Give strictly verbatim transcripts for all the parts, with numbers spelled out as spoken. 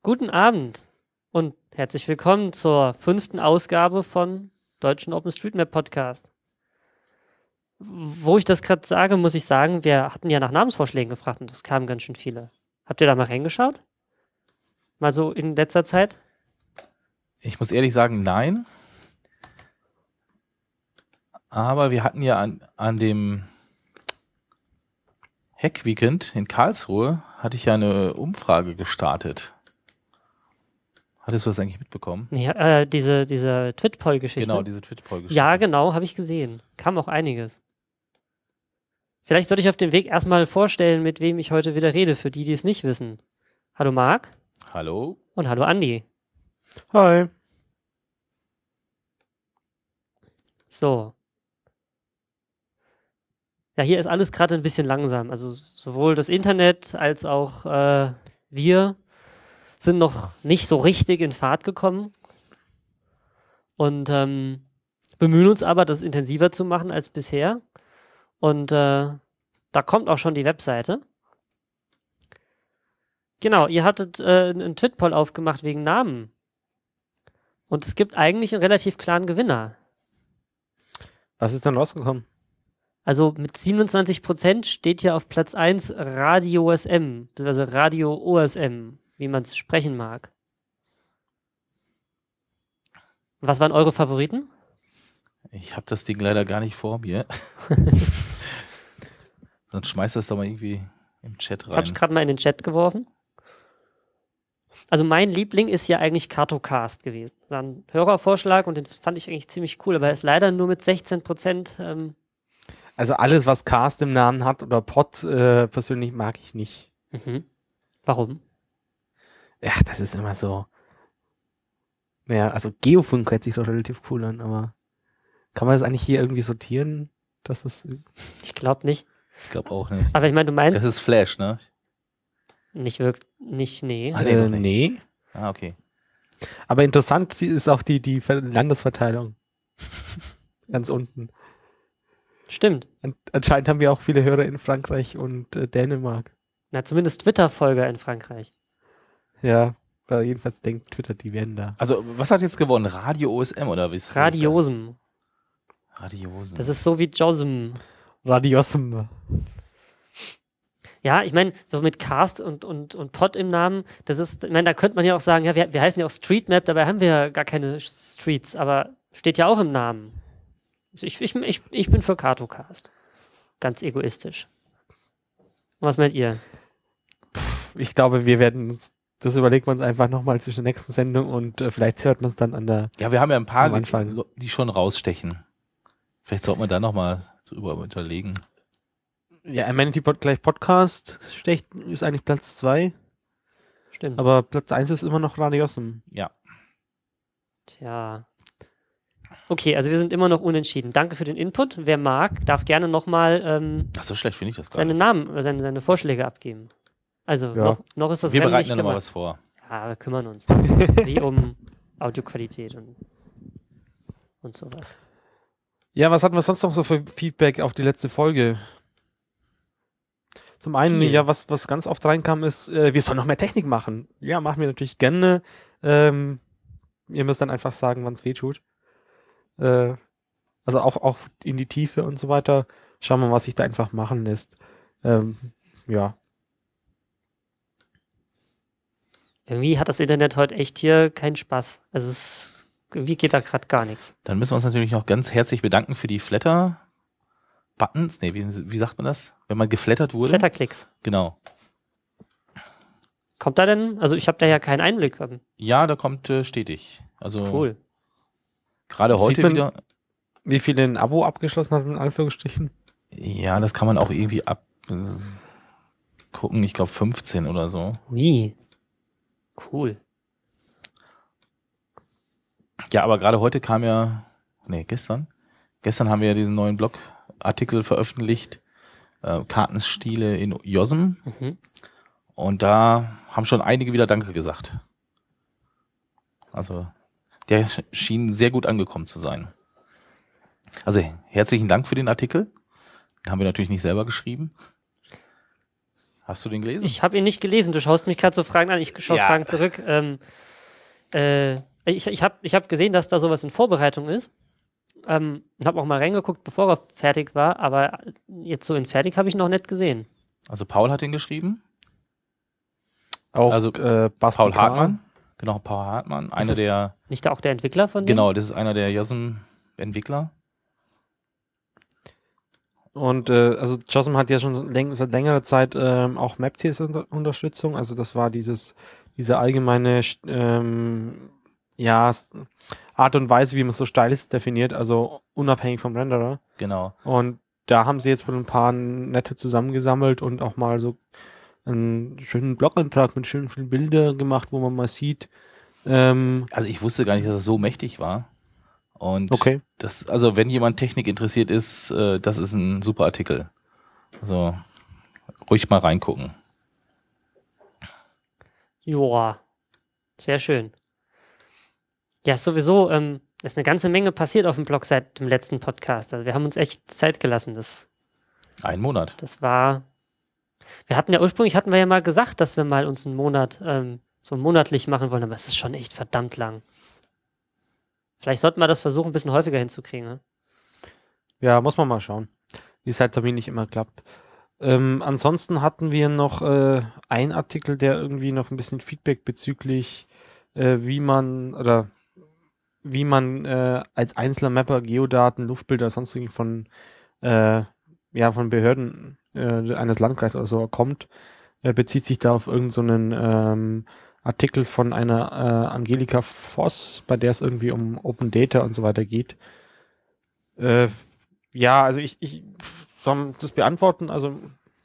Guten Abend und herzlich willkommen zur fünften Ausgabe von Deutschen OpenStreetMap Podcast. Wo ich das gerade sage, muss ich sagen, wir hatten ja nach Namensvorschlägen gefragt und es kamen ganz schön viele. Habt ihr da mal reingeschaut? Mal so in letzter Zeit? Ich muss ehrlich sagen, nein. Aber wir hatten ja an, an dem Hack-Weekend in Karlsruhe, hatte ich ja eine Umfrage gestartet. Hattest du das eigentlich mitbekommen? Nee, äh, diese, diese Twitpoll-Geschichte. Genau, diese Twitch-Poll-Geschichte. Ja, genau, habe ich gesehen. Kam auch einiges. Vielleicht sollte ich auf dem Weg erstmal vorstellen, mit wem ich heute wieder rede, für die, die es nicht wissen. Hallo Marc. Hallo. Und hallo Andi. Hi. So. Ja, hier ist alles gerade ein bisschen langsam. Also sowohl das Internet als auch äh, wir sind noch nicht so richtig in Fahrt gekommen und ähm, bemühen uns aber, das intensiver zu machen als bisher. Und äh, da kommt auch schon die Webseite. Genau, ihr hattet äh, einen Twitpoll aufgemacht wegen Namen. Und es gibt eigentlich einen relativ klaren Gewinner. Was ist denn rausgekommen? Also mit siebenundzwanzig Prozent steht hier auf Platz eins Radio O S M, also Radio O S M, wie man es sprechen mag. Was waren eure Favoriten? Ich habe das Ding leider gar nicht vor mir. Sonst schmeißt das doch mal irgendwie im Chat Ich rein. habe es gerade mal in den Chat geworfen. Also mein Liebling ist ja eigentlich Cartocast gewesen. Das war ein Hörervorschlag und den fand ich eigentlich ziemlich cool, aber er ist leider nur mit sechzehn Prozent. Ähm, Also alles, was Cast im Namen hat oder Pod, äh, persönlich mag ich nicht. mhm. Warum? Ja, das ist immer so. Naja, also Geofunk hört sich doch relativ cool an, aber kann man das eigentlich hier irgendwie sortieren? Dass es Ich glaube nicht. Ich glaube auch nicht. Aber ich meine, du meinst Das ist Flash, ne? nicht wirklich, nicht, nee. Ah, nee, äh, doch nicht. nee. Ah, okay. Aber interessant ist auch die, die Ver- Landesverteilung. Ganz unten. Stimmt. An anscheinend haben wir auch viele Hörer in Frankreich und äh, Dänemark. Na, zumindest Twitter-Folger in Frankreich. Ja, da jedenfalls denkt Twitter, die werden da. Also, was hat jetzt gewonnen? Radio O S M oder wie ist es? Radiosem. Radiosen. Das ist so wie Josem. Radiosum. Ja, ich meine, so mit Cast und, und, und Pod im Namen, das ist, ich meine, da könnte man ja auch sagen, ja, wir, wir heißen ja auch StreetMap, dabei haben wir ja gar keine Streets, aber steht ja auch im Namen. Ich, ich, ich, ich bin für Cartocast. Ganz egoistisch. Und was meint ihr? Ich glaube, wir werden uns, das überlegt man uns einfach nochmal zwischen der nächsten Sendung und äh, vielleicht hört man es dann an der. Ja, wir haben ja ein paar, Am Anfang. die schon rausstechen. Vielleicht sollte man da nochmal drüber überlegen. Ja, Amenity Pod gleich Podcast stecht, ist eigentlich Platz zwei, Stimmt. aber Platz eins ist immer noch Radiosum. Ja. Tja. Okay, also wir sind immer noch unentschieden. Danke für den Input. Wer mag, darf gerne nochmal ähm, Ach, so schlecht finde ich das gar seine nicht. Namen, äh, seine, seine Vorschläge abgeben. Also, Ja. noch, noch ist das Wir Rennen bereiten nicht ja nochmal gemacht. was vor. Ja, wir kümmern uns. Wie um Audioqualität und, und sowas. Ja, was hatten wir sonst noch so für Feedback auf die letzte Folge? Zum einen, Viel. ja, was, was ganz oft reinkam, ist, äh, wir sollen noch mehr Technik machen. Ja, machen wir natürlich gerne. Ähm, ihr müsst dann einfach sagen, wann es weh tut. Äh, also auch, auch in die Tiefe und so weiter. Schauen wir mal, was sich da einfach machen lässt. Ähm, ja. Irgendwie hat das Internet heute echt hier keinen Spaß. Also es, irgendwie geht da gerade gar nichts. Dann müssen wir uns natürlich noch ganz herzlich bedanken für die Flatter-Buttons. Nee, wie, wie sagt man das? Wenn man geflattert wurde? Flatterklicks. Genau. Kommt da denn? Also ich habe da ja keinen Einblick. ähm, Ja, da kommt äh, stetig. Also Cool. gerade Sieht heute man- wieder. Wie viele ein Abo abgeschlossen hat, in Anführungsstrichen? Ja, das kann man auch irgendwie ab äh, gucken. Ich glaube fünfzehn oder so. Wie? Cool. Ja, aber gerade heute kam ja, nee, gestern. Gestern haben wir ja diesen neuen Blogartikel veröffentlicht. Äh, Kartenstile in Josem. Mhm. Und da haben schon einige wieder Danke gesagt. Also, der sch- schien sehr gut angekommen zu sein. Also, herzlichen Dank für den Artikel. Den haben wir natürlich nicht selber geschrieben. Hast du den gelesen? Ich habe ihn nicht gelesen. Du schaust mich gerade so Fragen an. Ich schaue Ja. Fragen zurück. Ähm, äh, ich ich habe ich hab gesehen, dass da sowas in Vorbereitung ist. Ähm, habe auch mal reingeguckt, bevor er fertig war. Aber jetzt so in fertig habe ich noch nicht gesehen. Also Paul hat ihn geschrieben. Auch Also äh, Basti Paul K. Hartmann. Genau, Paul Hartmann. Einer das- der, Nicht da auch der Entwickler von dem? genau, das ist einer der J O S M-Entwickler. Und äh, also J O S M hat ja schon läng seit längerer Zeit ähm, auch Map.cs-Unterstützung. Also das war dieses diese allgemeine st- ähm, ja, s- Art und Weise, wie man so Styles definiert, also unabhängig vom Renderer. Genau. Und da haben sie jetzt wohl ein paar nette zusammengesammelt und auch mal so einen schönen Blogantrag mit schönen vielen Bildern gemacht, wo man mal sieht. Ähm, Also ich wusste gar nicht, dass es so mächtig war. Und Okay. das, also wenn jemand Technik interessiert ist, äh, das ist ein super Artikel. Also ruhig mal reingucken. Joa, sehr schön. Ja, ist sowieso, ähm, ist eine ganze Menge passiert auf dem Blog seit dem letzten Podcast. Also wir haben uns echt Zeit gelassen. Das, Ein Monat. das war, wir hatten ja ursprünglich, hatten wir ja mal gesagt, dass wir mal uns einen Monat, ähm, so monatlich machen wollen, aber es ist schon echt verdammt lang. Vielleicht sollten wir das versuchen, ein bisschen häufiger hinzukriegen. Ne? Ja, muss man mal schauen, wie es halt Termin nicht immer klappt. Ähm, ansonsten hatten wir noch äh, einen Artikel, der irgendwie noch ein bisschen Feedback bezüglich, äh, wie man oder wie man äh, als einzelner Mapper Geodaten, Luftbilder, sonst irgendwie von äh, ja von Behörden äh, eines Landkreises oder so bekommt, äh, bezieht sich da auf irgendeinen so ähm, Artikel von einer äh, Angelika Voss, bei der es irgendwie um Open Data und so weiter geht. Äh, ja, also ich, ich soll das beantworten, also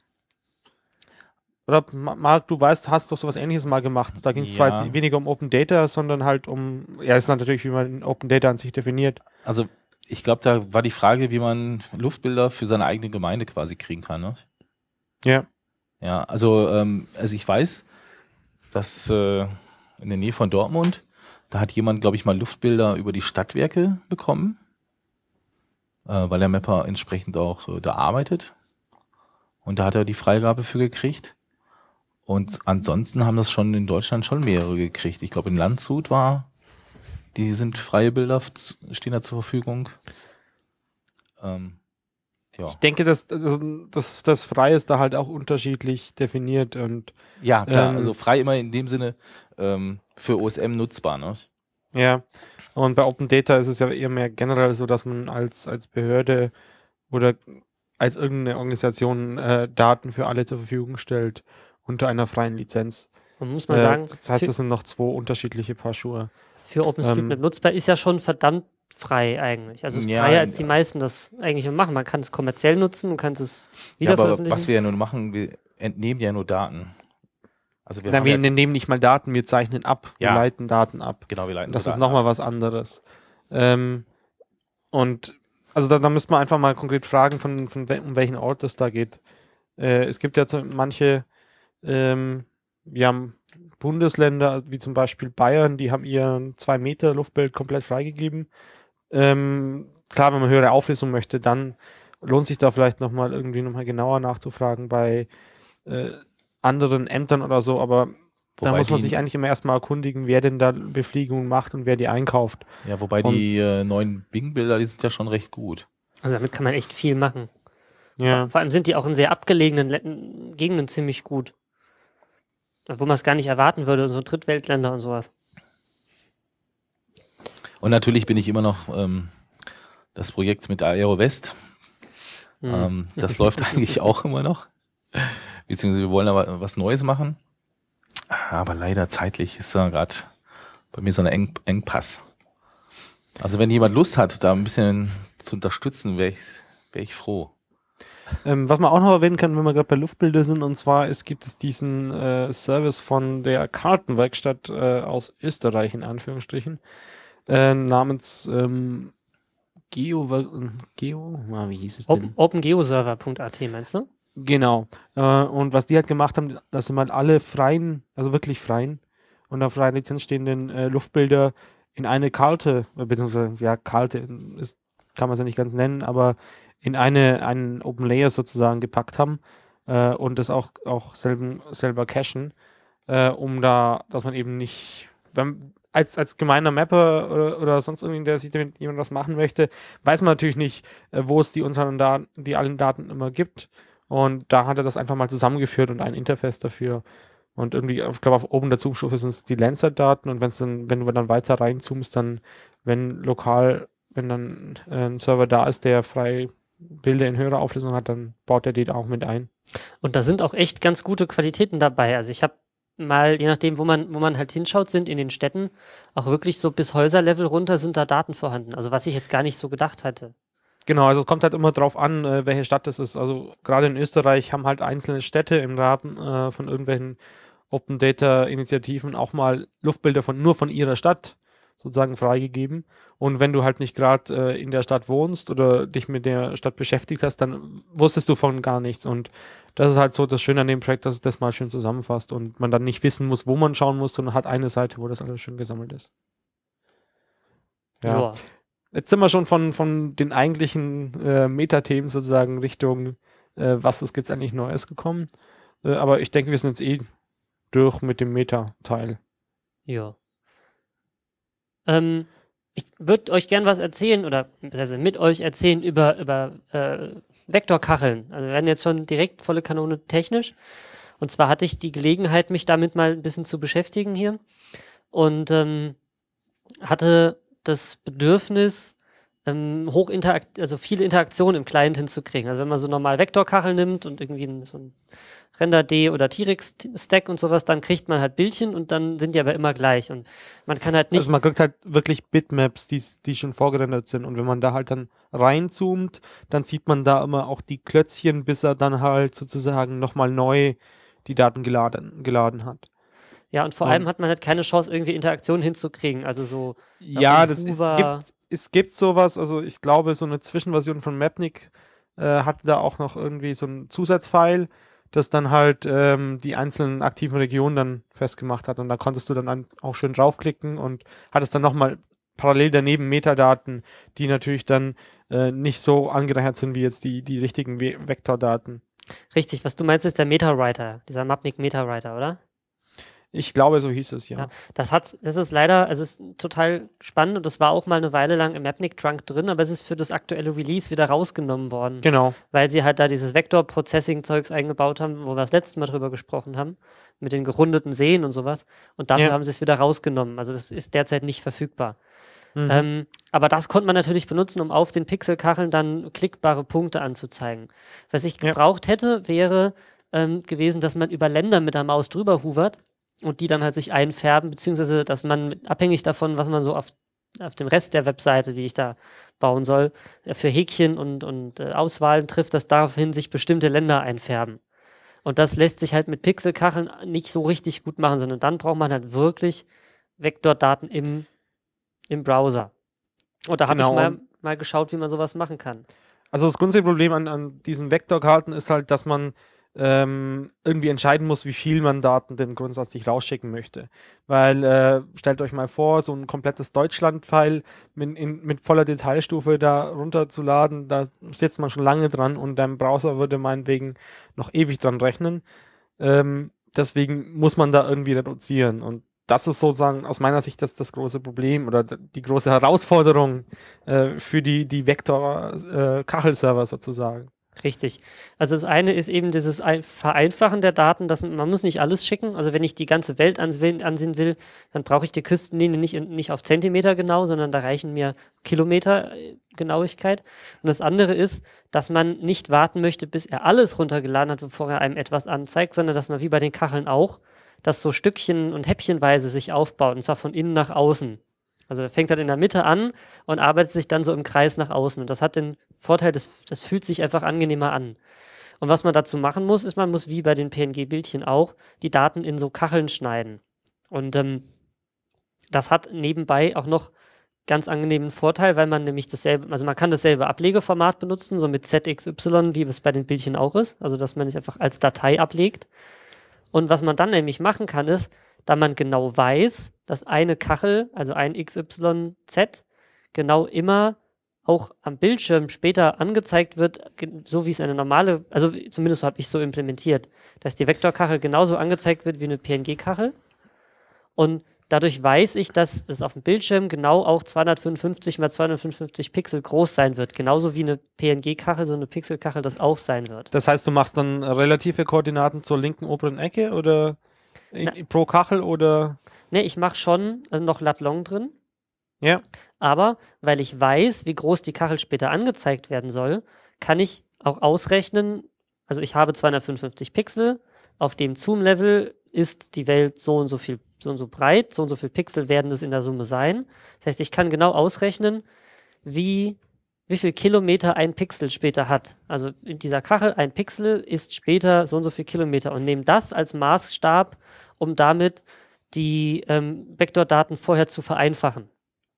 oder Ma- Marc, du weißt, hast doch sowas Ähnliches mal gemacht. Da ging es zwar Ja. jetzt weniger um Open Data, sondern halt um, ja, ist natürlich, wie man Open Data an sich definiert. Also ich glaube, da war die Frage, wie man Luftbilder für seine eigene Gemeinde quasi kriegen kann. Ne? Ja. Ja, also, ähm, also ich weiß, dass äh, in der Nähe von Dortmund, da hat jemand, glaube ich, mal Luftbilder über die Stadtwerke bekommen, äh, weil der Mapper entsprechend auch äh, da arbeitet. Und da hat er die Freigabe für gekriegt. Und ansonsten haben das schon in Deutschland schon mehrere gekriegt. Ich glaube, in Landshut war, die sind freie Bilder, stehen da zur Verfügung. Ähm, ja. Ich denke, dass das, das, das Frei ist da halt auch unterschiedlich definiert und Ja, klar, Ähm, also frei immer in dem Sinne ähm, für O S M nutzbar, ne? ja. Und bei Open Data ist es ja eher mehr generell so, dass man als, als Behörde oder als irgendeine Organisation äh, Daten für alle zur Verfügung stellt unter einer freien Lizenz. Man muss mal Äh, sagen, das heißt, für, das sind noch zwei unterschiedliche Paar Schuhe. für OpenStreetMap ähm, nutzbar ist ja schon verdammt frei eigentlich. Also es ist Ja, freier, als die ja. meisten das eigentlich machen. Man kann es kommerziell nutzen, du kannst es Ja, aber wiederveröffentlichen. was wir ja nur machen, wir entnehmen ja nur Daten. Also wir Na, haben wir ja, nehmen nicht mal Daten, wir zeichnen ab, wir Ja. leiten Daten ab. genau, wir leiten Das so ist Daten nochmal ab. was anderes. Ähm, und also da, da müsste man einfach mal konkret fragen, von, von wel, um welchen Ort es da geht. Äh, es gibt ja so manche, ähm, wir haben Bundesländer, wie zum Beispiel Bayern, die haben ihr zwei Meter Luftbild komplett freigegeben. Ähm, klar, wenn man höhere Auflösung möchte, dann lohnt sich da vielleicht nochmal irgendwie nochmal genauer nachzufragen bei äh, anderen Ämtern oder so, aber da Wobei muss man die- sich eigentlich immer erstmal erkundigen, wer denn da Befliegungen macht und wer die einkauft. Ja, wobei Und- die äh, neuen Bing-Bilder, die sind ja schon recht gut. Also damit kann man echt viel machen. Ja, Vor, vor allem sind die auch in sehr abgelegenen Le Gegenden ziemlich gut. Wo man es gar nicht erwarten würde, so Drittweltländer und sowas. Und natürlich bin ich immer noch ähm, das Projekt mit Aero West. Hm. Ähm, das läuft eigentlich auch immer noch. Beziehungsweise wir wollen aber was Neues machen. Aber leider zeitlich ist da gerade bei mir so ein Eng Engpass. Also wenn jemand Lust hat, da ein bisschen zu unterstützen, wäre ich, wär ich froh. ähm, was man auch noch erwähnen kann, wenn wir gerade bei Luftbilder sind, und zwar es gibt es diesen äh, Service von der Kartenwerkstatt äh, aus Österreich, in Anführungsstrichen, äh, namens ähm, Geo, Geo, ah, wie hieß es denn? Open, opengeoserver punkt a t meinst du? Genau. Äh, und was die halt gemacht haben, dass sie mal alle freien, also wirklich freien und auf freier Lizenz stehenden äh, Luftbilder in eine Karte, äh, beziehungsweise, ja, Karte ist, kann man es ja nicht ganz nennen, aber in eine, einen Open Layer sozusagen gepackt haben. äh, und das auch, auch selben, selber cachen, äh, um da, dass man eben nicht, wenn, als, als gemeiner Mapper oder, oder sonst irgendwie, der sich damit jemand was machen möchte, weiß man natürlich nicht, äh, wo es die unteren Daten, die allen Daten immer gibt. Und da hat er das einfach mal zusammengeführt und ein Interface dafür. Und irgendwie, ich glaube, auf oben der Zoomstufe sind es die Landsat-Daten und wenn's dann, wenn du dann weiter reinzoomst, dann, wenn lokal, wenn dann äh, ein Server da ist, der frei Bilder in höherer Auflösung hat, dann baut er die da auch mit ein. Und da sind auch echt ganz gute Qualitäten dabei. Also ich habe mal, je nachdem, wo man, wo man halt hinschaut, sind in den Städten auch wirklich so bis Häuserlevel runter sind da Daten vorhanden. Also was ich jetzt gar nicht so gedacht hatte. Genau, also es kommt halt immer drauf an, äh, welche Stadt das ist. Also gerade in Österreich haben halt einzelne Städte im Rahmen äh, von irgendwelchen Open Data Initiativen auch mal Luftbilder von nur von ihrer Stadt sozusagen freigegeben. Und wenn du halt nicht gerade äh, in der Stadt wohnst oder dich mit der Stadt beschäftigt hast, dann wusstest du von gar nichts. Und das ist halt so das Schöne an dem Projekt, dass es das mal schön zusammenfasst und man dann nicht wissen muss, wo man schauen muss, sondern hat eine Seite, wo das alles schön gesammelt ist. Ja. Ja. Jetzt sind wir schon von, von den eigentlichen äh, Metathemen sozusagen Richtung, äh, was es gibt eigentlich Neues gekommen. Äh, aber ich denke, wir sind jetzt eh durch mit dem Meta-Teil. Ja. Ähm, ich würde euch gern was erzählen oder also mit euch erzählen über, über äh, Vektorkacheln. Also wir werden jetzt schon direkt volle Kanone technisch. Und zwar hatte ich die Gelegenheit, mich damit mal ein bisschen zu beschäftigen hier und ähm, hatte das Bedürfnis, ähm, hoch interakt also viele Interaktionen im Client hinzukriegen. Also wenn man so normal Vektorkacheln nimmt und irgendwie ein, so ein Render-D oder T-Rex-Stack und sowas, dann kriegt man halt Bildchen und dann sind die aber immer gleich. Und man kann halt nicht. Also man kriegt halt wirklich Bitmaps, die, die schon vorgerendert sind. Und wenn man da halt dann reinzoomt, dann sieht man da immer auch die Klötzchen, bis er dann halt sozusagen nochmal neu die Daten geladen, geladen hat. Ja, und vor Und allem hat man halt keine Chance, irgendwie Interaktionen hinzukriegen. Also so. Ja, so das ist, Hoover- gibt, es gibt sowas, also ich glaube, so eine Zwischenversion von Mapnik äh, hat da auch noch irgendwie so ein Zusatzfile, das dann halt ähm, die einzelnen aktiven Regionen dann festgemacht hat. Und da konntest du dann an, auch schön draufklicken und hattest dann nochmal parallel daneben Metadaten, die natürlich dann äh, nicht so angereichert sind wie jetzt die, die richtigen We Vektordaten. Richtig, was du meinst, ist der Meta-Writer, dieser Mapnik Meta-Writer, oder? Ich glaube, so hieß es, ja. Ja, das hat, das ist leider, also es ist total spannend und das war auch mal eine Weile lang im Mapnik-Trunk drin, aber es ist für das aktuelle Release wieder rausgenommen worden, Genau. weil sie halt da dieses Vektor-Processing-Zeugs eingebaut haben, wo wir das letzte Mal drüber gesprochen haben, mit den gerundeten Seen und sowas. Und dafür Ja. haben sie es wieder rausgenommen. Also das ist derzeit nicht verfügbar. Mhm. Ähm, aber das konnte man natürlich benutzen, um auf den Pixelkacheln dann klickbare Punkte anzuzeigen. Was ich Ja. gebraucht hätte, wäre ähm, gewesen, dass man über Länder mit der Maus drüber hovert und die dann halt sich einfärben, beziehungsweise dass man mit, abhängig davon, was man so auf, auf dem Rest der Webseite, die ich da bauen soll, äh, für Häkchen und, und äh, Auswahlen trifft, dass daraufhin sich bestimmte Länder einfärben. Und das lässt sich halt mit Pixelkacheln nicht so richtig gut machen, sondern dann braucht man halt wirklich Vektordaten im, im Browser. Und da habe Genau, ich mal, und- mal geschaut, wie man sowas machen kann. Also das grundsätzliche Problem an, an diesen Vektorkarten ist halt, dass man ähm, irgendwie entscheiden muss, wie viel man Daten denn grundsätzlich rausschicken möchte. Weil, äh, stellt euch mal vor, so ein komplettes Deutschland-File mit, in, mit voller Detailstufe da runterzuladen, da sitzt man schon lange dran und dein Browser würde meinetwegen noch ewig dran rechnen. Ähm, deswegen muss man da irgendwie reduzieren und das ist sozusagen aus meiner Sicht das, das große Problem oder d- die große Herausforderung äh, für die, die Vektor-Kachelserver sozusagen. Richtig. Also das eine ist eben dieses Ein- Vereinfachen der Daten, dass man, man muss nicht alles schicken. Also wenn ich die ganze Welt ansehen, ansehen will, dann brauche ich die Küstenlinie nicht, in- nicht auf Zentimeter genau, sondern da reichen mir Kilometer äh, Genauigkeit. Und das andere ist, dass man nicht warten möchte, bis er alles runtergeladen hat, bevor er einem etwas anzeigt, sondern dass man wie bei den Kacheln auch, dass so Stückchen und Häppchenweise sich aufbaut, und zwar von innen nach außen. Also er fängt halt in der Mitte an und arbeitet sich dann so im Kreis nach außen. Und das hat den Vorteil, das, das fühlt sich einfach angenehmer an. Und was man dazu machen muss, ist, man muss wie bei den P N G-Bildchen auch die Daten in so Kacheln schneiden. Und ähm, das hat nebenbei auch noch ganz angenehmen Vorteil, weil man nämlich dasselbe, also man kann dasselbe Ablegeformat benutzen, so mit Z X Y, wie es bei den Bildchen auch ist. Also dass man es einfach als Datei ablegt. Und was man dann nämlich machen kann, ist, da man genau weiß, dass eine Kachel, also ein X Y Z, genau immer auch am Bildschirm später angezeigt wird, ge- so wie es eine normale, also zumindest habe ich so implementiert, dass die Vektorkachel genauso angezeigt wird wie eine P N G-Kachel. Und dadurch weiß ich, dass das auf dem Bildschirm genau auch zweihundertfünfundfünfzig mal zweihundertfünfundfünfzig Pixel groß sein wird. Genauso wie eine P N G-Kachel, so eine Pixelkachel das auch sein wird. Das heißt, du machst dann relative Koordinaten zur linken oberen Ecke oder in, Na. pro Kachel oder? Ne, ich mache schon äh, noch lat long drin. Ja. Aber weil ich weiß, wie groß die Kachel später angezeigt werden soll, kann ich auch ausrechnen, also ich habe zweihundertfünfundfünfzig Pixel, auf dem Zoom-Level ist die Welt so und so viel, so und so breit, so und so viel Pixel werden es in der Summe sein. Das heißt, ich kann genau ausrechnen, wie, wie viel Kilometer ein Pixel später hat. Also in dieser Kachel, ein Pixel ist später so und so viel Kilometer und nehme das als Maßstab, um damit die ähm, Vektordaten vorher zu vereinfachen.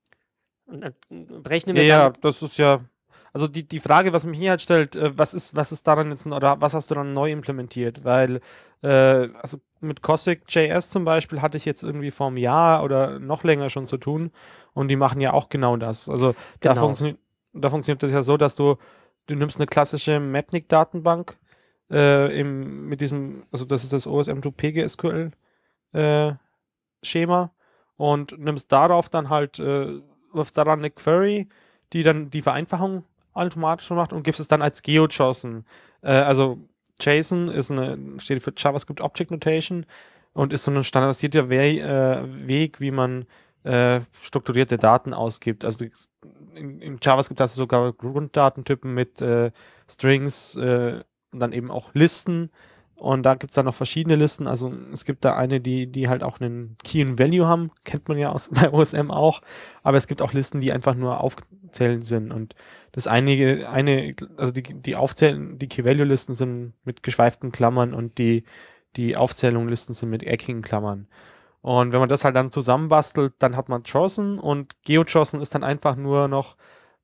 Und dann berechnen Ja, wir ja, damit, das ist ja. Also die, die Frage, was mich hier halt stellt, äh, was ist, was ist daran jetzt, oder was hast du dann neu implementiert? Weil, äh, also mit Cossack J S zum Beispiel hatte ich jetzt irgendwie vor einem Jahr oder noch länger schon zu tun und die machen ja auch genau das. Also da, Genau. funktio- da funktioniert das ja so, dass du, du nimmst eine klassische Mapnik-Datenbank äh, im, mit diesem, also das ist das O S M zwei P G S Q L äh, Schema und nimmst darauf dann halt, äh, wirfst daran eine Query, die dann die Vereinfachung automatisch macht und gibst es dann als GeoJSON. Äh, also JSON ist eine, steht für JavaScript Object Notation und ist so ein standardisierter We äh, Weg, wie man äh, strukturierte Daten ausgibt. Also in, in JavaScript hast du sogar Grunddatentypen mit äh, Strings äh, und dann eben auch Listen. Und da gibt es dann noch verschiedene Listen. Also es gibt da eine, die, die halt auch einen Key and Value haben. Kennt man ja aus bei O S M auch. Aber es gibt auch Listen, die einfach nur aufzählen sind. Und das einige, eine, also die, die Aufzählen, die Key-Value-Listen sind mit geschweiften Klammern und die, die Aufzählungslisten sind mit eckigen Klammern. Und wenn man das halt dann zusammenbastelt, dann hat man JSON und GeoJSON ist dann einfach nur noch,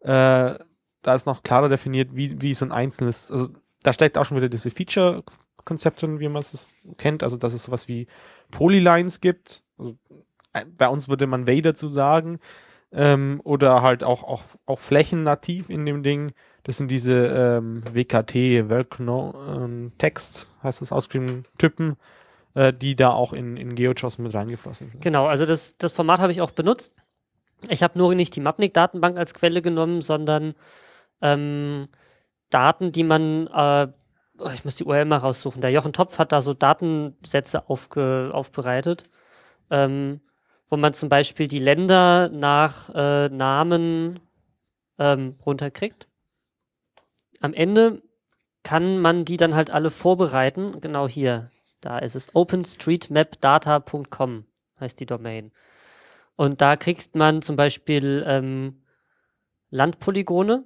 äh, da ist noch klarer definiert, wie, wie so ein einzelnes, also da steckt auch schon wieder diese Feature Konzept drin, wie man es kennt, also dass es sowas wie Polylines gibt. Also, äh, bei uns würde man Way dazu sagen. Ähm, oder halt auch, auch, auch Flächen nativ in dem Ding. Das sind diese ähm, W K T, Welcome ähm, Text, heißt das ausgeschrieben, Typen, äh, die da auch in, in GeoJSON mit reingeflossen sind. genau, also das, das Format habe ich auch benutzt. Ich habe nur nicht die Mapnik-Datenbank als Quelle genommen, sondern ähm, Daten, die man, äh, oh, ich muss die U R L mal raussuchen. Der Jochen Topf hat da so Datensätze aufge, aufbereitet, ähm, wo man zum Beispiel die Länder nach äh, Namen ähm, runterkriegt. Am Ende kann man die dann halt alle vorbereiten. Genau hier, da ist es. open street map data punkt com heißt die Domain. Und da kriegt man zum Beispiel ähm, Landpolygone,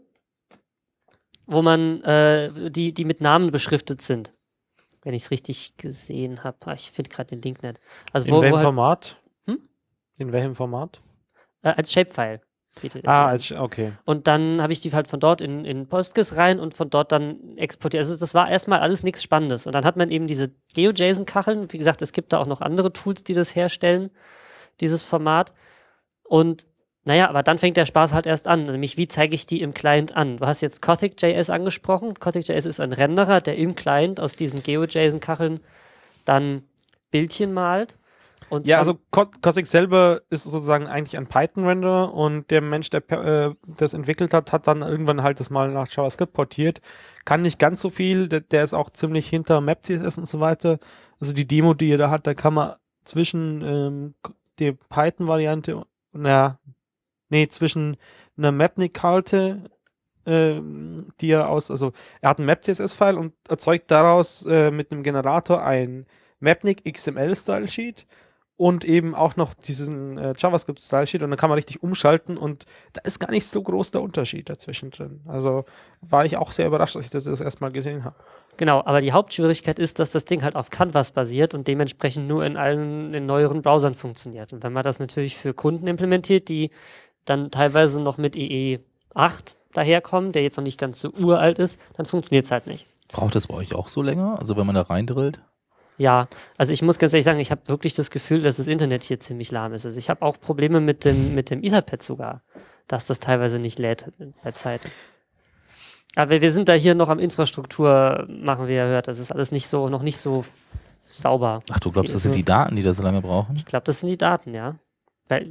wo man, äh, die, die mit Namen beschriftet sind. Wenn ich es richtig gesehen habe. Ah, ich finde gerade den Link nicht. Also In wo, welchem wo halt, Format? Hm? In welchem Format? äh, als Shapefile. bietet Ah, er. als, okay. Und dann habe ich die halt von dort in, in Postgres rein und von dort dann exportiert. Also das war erstmal alles nichts Spannendes. Und dann hat man eben diese GeoJSON-Kacheln. Wie gesagt, es gibt da auch noch andere Tools, die das herstellen, dieses Format. Und naja, aber dann fängt der Spaß halt erst an. Nämlich, wie zeige ich die im Client an? Du hast jetzt Gothic Punkt J S angesprochen. Gothic Punkt J S ist ein Renderer, der im Client aus diesen GeoJSON-Kacheln dann Bildchen malt. Und Ja, zwar- also Co- Cossack selber ist sozusagen eigentlich ein Python-Renderer und der Mensch, der äh, das entwickelt hat, hat dann irgendwann halt das mal nach JavaScript portiert. Kann nicht ganz so viel, der, der ist auch ziemlich hinter Map C S S und so weiter. Also die Demo, die er da hat, da kann man zwischen ähm, der Python-Variante und der, nee, zwischen einer Mapnik-Karte, ähm, die er aus, also er hat einen Map C S S-File und erzeugt daraus äh, mit einem Generator ein Mapnik X M L-Style-Sheet und eben auch noch diesen äh, JavaScript-Style-Sheet und dann kann man richtig umschalten und da ist gar nicht so groß der Unterschied dazwischen drin. Also war ich auch sehr überrascht, als ich das, das erstmal gesehen habe. Genau, aber die Hauptschwierigkeit ist, dass das Ding halt auf Canvas basiert und dementsprechend nur in allen in neueren Browsern funktioniert. Und wenn man das natürlich für Kunden implementiert, die dann teilweise noch mit E E acht daherkommen, der jetzt noch nicht ganz so uralt ist, dann funktioniert es halt nicht. Braucht das bei euch auch so länger? Also wenn man da reindrillt? Ja, also ich muss ganz ehrlich sagen, ich habe wirklich das Gefühl, dass das Internet hier ziemlich lahm ist. Also ich habe auch Probleme mit dem, mit dem Etherpad sogar. dass das teilweise nicht lädt bei Zeiten. Aber wir sind da hier noch am Infrastruktur, machen wir ja gehört, das ist alles nicht so, noch nicht so f- sauber. Ach, du glaubst, das sind die Daten, die da so lange brauchen? Ich glaube, das sind die Daten, ja. Weil,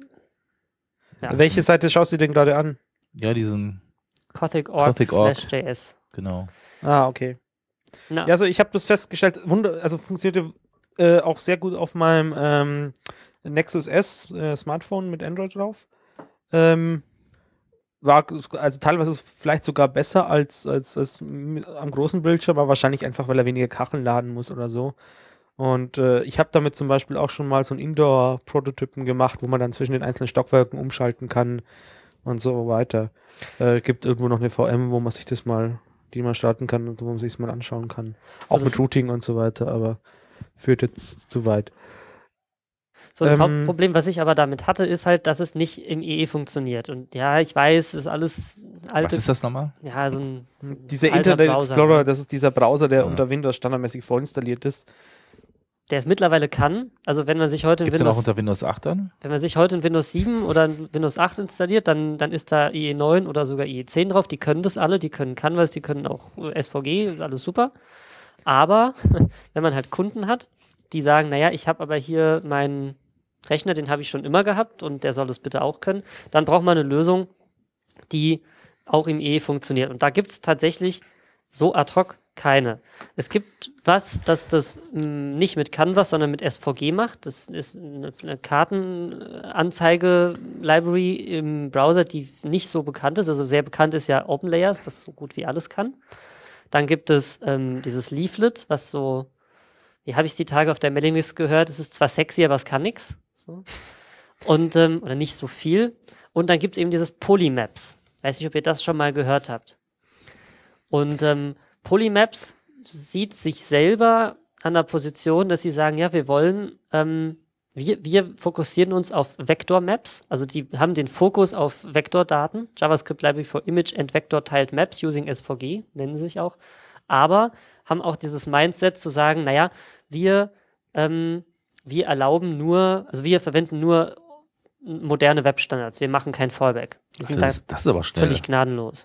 ja. Welche Seite schaust du dir denn gerade an? Ja, diesen, Gothic Org Gothic Org. slash J S. genau. Ah, okay. Na, Ja, also ich habe das festgestellt, wunder, also funktionierte äh, auch sehr gut auf meinem ähm, Nexus S äh, Smartphone mit Android drauf. Ähm, war also teilweise vielleicht sogar besser als, als, als m- am großen Bildschirm, aber wahrscheinlich einfach, weil er weniger Kacheln laden muss oder so. Und äh, ich habe damit zum Beispiel auch schon mal so einen Indoor-Prototypen gemacht, wo man dann zwischen den einzelnen Stockwerken umschalten kann und so weiter. Äh, gibt irgendwo noch eine V M, wo man sich das mal, die man starten kann und wo man sich es mal anschauen kann. So, Auch das- mit Routing und so weiter, aber führt jetzt zu weit. So, das Ähm, Hauptproblem, was ich aber damit hatte, ist halt, dass es nicht im E E funktioniert. Und ja, ich weiß, ist alles alte, Was ist das nochmal? ja, so ein, so ein Dieser alter Internet Browser, Explorer, ne? das ist dieser Browser, der Ja. unter Windows standardmäßig vorinstalliert ist. der es mittlerweile kann. Also wenn man sich heute in Gibt es den auch Windows, unter Windows acht dann? wenn man sich heute in Windows sieben oder in Windows acht installiert, dann, dann ist da I E neun oder sogar I E zehn drauf. Die können das alle, die können Canvas, die können auch äh, S V G, alles super. Aber wenn man halt Kunden hat, die sagen, naja, ich habe aber hier meinen Rechner, den habe ich schon immer gehabt und der soll das bitte auch können, dann braucht man eine Lösung, die auch im E E funktioniert. Und da gibt es tatsächlich so ad hoc keine. Es gibt was, das das mh, nicht mit Canvas, sondern mit S V G macht. Das ist eine, eine Kartenanzeige-Library im Browser, die nicht so bekannt ist. Also sehr bekannt ist ja OpenLayers, das so gut wie alles kann. Dann gibt es ähm, dieses Leaflet, was so, wie habe ich es die Tage auf der Mailinglist gehört, es ist zwar sexy, aber es kann nichts. So. Und, ähm, oder nicht so viel. Und dann gibt es eben dieses Polymaps. Weiß nicht, ob ihr das schon mal gehört habt. Und ähm, Polymaps sieht sich selber an der Position, dass sie sagen, ja, wir wollen, ähm, wir, wir fokussieren uns auf Vector-Maps, also die haben den Fokus auf Vektordaten, JavaScript Library for Image and Vector Tiled Maps using S V G, nennen sie sich auch, aber haben auch dieses Mindset zu sagen, naja, wir, ähm, wir erlauben nur, also wir verwenden nur moderne Webstandards, wir machen kein Fallback. Die sind Das, das ist aber da schnell. völlig gnadenlos.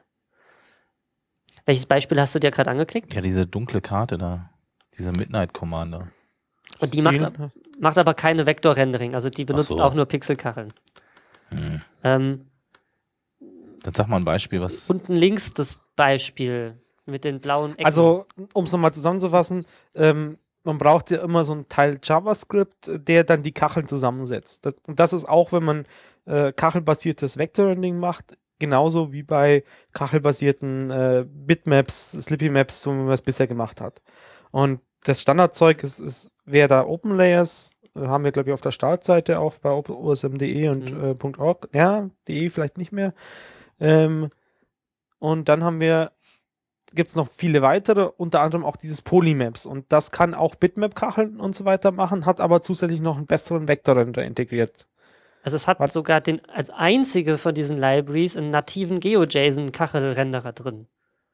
Welches Beispiel hast du dir gerade angeklickt? Ja, diese dunkle Karte da. Dieser Midnight Commander. Und die macht, Stil- macht aber keine Vektor-Rendering, also die benutzt so. auch nur Pixelkacheln. Hm. Ähm, Dann sag mal ein Beispiel, was. unten links das Beispiel mit den blauen Ecken. Also, um es nochmal zusammenzufassen, ähm, man braucht ja immer so einen Teil JavaScript, der dann die Kacheln zusammensetzt. Das, und das ist auch, wenn man äh, kachelbasiertes Vector-Rendering macht, genauso wie bei kachelbasierten äh, Bitmaps, Slippy-Maps, so wie man es bisher gemacht hat. Und das Standardzeug ist, ist wäre da OpenLayers, äh, haben wir, glaube ich, auf der Startseite auch bei O S M punkt de und Mhm. äh, .org. Ja, de vielleicht nicht mehr. Ähm, und dann haben wir gibt es noch viele weitere, unter anderem auch dieses Polymaps. Und das kann auch Bitmap-Kacheln und so weiter machen, hat aber zusätzlich noch einen besseren Vektorrender integriert. also es hat was- sogar den, als einzige von diesen Libraries einen nativen GeoJSON-Kachelrenderer drin.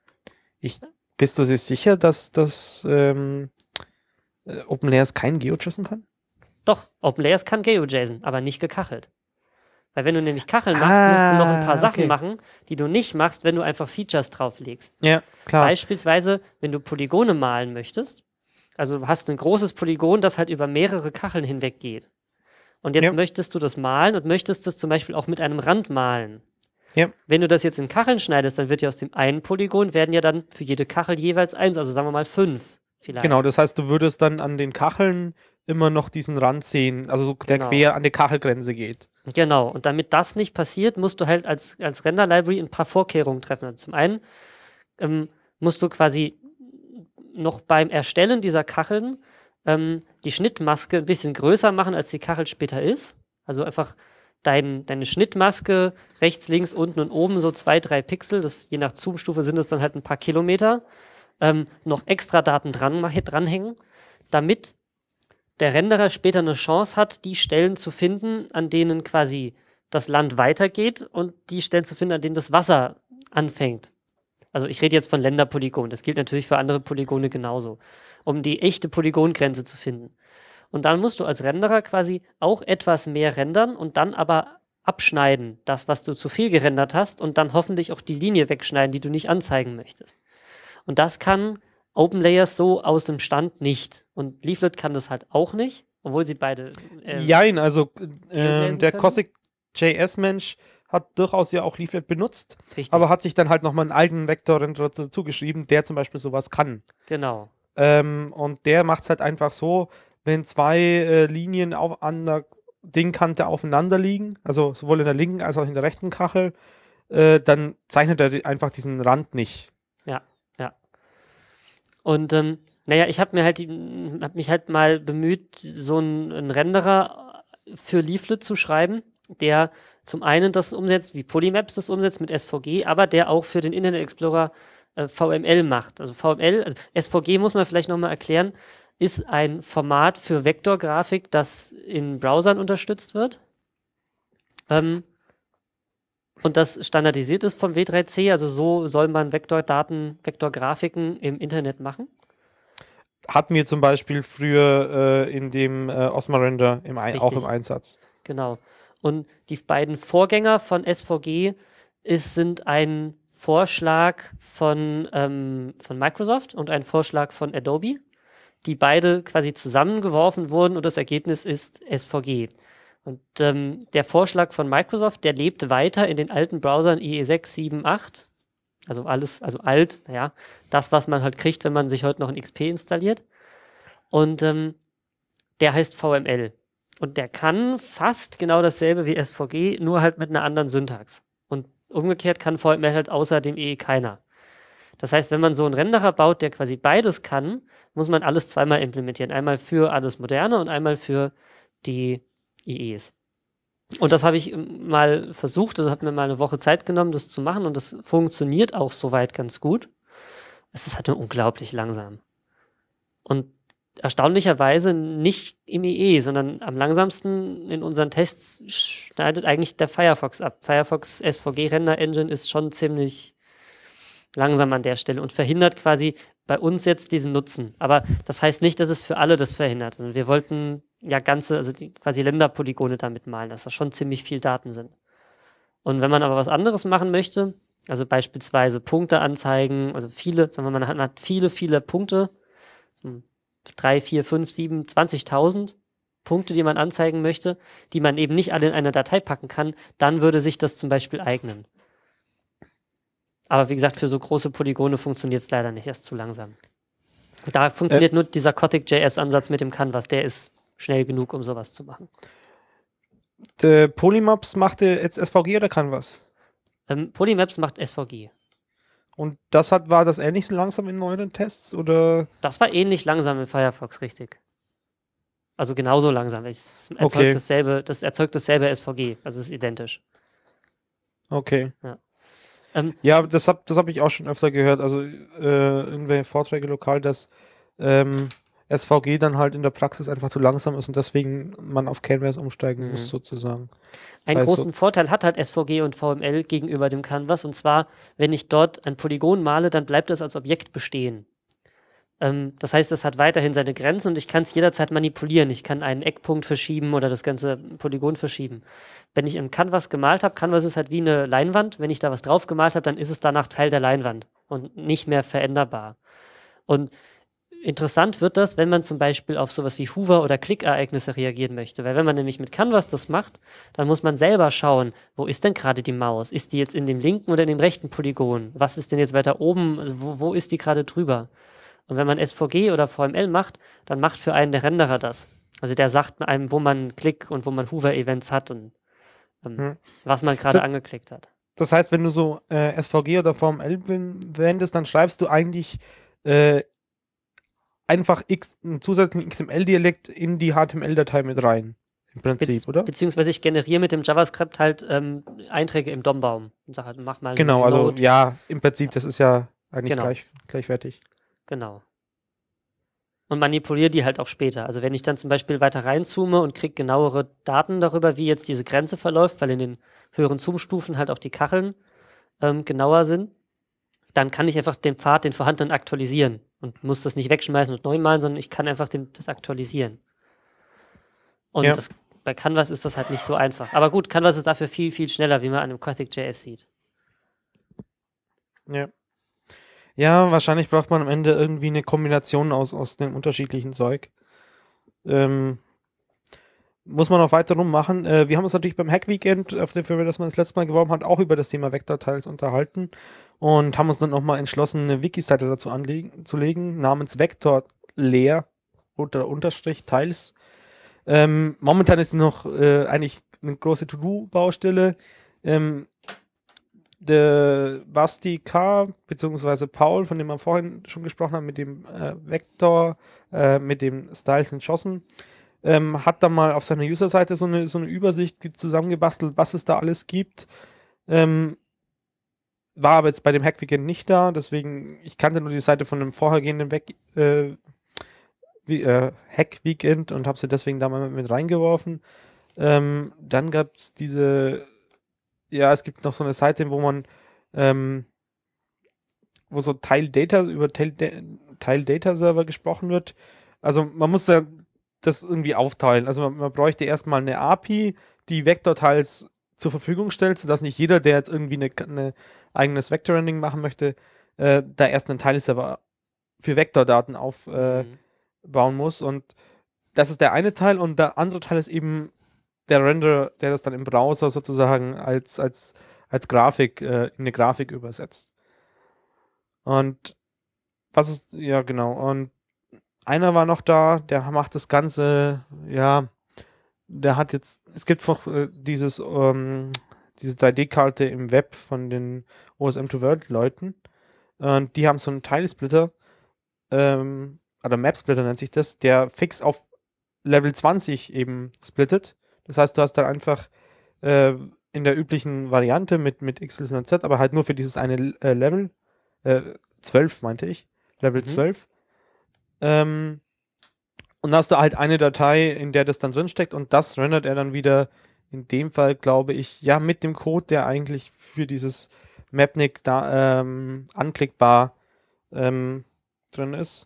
Bist du dir sicher, dass das ähm, äh, OpenLayers kein GeoJSON kann? Doch, OpenLayers kann GeoJSON, aber nicht gekachelt. Weil wenn du nämlich Kacheln machst, musst du noch ein paar Ah, Sachen okay. machen, die du nicht machst, wenn du einfach Features drauflegst. Ja, klar. Beispielsweise, wenn du Polygone malen möchtest, also du hast ein großes Polygon, das halt über mehrere Kacheln hinweg geht. Und jetzt Ja. möchtest du das malen und möchtest das zum Beispiel auch mit einem Rand malen. Ja. Wenn du das jetzt in Kacheln schneidest, dann wird ja aus dem einen Polygon werden ja dann für jede Kachel jeweils eins, also sagen wir mal fünf vielleicht. Genau, das heißt, du würdest dann an den Kacheln immer noch diesen Rand sehen, also so der Genau. quer an die Kachelgrenze geht. Genau, und damit das nicht passiert, musst du halt als, als Render-Library ein paar Vorkehrungen treffen. Also zum einen ähm, musst du quasi noch beim Erstellen dieser Kacheln ähm, die Schnittmaske ein bisschen größer machen, als die Kachel später ist. Also einfach dein, deine Schnittmaske rechts, links, unten und oben so zwei, drei Pixel, das, je nach Zoom-Stufe sind es dann halt ein paar Kilometer, ähm, noch extra Daten dran, dranhängen, damit der Renderer später eine Chance hat, die Stellen zu finden, an denen quasi das Land weitergeht und die Stellen zu finden, an denen das Wasser anfängt. Also ich rede jetzt von Länderpolygonen, das gilt natürlich für andere Polygone genauso, um die echte Polygongrenze zu finden. Und dann musst du als Renderer quasi auch etwas mehr rendern und dann aber abschneiden, das, was du zu viel gerendert hast, und dann hoffentlich auch die Linie wegschneiden, die du nicht anzeigen möchtest. Und das kann OpenLayers so aus dem Stand nicht. Und Leaflet kann das halt auch nicht, obwohl sie beide äh, Jein, also äh, lesen der können. Cossack.js-Mensch hat durchaus ja auch Leaflet benutzt, richtig, aber hat sich dann halt nochmal einen eigenen Vektor-Renderer dazu geschrieben, der zum Beispiel sowas kann. genau. Ähm, und der macht es halt einfach so, wenn zwei äh, Linien auf, an der Dingkante aufeinander liegen, also sowohl in der linken als auch in der rechten Kachel, äh, dann zeichnet er die- einfach diesen Rand nicht. Ja, ja. Und ähm, naja, ich habe mir halt, hab mich halt mal bemüht, so einen, einen Renderer für Leaflet zu schreiben, der zum einen das umsetzt, wie Polymaps das umsetzt mit S V G, aber der auch für den Internet Explorer äh, V M L macht. Also V M L, also S V G muss man vielleicht nochmal erklären, ist ein Format für Vektorgrafik, das in Browsern unterstützt wird. Ähm, und das standardisiert ist vom W drei C, also so soll man Vektordaten, Vektorgrafiken im Internet machen. Hatten wir zum Beispiel früher äh, in dem äh, Osmo-Render im Ei- auch im Richtig. Einsatz. Genau. Und die beiden Vorgänger von S V G ist, sind ein Vorschlag von, ähm, von Microsoft und ein Vorschlag von Adobe, die beide quasi zusammengeworfen wurden, und das Ergebnis ist S V G. Und ähm, der Vorschlag von Microsoft, der lebt weiter in den alten Browsern I E sechs, sieben, acht. Also alles, also alt, naja, das, was man halt kriegt, wenn man sich heute noch ein X P installiert. Und ähm, der heißt V M L. Und der kann fast genau dasselbe wie S V G, nur halt mit einer anderen Syntax. Und umgekehrt kann V M L halt außer dem E E keiner. Das heißt, wenn man so einen Renderer baut, der quasi beides kann, muss man alles zweimal implementieren. Einmal für alles Moderne und einmal für die I Es. Und das habe ich ähm, mal versucht, das hat mir mal eine Woche Zeit genommen, das zu machen, und das funktioniert auch soweit ganz gut. Es ist halt nur unglaublich langsam. Und erstaunlicherweise nicht im I E, sondern am langsamsten in unseren Tests schneidet eigentlich der Firefox ab. Firefox S V G-Render-Engine ist schon ziemlich langsam an der Stelle und verhindert quasi bei uns jetzt diesen Nutzen. Aber das heißt nicht, dass es für alle das verhindert. Und wir wollten ja ganze, also die quasi Länderpolygone damit malen, dass das schon ziemlich viel Daten sind. Und wenn man aber was anderes machen möchte, also beispielsweise Punkte anzeigen, also viele, sagen wir mal, man hat, man hat viele, viele Punkte, drei, vier, fünf, sieben, zwanzigtausend Punkte, die man anzeigen möchte, die man eben nicht alle in eine Datei packen kann, dann würde sich das zum Beispiel eignen. Aber wie gesagt, für so große Polygone funktioniert es leider nicht, er ist zu langsam. Da funktioniert äh, nur dieser Gothic.js-Ansatz mit dem Canvas, der ist schnell genug, um sowas zu machen. Der Polymaps machte jetzt S V G oder Canvas? Ähm, Polymaps macht S V G. Und das hat, war das ähnlich so langsam in neueren Tests, oder? Das war ähnlich langsam in Firefox, richtig. Also genauso langsam. Es erzeugt, Okay. dasselbe, das erzeugt dasselbe S V G, also es ist identisch. Okay. Ja, ähm, ja das habe das hab ich auch schon öfter gehört. Also äh, irgendwelche Vorträge lokal, dass ähm, S V G dann halt in der Praxis einfach zu langsam ist und deswegen man auf Canvas umsteigen Mhm. muss, sozusagen. Einen Also- großen Vorteil hat halt S V G und V M L gegenüber dem Canvas, und zwar, wenn ich dort ein Polygon male, dann bleibt das als Objekt bestehen. Ähm, das heißt, es hat weiterhin seine Grenzen und ich kann es jederzeit manipulieren. Ich kann einen Eckpunkt verschieben oder das ganze Polygon verschieben. Wenn ich im Canvas gemalt habe, Canvas ist halt wie eine Leinwand. Wenn ich da was drauf gemalt habe, dann ist es danach Teil der Leinwand und nicht mehr veränderbar. Und interessant wird das, wenn man zum Beispiel auf sowas wie Hoover- oder Klickereignisse reagieren möchte. Weil wenn man nämlich mit Canvas das macht, dann muss man selber schauen, wo ist denn gerade die Maus? Ist die jetzt in dem linken oder in dem rechten Polygon? Was ist denn jetzt weiter oben? Also wo, wo ist die gerade drüber? Und wenn man S V G oder V M L macht, dann macht für einen der Renderer das. Also der sagt einem, wo man Klick und wo man Hoover-Events hat und ähm, Hm. was man gerade Das- angeklickt hat. Das heißt, wenn du so äh, S V G oder V M L verwendest, dann schreibst du eigentlich äh, einfach X, einen zusätzlichen X M L-Dialekt in die H T M L-Datei mit rein. Im Prinzip, Bezieh- oder? Beziehungsweise ich generiere mit dem JavaScript halt ähm, Einträge im D O M-Baum und sage halt, mach mal Genau, eine also Node. ja, im Prinzip, das ist ja eigentlich Genau. gleich, gleichwertig. Genau. Und manipuliere die halt auch später. Also wenn ich dann zum Beispiel weiter reinzoome und kriege genauere Daten darüber, wie jetzt diese Grenze verläuft, weil in den höheren Zoom-Stufen halt auch die Kacheln ähm, genauer sind, dann kann ich einfach den Pfad, den vorhandenen, aktualisieren und muss das nicht wegschmeißen und neu malen, sondern ich kann einfach den, das aktualisieren. Und Ja. das, bei Canvas ist das halt nicht so einfach. Aber gut, Canvas ist dafür viel, viel schneller, wie man an einem Gothic.js sieht. Ja. Ja, wahrscheinlich braucht man am Ende irgendwie eine Kombination aus, aus dem unterschiedlichen Zeug. Ähm, muss man auch weiter rummachen. Äh, wir haben uns natürlich beim Hack-Weekend, auf dem wir das man das letzte Mal geworben hat, auch über das Thema Vektortiles unterhalten und haben uns dann nochmal entschlossen, eine Wiki-Seite dazu anzulegen, namens Vektorleer oder Unterstrich Tiles. Ähm, momentan ist noch äh, eigentlich eine große To-Do-Baustelle. Ähm, der Basti K. beziehungsweise Paul, von dem wir vorhin schon gesprochen haben, mit dem äh, Vektor, äh, mit dem Styles and Jossen, ähm, hat da mal auf seiner User-Seite so eine, so eine Übersicht zusammengebastelt, was es da alles gibt. Ähm, war aber jetzt bei dem Hack-Weekend nicht da, deswegen, ich kannte nur die Seite von dem vorhergehenden Weg, äh, wie, äh, Hack-Weekend und habe sie deswegen da mal mit, mit reingeworfen. Ähm, dann gab es diese Ja, es gibt noch so eine Seite, wo man, ähm, wo so Tile-Data, über Tile-Data-Server gesprochen wird. Also man muss ja das irgendwie aufteilen. Also man, man bräuchte erstmal eine A P I, die Vektor-Tiles zur Verfügung stellt, sodass nicht jeder, der jetzt irgendwie eine, eine eigenes Vector-Rendering machen möchte, äh, da erst einen Tile-Server für Vektordaten aufbauen äh, mhm. muss. Und das ist der eine Teil. Und der andere Teil ist eben der Renderer, der das dann im Browser sozusagen als, als, als Grafik, äh, in eine Grafik übersetzt. Und was ist, ja genau, und einer war noch da, der macht das Ganze, ja, der hat jetzt, es gibt noch äh, dieses, ähm, diese drei D-Karte im Web von den O S M to World-Leuten und die haben so einen Tilesplitter, ähm, oder Map-Splitter nennt sich das, der fix auf Level zwanzig eben splittet. Das heißt, du hast dann einfach äh, in der üblichen Variante mit, mit X, Y und Z, aber halt nur für dieses eine äh, Level, äh, zwölf meinte ich, Level mhm. zwölf. Ähm, und dann hast du halt eine Datei, in der das dann drinsteckt und das rendert er dann wieder, in dem Fall glaube ich, ja, mit dem Code, der eigentlich für dieses Mapnik da ähm, anklickbar ähm, drin ist.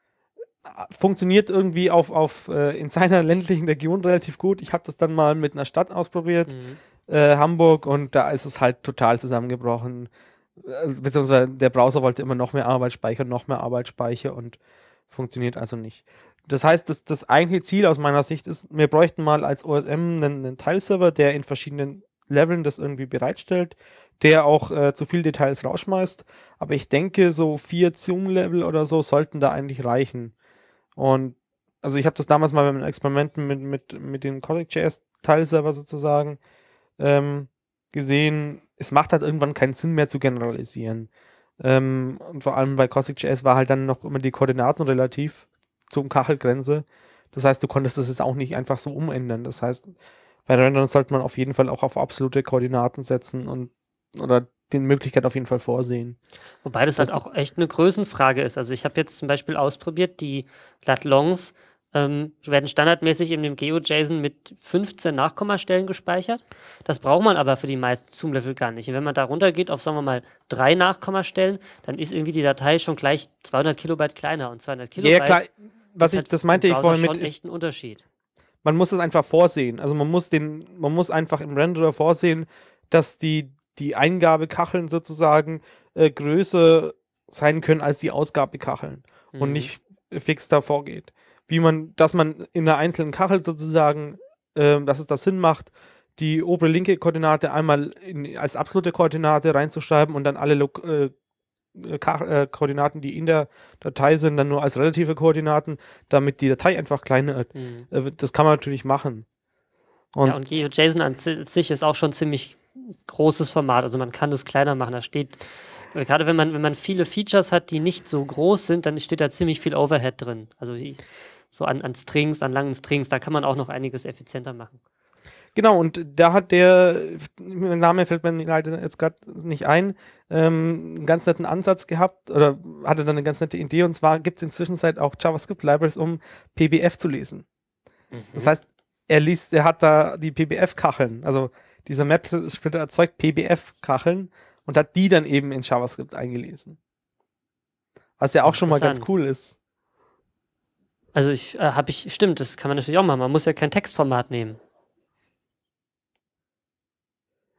Funktioniert irgendwie auf, auf äh, in seiner ländlichen Region relativ gut. Ich habe das dann mal mit einer Stadt ausprobiert, mhm. äh, Hamburg, und da ist es halt total zusammengebrochen. Äh, beziehungsweise der Browser wollte immer noch mehr Arbeitsspeicher, noch mehr Arbeitsspeicher und funktioniert also nicht. Das heißt, das, das eigentliche Ziel aus meiner Sicht ist, wir bräuchten mal als O S M einen, einen Teilserver, der in verschiedenen Leveln das irgendwie bereitstellt, der auch äh, zu viel Details rausschmeißt. Aber ich denke, so vier Zoom-Level oder so sollten da eigentlich reichen. Und also ich habe das damals mal bei Experimenten mit, mit, mit dem Gothic.js-Teilserver sozusagen ähm, gesehen. Es macht halt irgendwann keinen Sinn mehr zu generalisieren. Ähm, und vor allem bei Gothic.js war halt dann noch immer die Koordinaten relativ zum Kachelgrenze. Das heißt, du konntest das jetzt auch nicht einfach so umändern. Das heißt, bei Rendern sollte man auf jeden Fall auch auf absolute Koordinaten setzen und oder die Möglichkeit auf jeden Fall vorsehen. Wobei das halt auch echt eine Größenfrage ist. Also ich habe jetzt zum Beispiel ausprobiert, die Lat-Longs ähm, werden standardmäßig in dem GeoJSON mit fünfzehn Nachkommastellen gespeichert. Das braucht man aber für die meisten Zoom-Level gar nicht. Und wenn man da runtergeht auf, sagen wir mal, drei Nachkommastellen, dann ist irgendwie die Datei schon gleich zweihundert Kilobyte kleiner. Und zweihundert Kilobyte ja, klar. Was ich, halt das meinte ich vorhin mit, schon echt ein Unterschied. Man muss es einfach vorsehen. Also man muss den, man muss einfach im Renderer vorsehen, dass die die Eingabekacheln sozusagen äh, größer sein können als die Ausgabekacheln mhm. und nicht fix davor geht. Wie man, dass man in einer einzelnen Kachel sozusagen, äh, dass es da Sinn macht, die obere linke Koordinate einmal in, als absolute Koordinate reinzuschreiben und dann alle Lo äh, Ka äh, Koordinaten, die in der Datei sind, dann nur als relative Koordinaten, damit die Datei einfach kleiner wird. Mhm. Äh, das kann man natürlich machen. Und ja, und GeoJSON an sich ist auch schon ziemlich großes Format, also man kann das kleiner machen, da steht, gerade wenn man, wenn man viele Features hat, die nicht so groß sind, dann steht da ziemlich viel Overhead drin, also so an, an Strings, an langen Strings, da kann man auch noch einiges effizienter machen. Genau, und da hat der, mein Name fällt mir leider jetzt gerade nicht ein, ähm, einen ganz netten Ansatz gehabt, oder hatte dann eine ganz nette Idee, und zwar gibt es inzwischen auch JavaScript-Libraries, um P B F zu lesen. Mhm. Das heißt, er liest, er hat da die P B F-Kacheln, also dieser Map-Splitter erzeugt P B F-Kacheln und hat die dann eben in JavaScript eingelesen. Was ja auch schon mal ganz cool ist. Also ich, äh, habe ich, stimmt, das kann man natürlich auch machen. Man muss ja kein Textformat nehmen.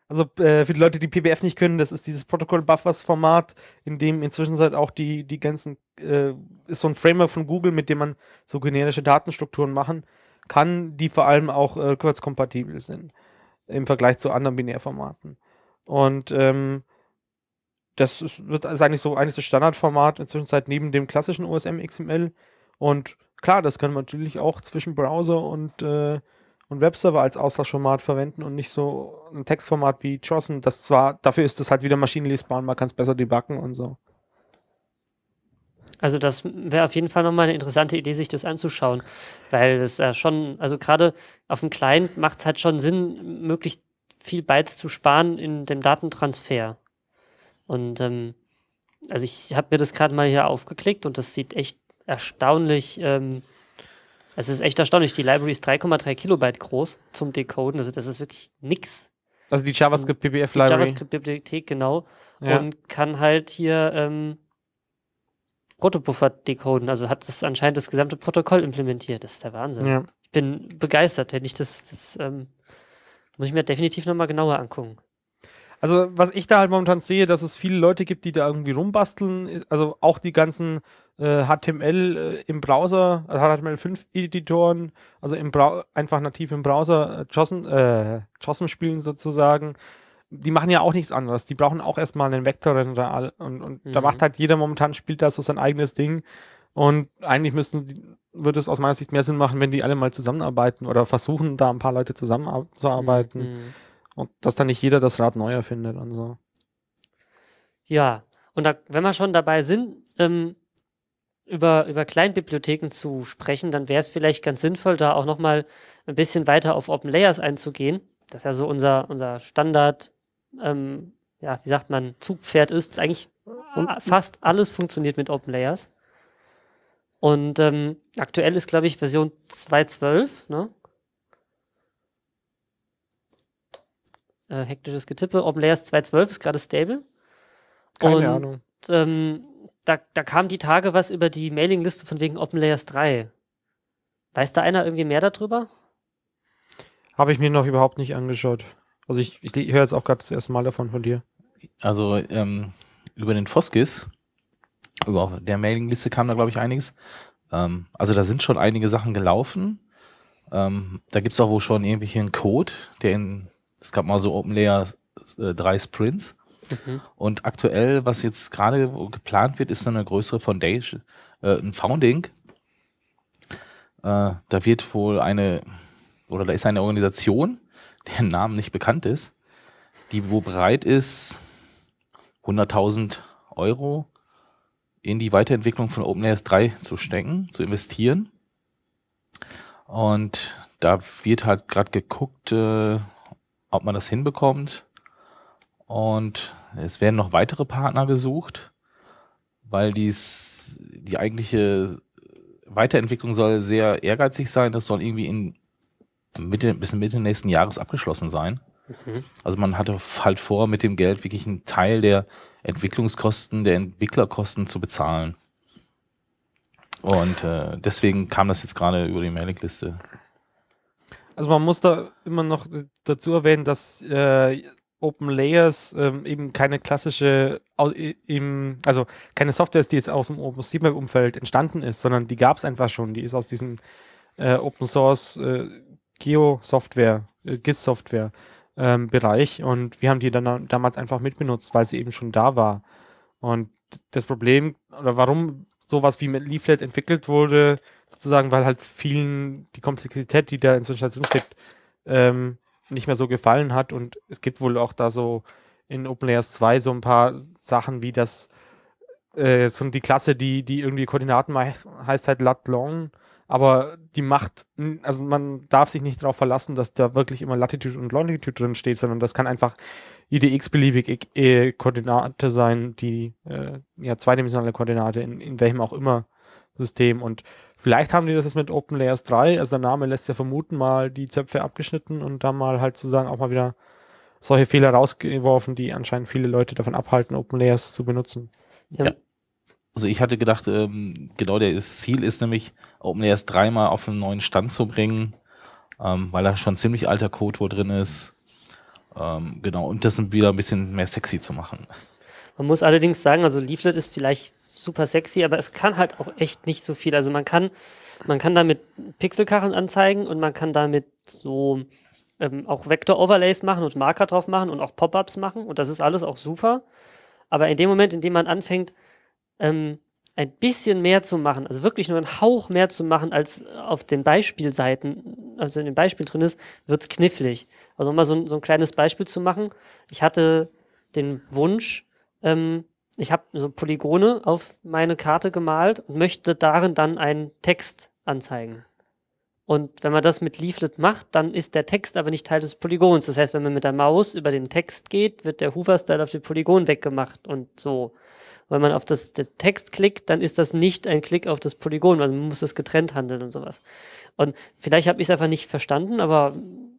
Also äh, für die Leute, die P B F nicht können, das ist dieses Protocol-Buffers-Format, in dem inzwischen halt auch die, die ganzen, äh, ist so ein Framework von Google, mit dem man so generische Datenstrukturen machen kann, die vor allem auch äh, rückwärtskompatibel sind im Vergleich zu anderen Binärformaten. Und ähm, das ist, wird also eigentlich so eigentlich das Standardformat inzwischen neben dem klassischen O S M X M L. Und klar, das können wir natürlich auch zwischen Browser und äh, und Webserver als Austauschformat verwenden und nicht so ein Textformat wie JOSM. Das zwar, dafür ist das halt wieder maschinenlesbar und man kann es besser debuggen und so. Also das wäre auf jeden Fall nochmal eine interessante Idee, sich das anzuschauen, weil das ja schon, also gerade auf dem Client macht es halt schon Sinn, möglichst viel Bytes zu sparen in dem Datentransfer. Und ähm, also ich habe mir das gerade mal hier aufgeklickt und das sieht echt erstaunlich, ähm, es ist echt erstaunlich, die Library ist drei Komma drei Kilobyte groß zum Decoden, also das ist wirklich nix. Also die JavaScript P B F Die Library. JavaScript-Bibliothek, genau. Ja. Und kann halt hier ähm, Protobuffer decoden, also hat das anscheinend das gesamte Protokoll implementiert. Das ist der Wahnsinn. Ja. Ich bin begeistert, hätte ich das, das ähm, muss ich mir definitiv nochmal genauer angucken. Also was ich da halt momentan sehe, dass es viele Leute gibt, die da irgendwie rumbasteln, also auch die ganzen äh, H T M L äh, im Browser, also H T M L fünf Editoren, also im Brau- einfach nativ im Browser äh, JOSM, äh, JOSM spielen sozusagen, die machen ja auch nichts anderes. Die brauchen auch erstmal einen Vektorrender und, und Mhm. da macht halt jeder momentan, spielt da so sein eigenes Ding und eigentlich müssten die, würde es aus meiner Sicht mehr Sinn machen, wenn die alle mal zusammenarbeiten oder versuchen, da ein paar Leute zusammenzuarbeiten. Mhm. Und dass dann nicht jeder das Rad neu erfindet und so. Ja, und da, wenn wir schon dabei sind, ähm, über, über Client-Bibliotheken zu sprechen, dann wäre es vielleicht ganz sinnvoll, da auch nochmal ein bisschen weiter auf Open Layers einzugehen. Das ja so unser, unser Standard, ähm, ja, wie sagt man, Zugpferd ist. Eigentlich äh, fast alles funktioniert mit Open Layers. Und ähm, aktuell ist, glaube ich, Version zwei Punkt zwölf, ne? Äh, hektisches Getippe. Open Layers zwei Punkt zwölf ist gerade stable. Keine Und, Ahnung. Ähm, da, da kam die Tage was über die Mailingliste von wegen Open Layers drei. Weiß da einer irgendwie mehr darüber? Habe ich mir noch überhaupt nicht angeschaut. Also ich, ich höre jetzt auch gerade das erste Mal davon von dir. Also ähm, über den Foskis, über der Mailingliste kam da, glaube ich, einiges. Ähm, also da sind schon einige Sachen gelaufen. Ähm, da gibt es auch wohl schon irgendwie einen Code, der in, es gab mal so OpenLayer äh, drei Sprints. Mhm. Und aktuell, was jetzt gerade geplant wird, ist eine größere Foundation, äh, ein Founding. Äh, da wird wohl eine, oder da ist eine Organisation, deren Namen nicht bekannt ist, die wo bereit ist, hunderttausend Euro in die Weiterentwicklung von OpenLayers drei zu stecken, zu investieren. Und da wird halt gerade geguckt, äh, ob man das hinbekommt. Und es werden noch weitere Partner gesucht, weil dies, die eigentliche Weiterentwicklung soll sehr ehrgeizig sein. Das soll irgendwie in Mitte, bis Mitte nächsten Jahres abgeschlossen sein. Mhm. Also man hatte halt vor, mit dem Geld wirklich einen Teil der Entwicklungskosten, der Entwicklerkosten zu bezahlen. Und äh, deswegen kam das jetzt gerade über die Mailingliste. Also man muss da immer noch dazu erwähnen, dass äh, Open Layers ähm, eben keine klassische, au- im, also keine Software ist, die jetzt aus dem OpenStreetMap-Umfeld entstanden ist, sondern die gab es einfach schon. Die ist aus diesem äh, Open Source äh, Geo-Software, äh, Git-Software ähm, Bereich und wir haben die dann damals einfach mitbenutzt, weil sie eben schon da war. Und das Problem, oder warum sowas wie mit Leaflet entwickelt wurde, sozusagen, weil halt vielen die Komplexität, die da inzwischen drin steckt, ähm, nicht mehr so gefallen hat und es gibt wohl auch da so in OpenLayers zwei so ein paar Sachen wie das, äh, so die Klasse, die, die irgendwie Koordinaten macht, heißt halt lat long, aber die macht, also man darf sich nicht darauf verlassen, dass da wirklich immer Latitude und Longitude drin steht, sondern das kann einfach jede x-beliebige äh, Koordinate sein, die äh, ja zweidimensionale Koordinate in, in welchem auch immer System und vielleicht haben die das jetzt mit OpenLayers drei, also der Name lässt ja vermuten, mal die Zöpfe abgeschnitten und dann mal halt sozusagen auch mal wieder solche Fehler rausgeworfen, die anscheinend viele Leute davon abhalten, OpenLayers zu benutzen. Ja. Ja. Also ich hatte gedacht, ähm, genau das Ziel ist nämlich, OpenLayers drei mal auf einen neuen Stand zu bringen, ähm, weil da schon ziemlich alter Code wohl drin ist. Ähm, genau, und das wieder ein bisschen mehr sexy zu machen. Man muss allerdings sagen, also Leaflet ist vielleicht super sexy, aber es kann halt auch echt nicht so viel. Also man kann, man kann damit Pixelkacheln anzeigen und man kann damit so ähm, auch Vektor-Overlays machen und Marker drauf machen und auch Pop-ups machen und das ist alles auch super. Aber in dem Moment, in dem man anfängt, ähm, ein bisschen mehr zu machen, also wirklich nur einen Hauch mehr zu machen, als auf den Beispielseiten, also in dem Beispiel drin ist, wird es knifflig. Also um mal so, ein- so ein kleines Beispiel zu machen. Ich hatte den Wunsch, ähm, ich habe so Polygone auf meine Karte gemalt und möchte darin dann einen Text anzeigen. Und wenn man das mit Leaflet macht, dann ist der Text aber nicht Teil des Polygons. Das heißt, wenn man mit der Maus über den Text geht, wird der Hover-Style auf dem Polygon weggemacht und so. Wenn man auf das, den Text klickt, dann ist das nicht ein Klick auf das Polygon, also man muss das getrennt handeln und sowas. Und vielleicht habe ich es einfach nicht verstanden, aber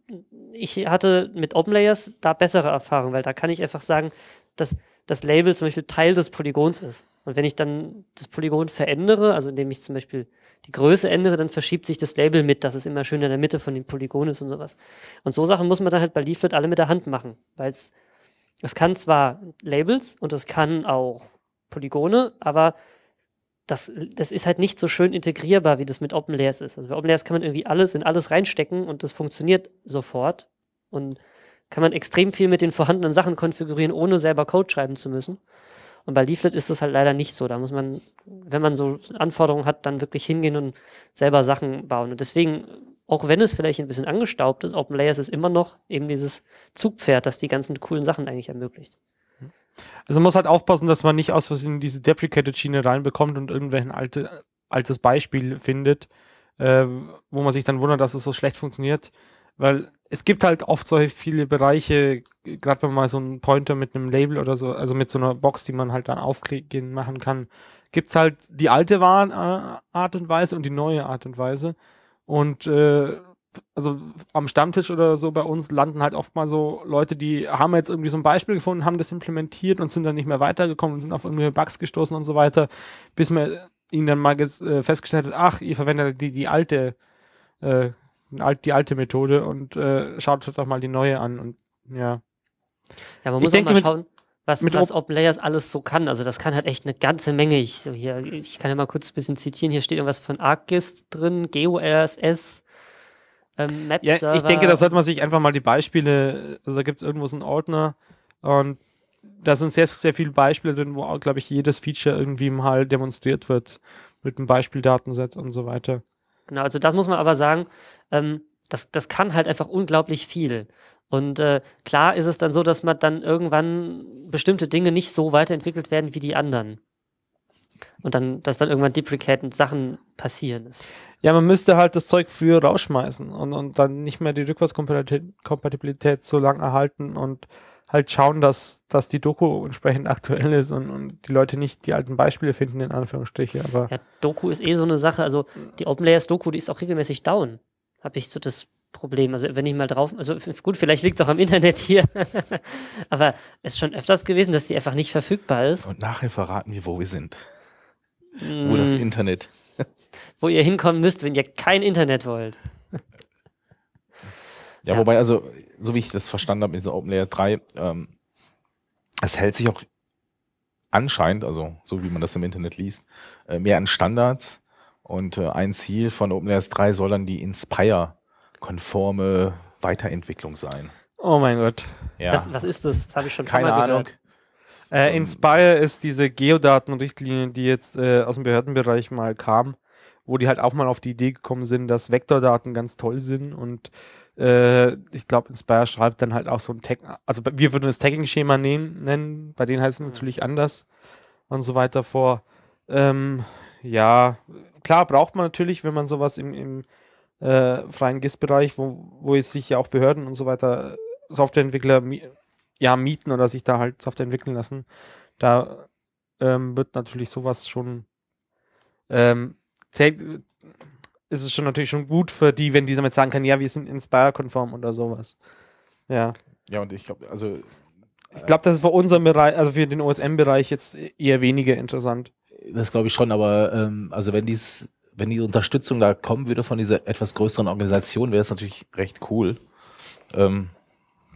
ich hatte mit OpenLayers da bessere Erfahrungen, weil da kann ich einfach sagen, dass das Label zum Beispiel Teil des Polygons ist. Und wenn ich dann das Polygon verändere, also indem ich zum Beispiel die Größe ändere, dann verschiebt sich das Label mit, dass es immer schön in der Mitte von dem Polygon ist und sowas. Und so Sachen muss man dann halt bei Leaflet alle mit der Hand machen, weil es es kann zwar Labels und es kann auch Polygone, aber das, das ist halt nicht so schön integrierbar, wie das mit OpenLayers ist. Also bei OpenLayers kann man irgendwie alles in alles reinstecken und das funktioniert sofort und kann man extrem viel mit den vorhandenen Sachen konfigurieren, ohne selber Code schreiben zu müssen. Und bei Leaflet ist das halt leider nicht so. Da muss man, wenn man so Anforderungen hat, dann wirklich hingehen und selber Sachen bauen. Und deswegen, auch wenn es vielleicht ein bisschen angestaubt ist, OpenLayers ist immer noch eben dieses Zugpferd, das die ganzen coolen Sachen eigentlich ermöglicht. Also man muss halt aufpassen, dass man nicht aus Versehen in diese Deprecated-Schiene reinbekommt und irgendwelchen alte, altes Beispiel findet, äh, wo man sich dann wundert, dass es so schlecht funktioniert. Weil es gibt halt oft solche viele Bereiche, gerade wenn man mal so einen Pointer mit einem Label oder so, also mit so einer Box, die man halt dann aufklicken machen kann, gibt es halt die alte Art und Weise und die neue Art und Weise. Und äh, also am Stammtisch oder so bei uns landen halt oft mal so Leute, die haben jetzt irgendwie so ein Beispiel gefunden, haben das implementiert und sind dann nicht mehr weitergekommen und sind auf irgendwelche Bugs gestoßen und so weiter, bis man ihnen dann mal ges- äh, festgestellt hat, ach, ihr verwendet die, die alte äh, die alte Methode und äh, schaut euch doch mal die neue an und ja. Ja, man Ich muss denke, auch mal mit- schauen, was, mit was Op- OpenLayers alles so kann. Also das kann halt echt eine ganze Menge. Ich, so hier, ich kann ja mal kurz ein bisschen zitieren. Hier steht irgendwas von ArcGIS drin, GeoRSS, ähm, Ja, Map-Server. ich denke, da sollte man sich einfach mal die Beispiele, also da gibt es irgendwo so einen Ordner und da sind sehr, sehr viele Beispiele drin, wo, glaube ich, jedes Feature irgendwie mal demonstriert wird mit einem Beispieldatenset und so weiter. Genau, also das muss man aber sagen, ähm, das, das kann halt einfach unglaublich viel. Und äh, klar ist es dann so, dass man dann irgendwann bestimmte Dinge nicht so weiterentwickelt werden wie die anderen. Und dann, dass dann irgendwann deprecatend Sachen passieren. Das, Ja, man müsste halt das Zeug früher rausschmeißen und, und dann nicht mehr die Rückwärtskompatibilität Kompatibilität so lang erhalten und halt schauen, dass, dass die Doku entsprechend aktuell ist und, und die Leute nicht die alten Beispiele finden, in Anführungsstriche. Aber ja, Doku ist eh so eine Sache. Also die OpenLayers-Doku, die ist auch regelmäßig down. Habe ich so das Problem. Also wenn ich mal drauf, also f- gut, vielleicht liegt es auch am Internet hier. Aber es ist schon öfters gewesen, dass die einfach nicht verfügbar ist. Und nachher verraten wir, wo wir sind. Wo das Mm, Internet. wo ihr hinkommen müsst, wenn ihr kein Internet wollt. Ja, Ja. wobei, also, so wie ich das verstanden habe, mit dieser OpenLayer drei, ähm, es hält sich auch anscheinend, also so wie man das im Internet liest, äh, mehr an Standards. Und äh, ein Ziel von OpenLayer drei soll dann die Inspire-konforme Weiterentwicklung sein. oh mein Gott. Ja, Das, was ist das? Das habe ich schon keine mal Ahnung. gehört. Es ist so ein- Äh, Inspire ist diese Geodatenrichtlinie, die jetzt äh, aus dem Behördenbereich mal kam, wo die halt auch mal auf die Idee gekommen sind, dass Vektordaten ganz toll sind und äh, ich glaube, Inspire schreibt dann halt auch so ein Tag, also wir würden das Tagging-Schema nennen, nennen, bei denen heißt es natürlich anders und so weiter vor. Ähm, ja, klar braucht man natürlich, wenn man sowas im, im äh, freien G I S-Bereich, wo, wo jetzt sich ja auch Behörden und so weiter, Softwareentwickler mi- ja, mieten oder sich da halt Software entwickeln lassen, da ähm, wird natürlich sowas schon ähm, zählt, ist es schon natürlich schon gut für die, wenn die damit sagen können, ja, wir sind Inspire-konform oder sowas. Ja. Ja, und ich glaube, also Ich glaube, das ist für unseren Bereich, also für den O S M-Bereich jetzt eher weniger interessant. das glaube ich schon, aber ähm, also wenn dies, wenn die Unterstützung da kommen würde von dieser etwas größeren Organisation, wäre es natürlich recht cool. Ähm,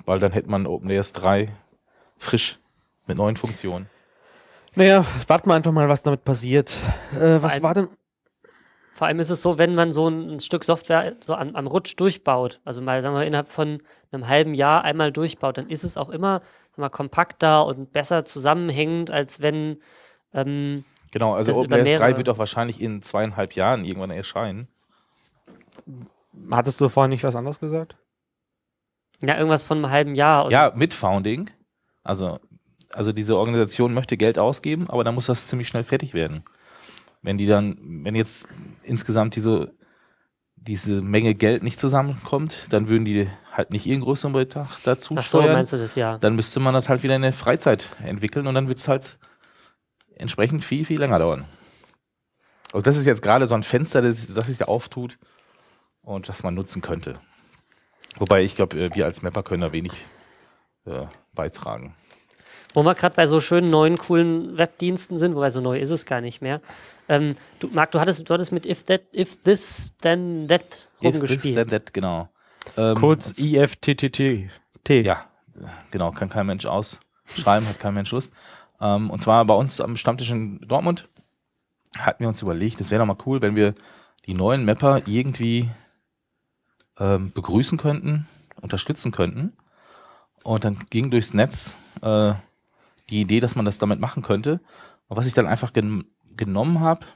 weil dann hätte man OpenLayers drei frisch mit neuen Funktionen. Naja, warten wir einfach mal, was damit passiert. Äh, was allem- war denn? Vor allem ist es so, wenn man so ein Stück Software so am, am Rutsch durchbaut, also mal sagen wir innerhalb von einem halben Jahr einmal durchbaut, dann ist es auch immer sag mal, kompakter und besser zusammenhängend, als wenn ähm, Genau, also Das über OpenLayers drei mehrere- wird auch wahrscheinlich in zweieinhalb Jahren irgendwann erscheinen. Hattest du vorhin nicht was anderes gesagt? ja irgendwas von einem halben Jahr. Und Ja, mit Founding. Also, also diese Organisation möchte Geld ausgeben, aber dann muss das ziemlich schnell fertig werden. Wenn die dann, wenn jetzt insgesamt diese, diese Menge Geld nicht zusammenkommt, dann würden die halt nicht ihren größeren Betrag dazu Ach so, steuern. meinst du das, ja. Dann müsste man das halt wieder in der Freizeit entwickeln und dann wird es halt entsprechend viel, viel länger dauern. Also das ist jetzt gerade so ein Fenster, das, das sich da auftut und das man nutzen könnte. Wobei ich glaube, wir als Mapper können da wenig äh, beitragen. Wo wir gerade bei so schönen neuen, coolen Webdiensten sind, wobei so neu ist es gar nicht mehr. Ähm, du, Marc, du hattest, du hattest mit If That, If This, Then That If this, rumgespielt. then that, genau. Ähm, Kurz und- I F T T T. T. Ja, genau, kann kein Mensch ausschreiben, hat kein Mensch Lust. Ähm, und zwar bei uns am Stammtisch in Dortmund hatten wir uns überlegt, es wäre doch mal cool, wenn wir die neuen Mapper irgendwie ähm, begrüßen könnten, unterstützen könnten. Und dann ging durchs Netz äh, die Idee, dass man das damit machen könnte. Und was ich dann einfach gen genommen habe,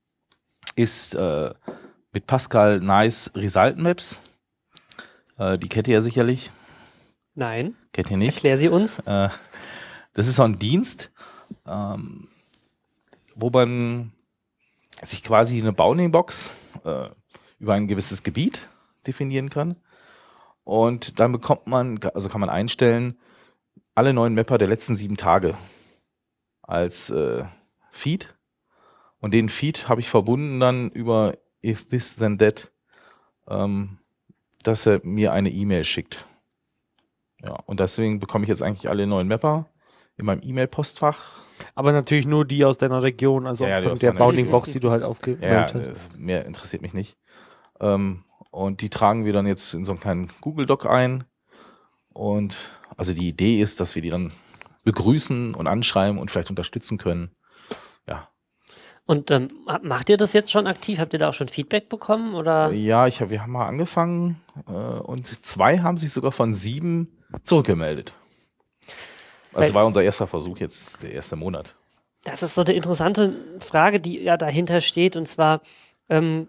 ist äh, mit Pascal Nice Result Maps. Äh, die kennt ihr ja sicherlich. Nein, Kennt ihr nicht? erklär sie uns. Äh, das ist so ein Dienst, ähm, wo man sich quasi eine Bounding-Box äh, über ein gewisses Gebiet definieren kann. Und dann bekommt man, also kann man einstellen, alle neuen Mapper der letzten sieben Tage als äh, Feed. Und den Feed habe ich verbunden dann über If This Then That, ähm, dass er mir eine E-Mail schickt. Ja, und deswegen bekomme ich jetzt eigentlich alle neuen Mapper in meinem E-Mail-Postfach. Aber natürlich nur die aus deiner Region, also Ja, ja, die von aus der meiner Bounding Region. Box, die du halt Ja, aufgemeldet hast. das- mehr interessiert mich nicht. Ähm, und die tragen wir dann jetzt in so einen kleinen Google-Doc ein. Und also die Idee ist, dass wir die dann begrüßen und anschreiben und vielleicht unterstützen können. Ja, Und ähm, macht ihr das jetzt schon aktiv? Habt ihr da auch schon Feedback bekommen? Oder? ja ich hab, wir haben mal angefangen äh, und zwei haben sich sogar von sieben zurückgemeldet. Also Weil- war unser erster Versuch jetzt, der erste Monat. Das ist so eine interessante Frage, die ja dahinter steht. Und zwar, ähm,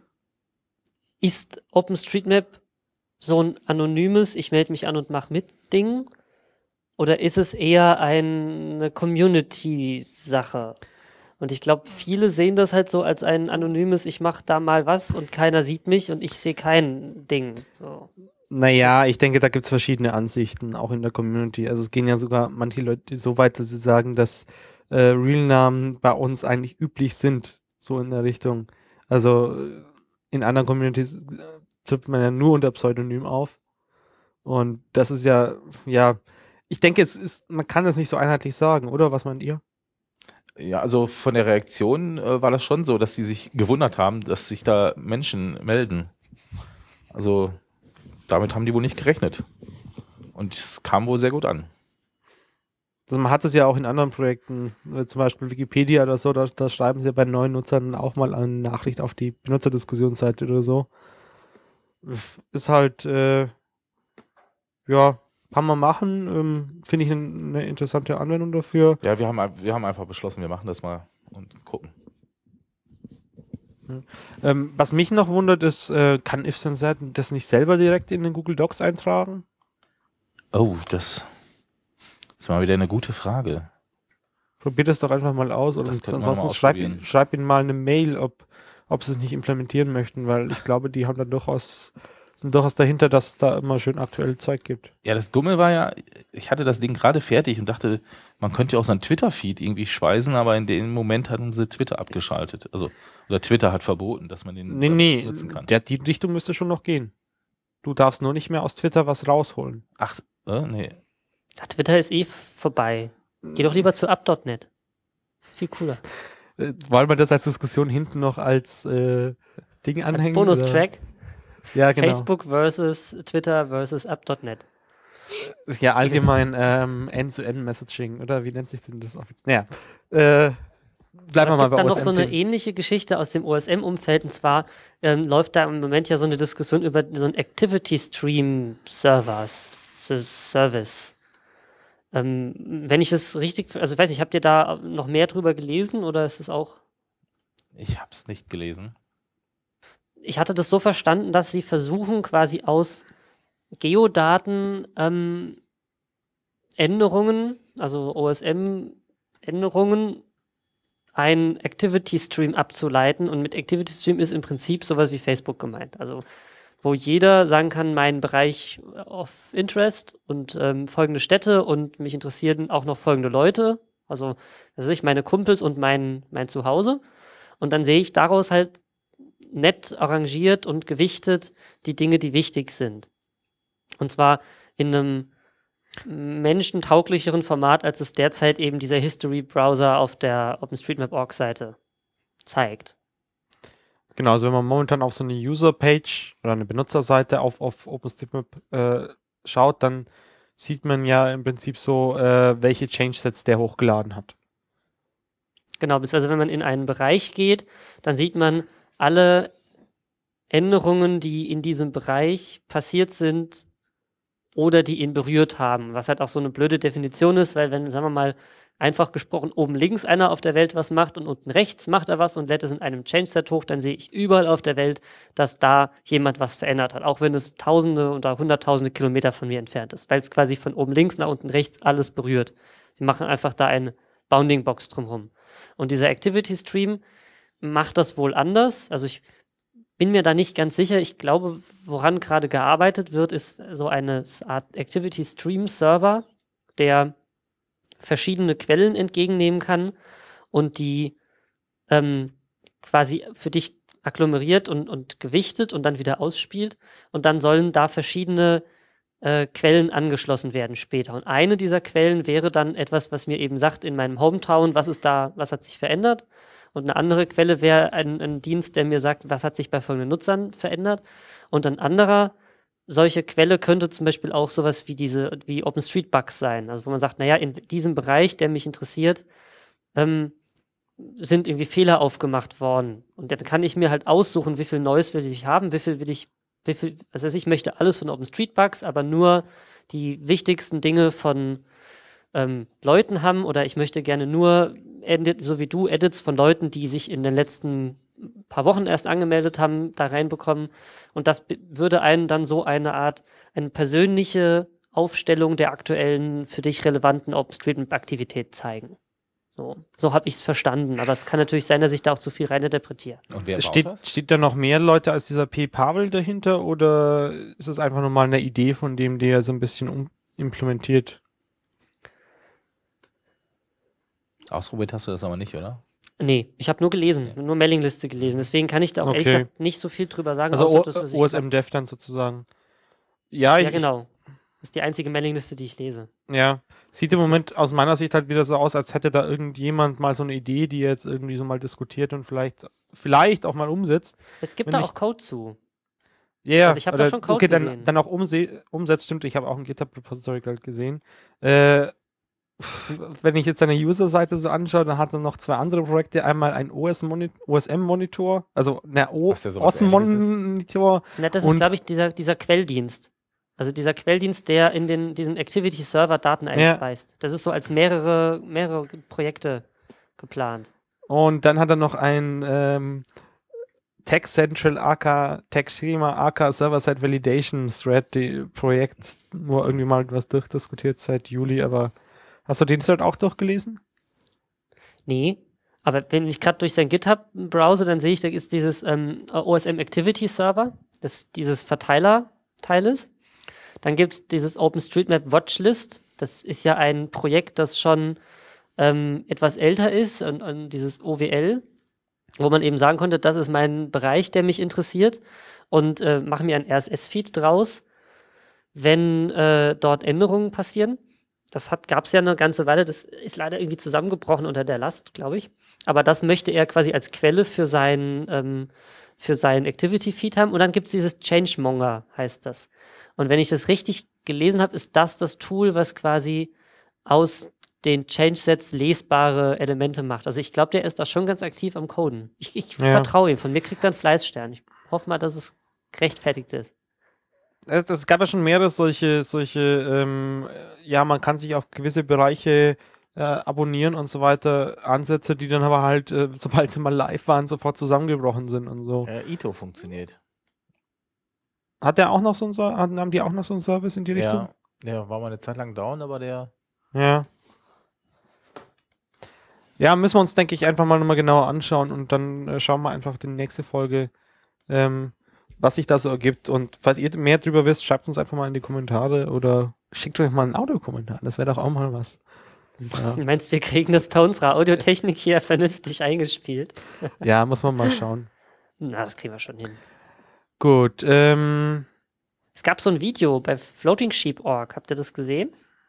ist OpenStreetMap so ein anonymes, ich melde mich an und mach mit Ding? Oder ist es eher eine Community-Sache? Und ich glaube, viele sehen das halt so als ein anonymes, ich mache da mal was und keiner sieht mich und ich sehe kein Ding. So. Naja, ich denke, da gibt es verschiedene Ansichten, auch in der Community. Also es gehen ja sogar manche Leute so weit, dass sie sagen, dass äh, Real-Namen bei uns eigentlich üblich sind, so in der Richtung. Also äh, in anderen Communities äh, trifft man ja nur unter Pseudonym auf. Und das ist ja, ja, ich denke, es ist, man kann das nicht so einheitlich sagen, oder? Was meint ihr? Ja, also von der Reaktion äh, war das schon so, dass sie sich gewundert haben, dass sich da Menschen melden. Also damit haben die wohl nicht gerechnet. Und es kam wohl sehr gut an. Also man hat es ja auch in anderen Projekten, äh, zum Beispiel Wikipedia oder so, da, da schreiben sie ja bei neuen Nutzern auch mal eine Nachricht auf die Benutzerdiskussionsseite oder so. Ist halt, äh, ja, kann man machen. Ähm, Finde ich ein, eine interessante Anwendung dafür. Ja, wir haben, ein- wir haben einfach beschlossen, wir machen das mal und gucken. Ähm, was mich noch wundert ist, äh, kann IfSenSet das nicht selber direkt in den Google Docs eintragen? Oh, das ist mal wieder eine gute Frage. Probiert es doch einfach mal aus. Oder Das könnten wir ansonsten mal schreib, ausprobieren. ihn- schreib ihnen mal eine Mail, ob, ob sie es nicht implementieren möchten, weil ich glaube, die haben da durchaus, sind durchaus dahinter, dass es da immer schön aktuell Zeug gibt. Ja, das Dumme war ja, ich hatte das Ding gerade fertig und dachte, man könnte ja auch so einen Twitter-Feed irgendwie schweißen, aber in dem Moment hatten sie Twitter abgeschaltet. Also, oder Twitter hat verboten, dass man den Nee, damit nee, nutzen kann. der, die Richtung müsste schon noch gehen. Du darfst nur nicht mehr aus Twitter was rausholen. Ach, äh, nee. Ja, Twitter ist eh f- vorbei. Geh doch lieber zu up Punkt net. Viel cooler. Äh, wollen wir das als Diskussion hinten noch als äh, Ding Als anhängen? Bonustrack. oder? Ja, genau. Facebook versus Twitter versus up Punkt net. Ja, allgemein ähm, End-to-End-Messaging, oder wie nennt sich denn das offiziell? Naja, äh, bleiben wir Aber mal es gibt bei dann O noch S so eine M-Themen. ähnliche Geschichte aus dem O S M-Umfeld, und zwar ähm, läuft da im Moment ja so eine Diskussion über so einen Activity Stream Servers, Service. Ähm, wenn ich es richtig, also ich weiß nicht, habt ihr da noch mehr drüber gelesen oder ist es auch? Ich habe es nicht gelesen. Ich hatte das so verstanden, dass sie versuchen, quasi aus Geodaten ähm, Änderungen, also O S M-Änderungen, einen Activity Stream abzuleiten. Und mit Activity Stream ist im Prinzip sowas wie Facebook gemeint. Also wo jeder sagen kann, mein Bereich of Interest und ähm, folgende Städte und mich interessieren auch noch folgende Leute. Also, was weiß ich, meine Kumpels und mein, mein Zuhause. Und dann sehe ich daraus halt nett arrangiert und gewichtet die Dinge, die wichtig sind. Und zwar in einem menschentauglicheren Format, als es derzeit eben dieser History-Browser auf der OpenStreetMap Punkt org-Seite zeigt. Genau, also wenn man momentan auf so eine User-Page oder eine Benutzerseite auf, auf OpenStreetMap äh, schaut, dann sieht man ja im Prinzip so, äh, welche Changesets der hochgeladen hat. Genau, beziehungsweise wenn man in einen Bereich geht, dann sieht man alle Änderungen, die in diesem Bereich passiert sind oder die ihn berührt haben, was halt auch so eine blöde Definition ist, weil wenn, sagen wir mal, einfach gesprochen, oben links einer auf der Welt was macht und unten rechts macht er was und lädt es in einem Change-Set hoch, dann sehe ich überall auf der Welt, dass da jemand was verändert hat, auch wenn es tausende oder hunderttausende Kilometer von mir entfernt ist, weil es quasi von oben links nach unten rechts alles berührt. Sie machen einfach da eine Bounding-Box drumherum. Und dieser Activity-Stream macht das wohl anders, also ich bin mir da nicht ganz sicher. Ich glaube, woran gerade gearbeitet wird, ist so eine Art Activity Stream Server, der verschiedene Quellen entgegennehmen kann und die ähm, quasi für dich agglomeriert und, und gewichtet und dann wieder ausspielt. Und dann sollen da verschiedene äh, Quellen angeschlossen werden später. Und eine dieser Quellen wäre dann etwas, was mir eben sagt, in meinem Hometown, was ist da, was hat sich verändert. Und eine andere Quelle wäre ein, ein Dienst, der mir sagt, was hat sich bei folgenden Nutzern verändert. Und ein anderer solche Quelle könnte zum Beispiel auch sowas wie diese, wie OpenStreetBugs sein. Also wo man sagt, naja, in diesem Bereich, der mich interessiert, ähm, sind irgendwie Fehler aufgemacht worden. Und dann kann ich mir halt aussuchen, wie viel Neues will ich haben, wie viel will ich, wie viel, also ich möchte alles von OpenStreetBugs, aber nur die wichtigsten Dinge von ähm, Leuten haben, oder ich möchte gerne nur, edit, so wie du, Edits von Leuten, die sich in den letzten paar Wochen erst angemeldet haben, da reinbekommen. Und das b- würde einen dann so eine Art, eine persönliche Aufstellung der aktuellen, für dich relevanten OpenStreetMap-Aktivität zeigen. So, so habe ich es verstanden. Aber es kann natürlich sein, dass ich da auch zu viel reininterpretiere. Und wer baut Steht, das? steht da noch mehr Leute als dieser P. Pavel dahinter oder ist es einfach nur mal eine Idee von dem, der so ein bisschen um, implementiert? Ausprobiert hast du das aber nicht, oder? Nee, ich habe nur gelesen, nur Mailingliste gelesen. Deswegen kann ich da auch ehrlich Okay. gesagt nicht so viel drüber sagen. Also außer O- das, was ich O S M-Dev dann sozusagen. Ja, Ja, ich, genau. Das ist die einzige Mailingliste, die ich lese. ja. Sieht im Moment aus meiner Sicht halt wieder so aus, als hätte da irgendjemand mal so eine Idee, die jetzt irgendwie so mal diskutiert und vielleicht, vielleicht auch mal umsetzt. Es gibt Wenn da ich- auch Code zu. Ja, yeah, Also ich hab da schon Code okay, dann, gesehen. dann auch umse umsetzt, stimmt, ich habe auch ein GitHub-Repository gerade gesehen. Äh, wenn ich jetzt seine User-Seite so anschaue, dann hat er noch zwei andere Projekte. Einmal ein O S M-Monitor, also eine Was ja sowas O-S-Monitor. Na, das Und- ist, glaube ich, dieser, dieser Quelldienst. Also dieser Quelldienst, der in den, diesen Activity-Server Daten einspeist. Das ist so als mehrere, mehrere Projekte geplant. Und dann hat er noch ein ähm, Tech Central aka Tech Schema aka Server-Side Validation Thread die Projekt, nur irgendwie mal was durchdiskutiert seit Juli, aber hast du den Thread auch durchgelesen? Nee, aber wenn ich gerade durch seinen GitHub browse, dann sehe ich, da ist dieses ähm, O S M Activity Server, das dieses Verteiler-Teil ist. Dann gibt es dieses OpenStreetMap Watchlist. Das ist ja ein Projekt, das schon ähm, etwas älter ist, und, und dieses O W L, wo man eben sagen konnte, das ist mein Bereich, der mich interessiert, und äh, mache mir ein R S S-Feed draus, wenn äh, dort Änderungen passieren. Das gab es ja eine ganze Weile, das ist leider irgendwie zusammengebrochen unter der Last, glaube ich. Aber das möchte er quasi als Quelle für seinen, ähm, für seinen Activity-Feed haben. Und dann gibt es dieses Changemonger, heißt das. Und wenn ich das richtig gelesen habe, ist das das Tool, was quasi aus den Change-Sets lesbare Elemente macht. Also ich glaube, der ist da schon ganz aktiv am Coden. Ich, ich Ja. vertraue ihm. Von mir kriegt er einen Fleißstern. Ich hoffe mal, dass es gerechtfertigt ist. Es, es gab ja schon mehrere solche, solche ähm, ja, man kann sich auf gewisse Bereiche äh, abonnieren und so weiter, Ansätze, die dann aber halt, äh, sobald sie mal live waren, sofort zusammengebrochen sind und so. Äh, Ito funktioniert. Hat der auch noch so ein Ser- haben haben die auch noch so einen Service in die Richtung? Ja, der war mal eine Zeit lang down, aber der. Ja. Ja, müssen wir uns, denke ich, einfach mal nochmal genauer anschauen und dann äh, schauen wir einfach die nächste Folge, ähm, was sich da so ergibt. Und falls ihr mehr drüber wisst, schreibt uns einfach mal in die Kommentare oder schickt euch mal einen Audiokommentar. Das wäre doch auch mal was. Und, Du meinst, wir kriegen das bei unserer Audiotechnik hier vernünftig eingespielt? äh, ja, muss man mal schauen. Na, das kriegen wir schon hin. Gut, ähm, Es gab so ein Video bei Floating Sheep Punkt org. Habt ihr das gesehen?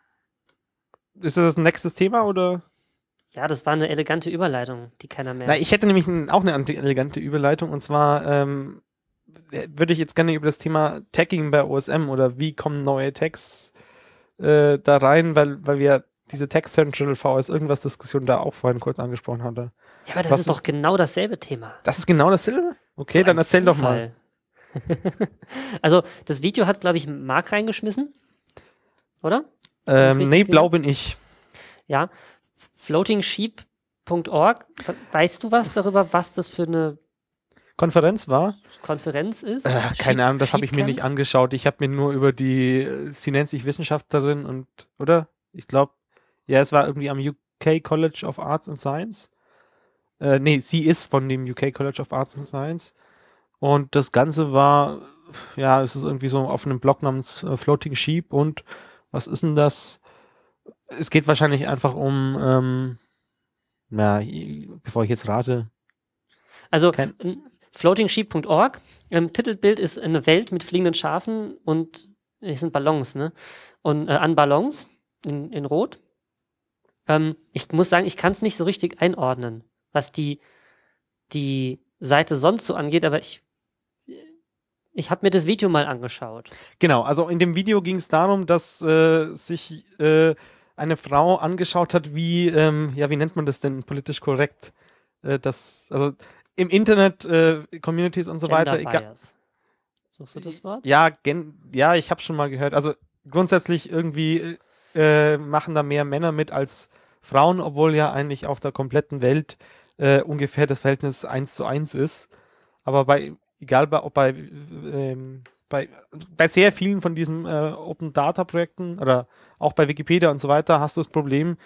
ist das das nächste Thema oder? Ja, das war eine elegante Überleitung, die keiner mehr. Na, ich hätte nämlich n- auch eine anti- elegante Überleitung und zwar ähm, äh, würde ich jetzt gerne über das Thema Tagging bei O S M oder wie kommen neue Tags äh, da rein, weil, weil wir diese Tag Central V S irgendwas Diskussion da auch vorhin kurz angesprochen hatte. ja, aber das was ist doch genau dasselbe Thema. Das ist genau dasselbe? Okay, So dann ein erzähl doch mal. Zufall. Also, das Video hat, glaube ich, Marc reingeschmissen. Oder? Ähm, richtig nee, gesehen? blau bin ich. Ja. Floating Sheep Punkt org. Weißt du was darüber, was das für eine Konferenz war? Konferenz ist? Äh, keine Sheep- Ahnung, das habe ich mir Sheepcamp? nicht angeschaut. Ich habe mir nur über die, äh, sie nennt sich Wissenschaftlerin und, oder? Ich glaube, ja, es war irgendwie am U K College of Arts and Science. Äh, nee, sie ist von dem U K College of Arts and Science. Und das Ganze war, ja, es ist irgendwie so auf einem Blog namens äh, Floating Sheep und was ist denn das? Es geht wahrscheinlich einfach um, ähm, ja, i- bevor ich jetzt rate. Also, Kein- n- Floating Sheep Punkt org. Ähm, Titelbild ist eine Welt mit fliegenden Schafen und es sind Ballons, ne? Und äh, an Ballons in, in Rot. Ähm, ich muss sagen, ich kann es nicht so richtig einordnen, was die, die Seite sonst so angeht, aber ich, ich habe mir das Video mal angeschaut. Genau, also in dem Video ging es darum, dass äh, sich äh, eine Frau angeschaut hat, wie, ähm, ja, wie nennt man das denn politisch korrekt? Äh, das, also im Internet, äh, Communities und so weiter. Gender Egal, Bias. Suchst du das Wort? ja, gen, ja, ich habe schon mal gehört. Also grundsätzlich irgendwie äh, machen da mehr Männer mit als Frauen, obwohl ja eigentlich auf der kompletten Welt äh, ungefähr das Verhältnis eins zu eins ist. Aber bei, egal bei, ob bei, ähm, bei, bei sehr vielen von diesen äh, Open Data Projekten oder auch bei Wikipedia und so weiter hast du das Problem,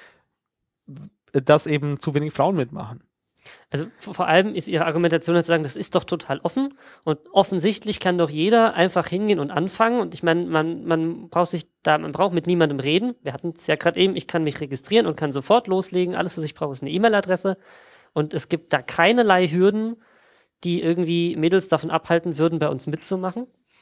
dass eben zu wenig Frauen mitmachen. Also v- vor allem ist ihre Argumentation zu sagen, das ist doch total offen und offensichtlich kann doch jeder einfach hingehen und anfangen und ich meine, man, man braucht sich da, man braucht mit niemandem reden. Wir hatten es ja gerade eben, ich kann mich registrieren und kann sofort loslegen. Alles, was ich brauche, ist eine E-Mail-Adresse und es gibt da keinerlei Hürden, die irgendwie Mädels davon abhalten würden, bei uns mitzumachen.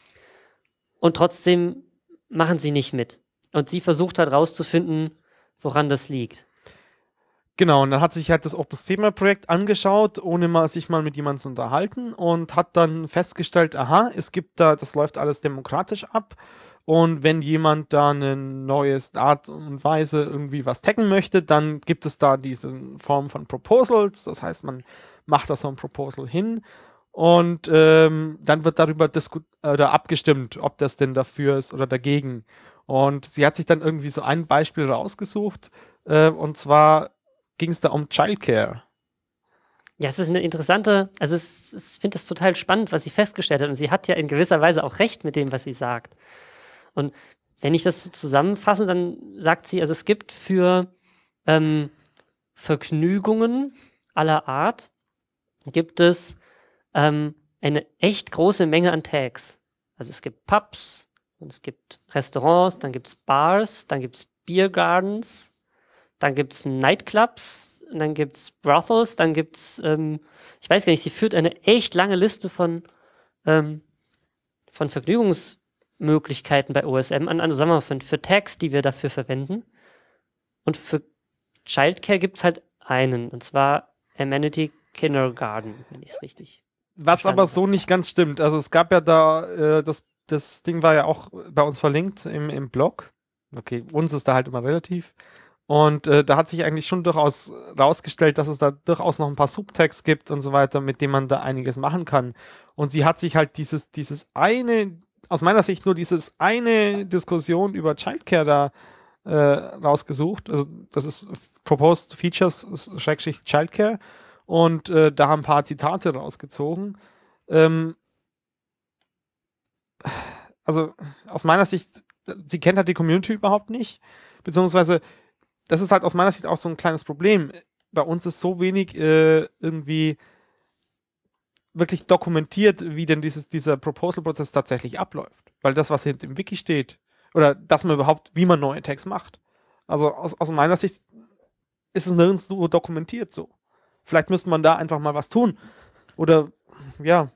Und trotzdem machen sie nicht mit. Und sie versucht halt rauszufinden, woran das liegt. Genau, und dann hat sich halt das Opus Thema-Projekt angeschaut, ohne mal sich mal mit jemandem zu unterhalten und hat dann festgestellt, aha, es gibt da, das läuft alles demokratisch ab und wenn jemand da eine neue Art und Weise irgendwie was taggen möchte, dann gibt es da diese Form von Proposals, das heißt, man macht da so ein Proposal hin und ähm, dann wird darüber disku- oder abgestimmt, ob das denn dafür ist oder dagegen. Und sie hat sich dann irgendwie so ein Beispiel rausgesucht, äh, und zwar ging es da um Childcare. Ja, es ist eine interessante, also es, es, ich finde es total spannend, was sie festgestellt hat. Und sie hat ja in gewisser Weise auch recht mit dem, was sie sagt. Und wenn ich das so zusammenfasse, dann sagt sie, also es gibt für ähm, Vergnügungen aller Art, gibt es ähm, eine echt große Menge an Tags. Also es gibt Pubs und es gibt Restaurants, dann gibt es Bars, dann gibt es Biergardens, dann gibt es Nightclubs, und dann gibt es Brothels, dann gibt es, ähm, ich weiß gar nicht, sie führt eine echt lange Liste von, ähm, von Vergnügungsmöglichkeiten bei O S M an, also sagen wir mal, für, für Tags, die wir dafür verwenden. Und für Childcare gibt es halt einen, und zwar Amenity Kindergarten, wenn ich es richtig Was verstanden aber so nicht ganz stimmt. Also es gab ja da äh, das das Ding war ja auch bei uns verlinkt im, im Blog. Okay, uns ist da halt immer relativ. Und äh, da hat sich eigentlich schon durchaus rausgestellt, dass es da durchaus noch ein paar Subtext gibt und so weiter, mit denen man da einiges machen kann. Und sie hat sich halt dieses, dieses eine, aus meiner Sicht nur dieses eine Diskussion über Childcare da äh, rausgesucht. Also das ist Proposed Features Schrägstrich Childcare. Und äh, da haben ein paar Zitate rausgezogen. Ähm, also aus meiner Sicht, sie kennt halt die Community überhaupt nicht, beziehungsweise das ist halt aus meiner Sicht auch so ein kleines Problem. Bei uns ist so wenig äh, irgendwie wirklich dokumentiert, wie denn dieses, dieser Proposal-Prozess tatsächlich abläuft. Weil das, was hinter im Wiki steht, oder dass man überhaupt, wie man neue Tags macht. Also aus, aus meiner Sicht ist es nirgendwo dokumentiert so. Vielleicht müsste man da einfach mal was tun. Oder, ja.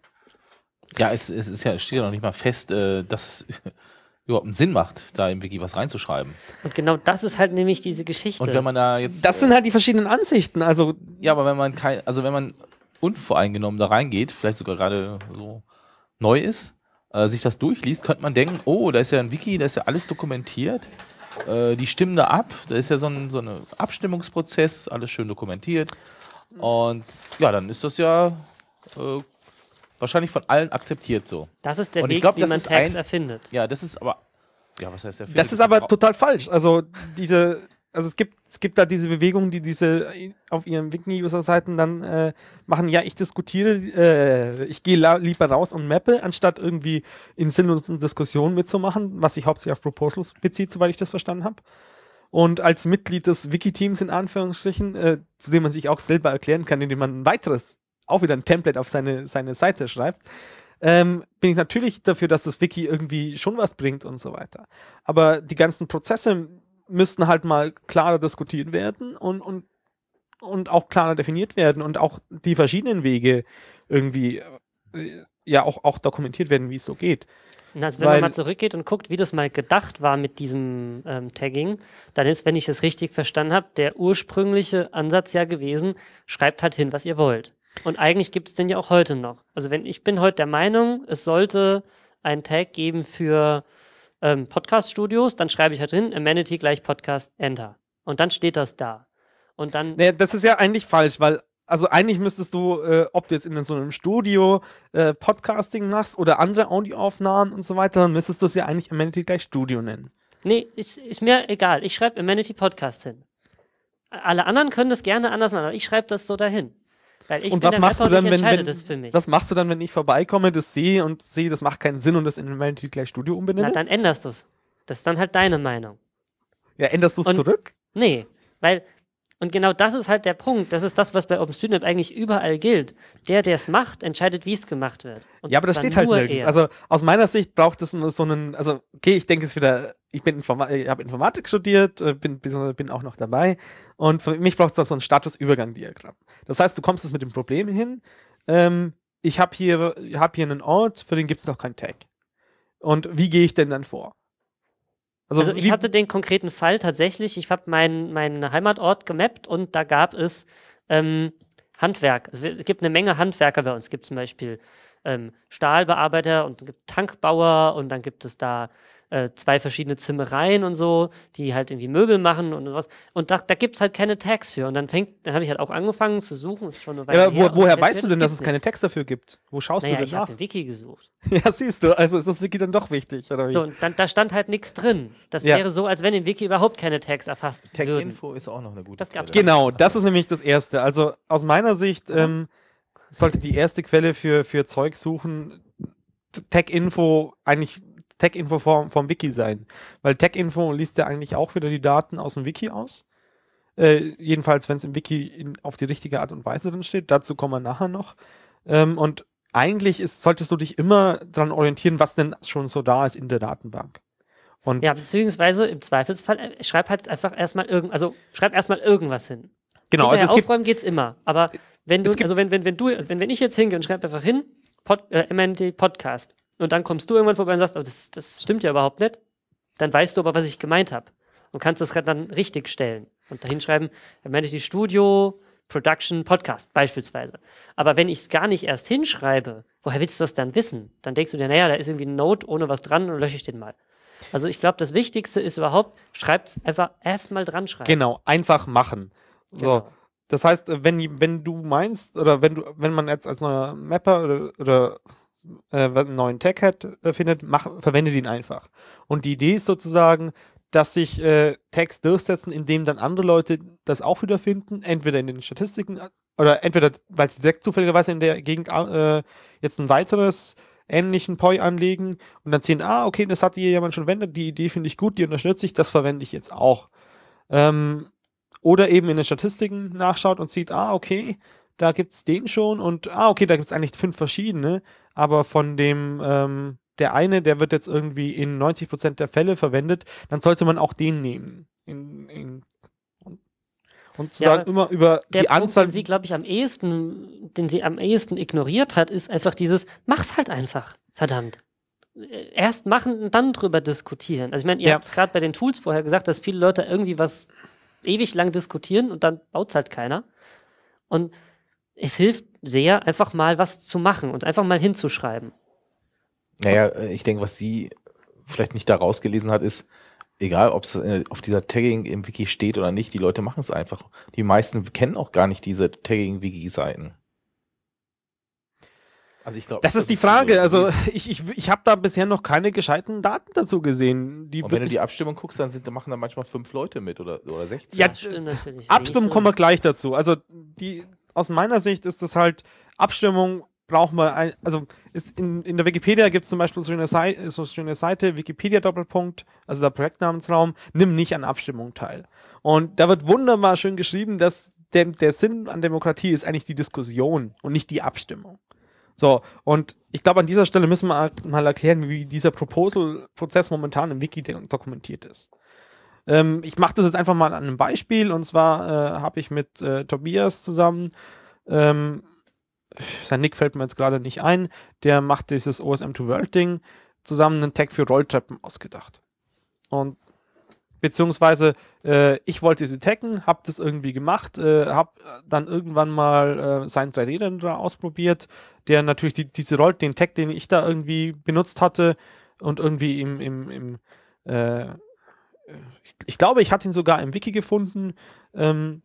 Ja, es, es ist ja, es steht ja noch nicht mal fest, äh, dass es überhaupt einen Sinn macht, da im Wiki was reinzuschreiben. Und genau das ist halt nämlich diese Geschichte. Und wenn man da jetzt. Das sind halt die verschiedenen Ansichten. Also Ja, aber wenn man kein, also wenn man unvoreingenommen da reingeht, vielleicht sogar gerade so neu ist, äh, sich das durchliest, könnte man denken, oh, da ist ja ein Wiki, da ist ja alles dokumentiert. Äh, die stimmen da ab, da ist ja so ein so ein Abstimmungsprozess, alles schön dokumentiert. Und ja, dann ist das ja äh, wahrscheinlich von allen akzeptiert so. Das ist der Und ich Weg, glaub, wie das man ist Tags ein- erfindet. Ja, das ist aber. Ja, was heißt der das ist aber total falsch. Also diese, also es gibt, es gibt da diese Bewegungen, die diese auf ihren Wiki-User-Seiten dann äh, machen, ja, ich diskutiere, äh, ich gehe la- lieber raus und mappe, anstatt irgendwie in sinnlosen Diskussionen mitzumachen, was sich hauptsächlich auf Proposals bezieht, soweit ich das verstanden habe. Und als Mitglied des Wiki-Teams in Anführungsstrichen, äh, zu dem man sich auch selber erklären kann, indem man ein weiteres, auch wieder ein Template auf seine, seine Seite schreibt, ähm, bin ich natürlich dafür, dass das Wiki irgendwie schon was bringt und so weiter. Aber die ganzen Prozesse müssten halt mal klarer diskutiert werden und, und, und auch klarer definiert werden und auch die verschiedenen Wege irgendwie äh, ja auch, auch dokumentiert werden, wie es so geht. Und also wenn Weil- man mal zurückgeht und guckt, wie das mal gedacht war mit diesem ähm, Tagging, dann ist, wenn ich es richtig verstanden habe, der ursprüngliche Ansatz ja gewesen, schreibt halt hin, was ihr wollt. Und eigentlich gibt es den ja auch heute noch. Also wenn ich bin heute der Meinung, es sollte einen Tag geben für ähm, Podcast-Studios, dann schreibe ich halt hin, Amenity gleich Podcast, Enter. Und dann steht das da. Und dann Naja, das ist ja eigentlich falsch, weil also eigentlich müsstest du, äh, ob du jetzt in so einem Studio äh, Podcasting machst oder andere Audioaufnahmen und so weiter, dann müsstest du es ja eigentlich Amenity gleich Studio nennen. Nee, ist, ist mir egal. Ich schreibe Amenity Podcast hin. Alle anderen können das gerne anders machen, aber ich schreibe das so dahin. Weil ich Und bin was der machst du Rapper und dann, ich wenn, entscheide wenn das für mich. was machst du dann, wenn ich vorbeikomme, das sehe und sehe, das macht keinen Sinn und das in Amenity gleich Studio Na, umbenenne? dann änderst du es. Das ist dann halt deine Meinung. Ja, änderst du es Und- zurück? Nee, weil, und genau das ist halt der Punkt. Das ist das, was bei OpenStreetMap eigentlich überall gilt. Der, der es macht, entscheidet, wie es gemacht wird. Und Ja, aber das zwar steht halt nur nirgends. er. Also aus meiner Sicht braucht es so einen, also okay, ich denke es wieder, ich bin Informa ich habe Informatik studiert, äh, bin, beziehungsweise bin auch noch dabei und für mich braucht es da so ein Status-Übergang-Diagramm. Das heißt, du kommst jetzt mit dem Problem hin, ähm, ich habe hier, hab hier einen Ort, für den gibt es noch keinen Tag. Und wie gehe ich denn dann vor? Also ich wie- hatte den konkreten Fall tatsächlich, ich habe meinen meinen Heimatort gemappt und da gab es ähm, Handwerk. Also wir- es gibt eine Menge Handwerker bei uns. Es gibt zum Beispiel ähm, Stahlbearbeiter und es gibt Tankbauer und dann gibt es da äh, zwei verschiedene Zimmereien und so, die halt irgendwie Möbel machen und was. Und da, da gibt es halt keine Tags für. Und dann fängt, dann habe ich halt auch angefangen zu suchen, ist schon eine Weile ja, aber her, wo, und woher festgestellt, weißt du denn, dass es gibt keine nichts. Texte dafür gibt? Wo schaust Naja, du ich denn habe nach? im Wiki gesucht. Ja, siehst du, also ist das Wiki dann doch wichtig, oder wie? So, und dann, da stand halt nichts drin. Das Ja. wäre so, als wenn im Wiki überhaupt keine Tags erfasst würden. Tech-Info ist auch noch eine gute Das gab's Quelle. Genau, das ist nämlich das Erste. Also aus meiner Sicht ähm, sollte die erste Quelle für, für Zeug suchen Tech-Info eigentlich Tech-Info vom, vom Wiki sein. Weil Tech-Info liest ja eigentlich auch wieder die Daten aus dem Wiki aus. Äh, jedenfalls, wenn es im Wiki in, auf die richtige Art und Weise drin steht. Dazu kommen wir nachher noch. Ähm, und eigentlich ist, solltest du dich immer daran orientieren, was denn schon so da ist in der Datenbank. Und Ja, beziehungsweise im Zweifelsfall äh, schreib halt einfach erstmal irgend, also schreib erstmal irgendwas hin. genau, also Hinterher es gibt, aufräumen geht's immer. Aber wenn du, es gibt- also wenn, wenn, wenn du, wenn, wenn ich jetzt hingehe und schreibe einfach hin, Pod, äh, M N T Podcast, und dann kommst du irgendwann vorbei und sagst, oh, das, das stimmt ja überhaupt nicht, dann weißt du aber, was ich gemeint habe. Und kannst das dann richtig stellen. Und dahin schreiben, M N T Studio, Production Podcast beispielsweise. Aber wenn ich es gar nicht erst hinschreibe, woher willst du das dann wissen? Dann denkst du dir, naja, da ist irgendwie ein Node ohne was dran und lösche ich den mal. Also ich glaube, das Wichtigste ist überhaupt, schreibt es einfach erstmal dran schreiben. Genau, einfach machen. So. Genau. Das heißt, wenn, wenn du meinst, oder wenn du, wenn man jetzt als neuer Mapper oder, oder äh, einen neuen Tag hat, äh, findet, mach, verwende den einfach. Und die Idee ist sozusagen, dass sich äh, Tags durchsetzen, indem dann andere Leute das auch wieder finden, entweder in den Statistiken oder entweder, weil sie direkt zufälligerweise in der Gegend äh, jetzt ein weiteres ähnlichen P O I anlegen und dann sehen, ah, okay, das hat hier jemand schon verwendet, die Idee finde ich gut, die unterstütze ich, das verwende ich jetzt auch. Ähm, oder eben in den Statistiken nachschaut und sieht, ah, okay, da gibt es den schon und ah, okay, da gibt es eigentlich fünf verschiedene, aber von dem, ähm, der eine, der wird jetzt irgendwie in neunzig Prozent der Fälle verwendet, dann sollte man auch den nehmen. In, in, und, und zu Ja, sagen, immer über Der die Punkt, Anzahl. den sie, glaube ich, am ehesten, den sie am ehesten ignoriert hat, ist einfach dieses, mach's halt einfach, verdammt. Äh, Erst machen und dann drüber diskutieren. Also ich meine, ihr Ja. habt es gerade bei den Tools vorher gesagt, dass viele Leute irgendwie was ewig lang diskutieren und dann baut es halt keiner. Und es hilft sehr, einfach mal was zu machen und einfach mal hinzuschreiben. Naja, äh, ich denke, was sie vielleicht nicht da rausgelesen hat, ist, egal ob es äh, auf dieser Tagging im Wiki steht oder nicht, die Leute machen es einfach. Die meisten kennen auch gar nicht diese Tagging-Wiki-Seiten. Also ich glaube, Das ist die Frage. Also ich, ich, ich habe da bisher noch keine gescheiten Daten dazu gesehen. Die Und wenn du wirklich- die Abstimmung guckst, dann sind, machen da manchmal fünf Leute mit oder, oder sechzehn. Ja, Das stimmt natürlich. Abstimmen nicht. kommen wir gleich dazu. Also die, aus meiner Sicht ist das halt, Abstimmung braucht man, ein, also ist in, in der Wikipedia gibt es zum Beispiel so eine, Seite, so eine schöne Seite, Wikipedia Doppelpunkt, also der Projektnamensraum, nimm nicht an Abstimmung teil. Und da wird wunderbar schön geschrieben, dass der, der Sinn an Demokratie ist eigentlich die Diskussion und nicht die Abstimmung. So, und ich glaube, an dieser Stelle müssen wir mal erklären, wie dieser Proposal-Prozess momentan im Wiki dokumentiert ist. Ähm, ich mache das jetzt einfach mal an einem Beispiel, und zwar äh, habe ich mit äh, Tobias zusammen, ähm, sein Nick fällt mir jetzt gerade nicht ein, der macht dieses O S M to World Ding, zusammen einen Tag für Rolltreppen ausgedacht. Und beziehungsweise äh, ich wollte sie taggen, habe das irgendwie gemacht, äh, habe dann irgendwann mal äh, seinen drei D-Renderer ausprobiert, der natürlich die, diese Roll, den Tag, den ich da irgendwie benutzt hatte und irgendwie im, im, im äh, ich, ich glaube, ich hatte ihn sogar im Wiki gefunden, ähm,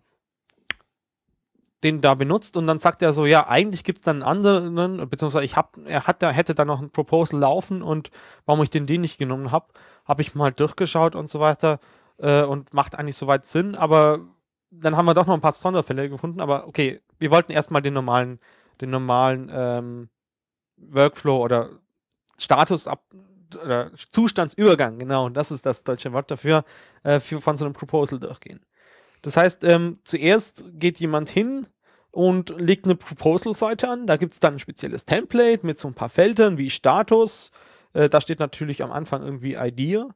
den da benutzt, und dann sagt er so, ja, eigentlich gibt es dann einen anderen, beziehungsweise ich hab, er hat da, hätte da noch ein Proposal laufen, und warum ich den den nicht genommen habe, habe ich mal durchgeschaut und so weiter, äh, und macht eigentlich soweit Sinn, aber dann haben wir doch noch ein paar Sonderfälle gefunden, aber okay, wir wollten erstmal den normalen, den normalen ähm, Workflow oder Status ab oder Zustandsübergang, genau, und das ist das deutsche Wort dafür, äh, für, von so einem Proposal durchgehen. Das heißt, ähm, zuerst geht jemand hin und legt eine Proposal-Seite an. Da gibt es dann ein spezielles Template mit so ein paar Feldern wie Status. Äh, da steht natürlich am Anfang irgendwie Idea.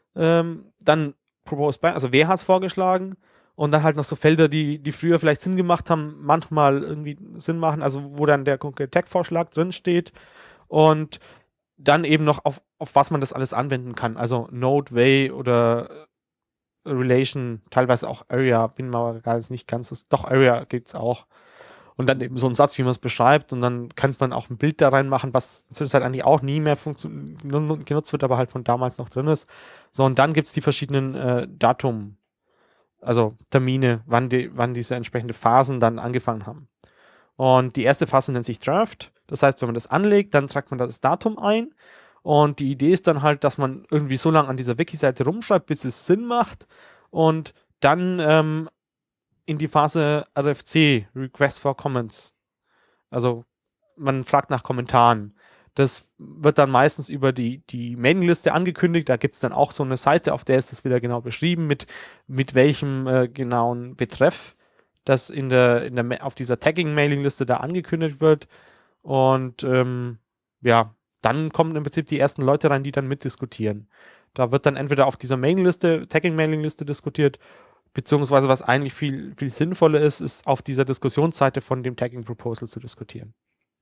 Ähm, dann Proposed by, also wer hat es vorgeschlagen? Und dann halt noch so Felder, die, die früher vielleicht Sinn gemacht haben, manchmal irgendwie Sinn machen, also wo dann der konkrete Tag-Vorschlag drin steht. Und dann eben noch auf, auf was man das alles anwenden kann. Also Node, Way oder Relation, teilweise auch Area, bin mir aber gar nicht ganz so, doch Area geht's auch. Und dann eben so ein Satz, wie man es beschreibt, und dann könnte man auch ein Bild da reinmachen, was inzwischen halt eigentlich auch nie mehr genutzt wird, aber halt von damals noch drin ist. So, und dann gibt es die verschiedenen äh, Datum, also Termine, wann, die, wann diese entsprechende Phasen dann angefangen haben. Und die erste Phase nennt sich Draft. Das heißt, wenn man das anlegt, dann tragt man das Datum ein. Und die Idee ist dann halt, dass man irgendwie so lange an dieser Wiki-Seite rumschreibt, bis es Sinn macht. Und dann ähm, in die Phase R F C, Request for Comments. Also man fragt nach Kommentaren. Das wird dann meistens über die, die Mailingliste angekündigt. Da gibt es dann auch so eine Seite, auf der ist das wieder genau beschrieben, mit, mit welchem äh, genauen Betreff das in der, in der, auf dieser Tagging-Mailingliste da angekündigt wird. Und ähm, ja, dann kommen im Prinzip die ersten Leute rein, die dann mitdiskutieren. Da wird dann entweder auf dieser Mailingliste, Tagging-Mailingliste diskutiert, beziehungsweise was eigentlich viel, viel sinnvoller ist, ist auf dieser Diskussionsseite von dem Tagging-Proposal zu diskutieren.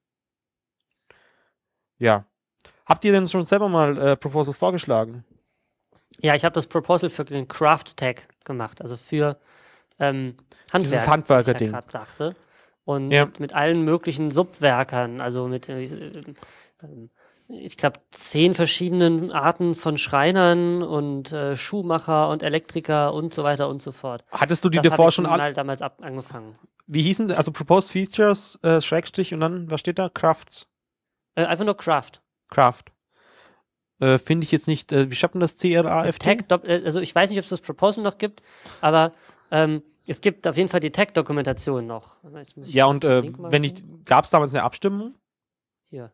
Ja. Habt ihr denn schon selber mal äh, Proposals vorgeschlagen? Ja, ich habe das Proposal für den Craft-Tag gemacht, also für ähm, Handwerk, Dieses wie ich ja Handwerker-Ding. gerade sagte. Und Ja. mit, mit allen möglichen Subwerkern, also mit, äh, äh, ich glaube, zehn verschiedenen Arten von Schreinern und äh, Schuhmacher und Elektriker und so weiter und so fort. Hattest du die Das habe davor ich schon mal alle? damals ab angefangen. Wie hießen die? Also Proposed Features, äh, Schrägstrich und dann, was steht da? Crafts. Äh, einfach nur Craft. Craft. Äh, Finde ich jetzt nicht, äh, wie schreibt man das? C R A F T? Tag, dopp- äh, also ich weiß nicht, ob es das Proposal noch gibt, aber ähm, es gibt auf jeden Fall die Tag-Dokumentation noch. Jetzt muss ich Ja, kurz und den äh, Link mal wenn ich, suchen. gab es damals eine Abstimmung? Hier.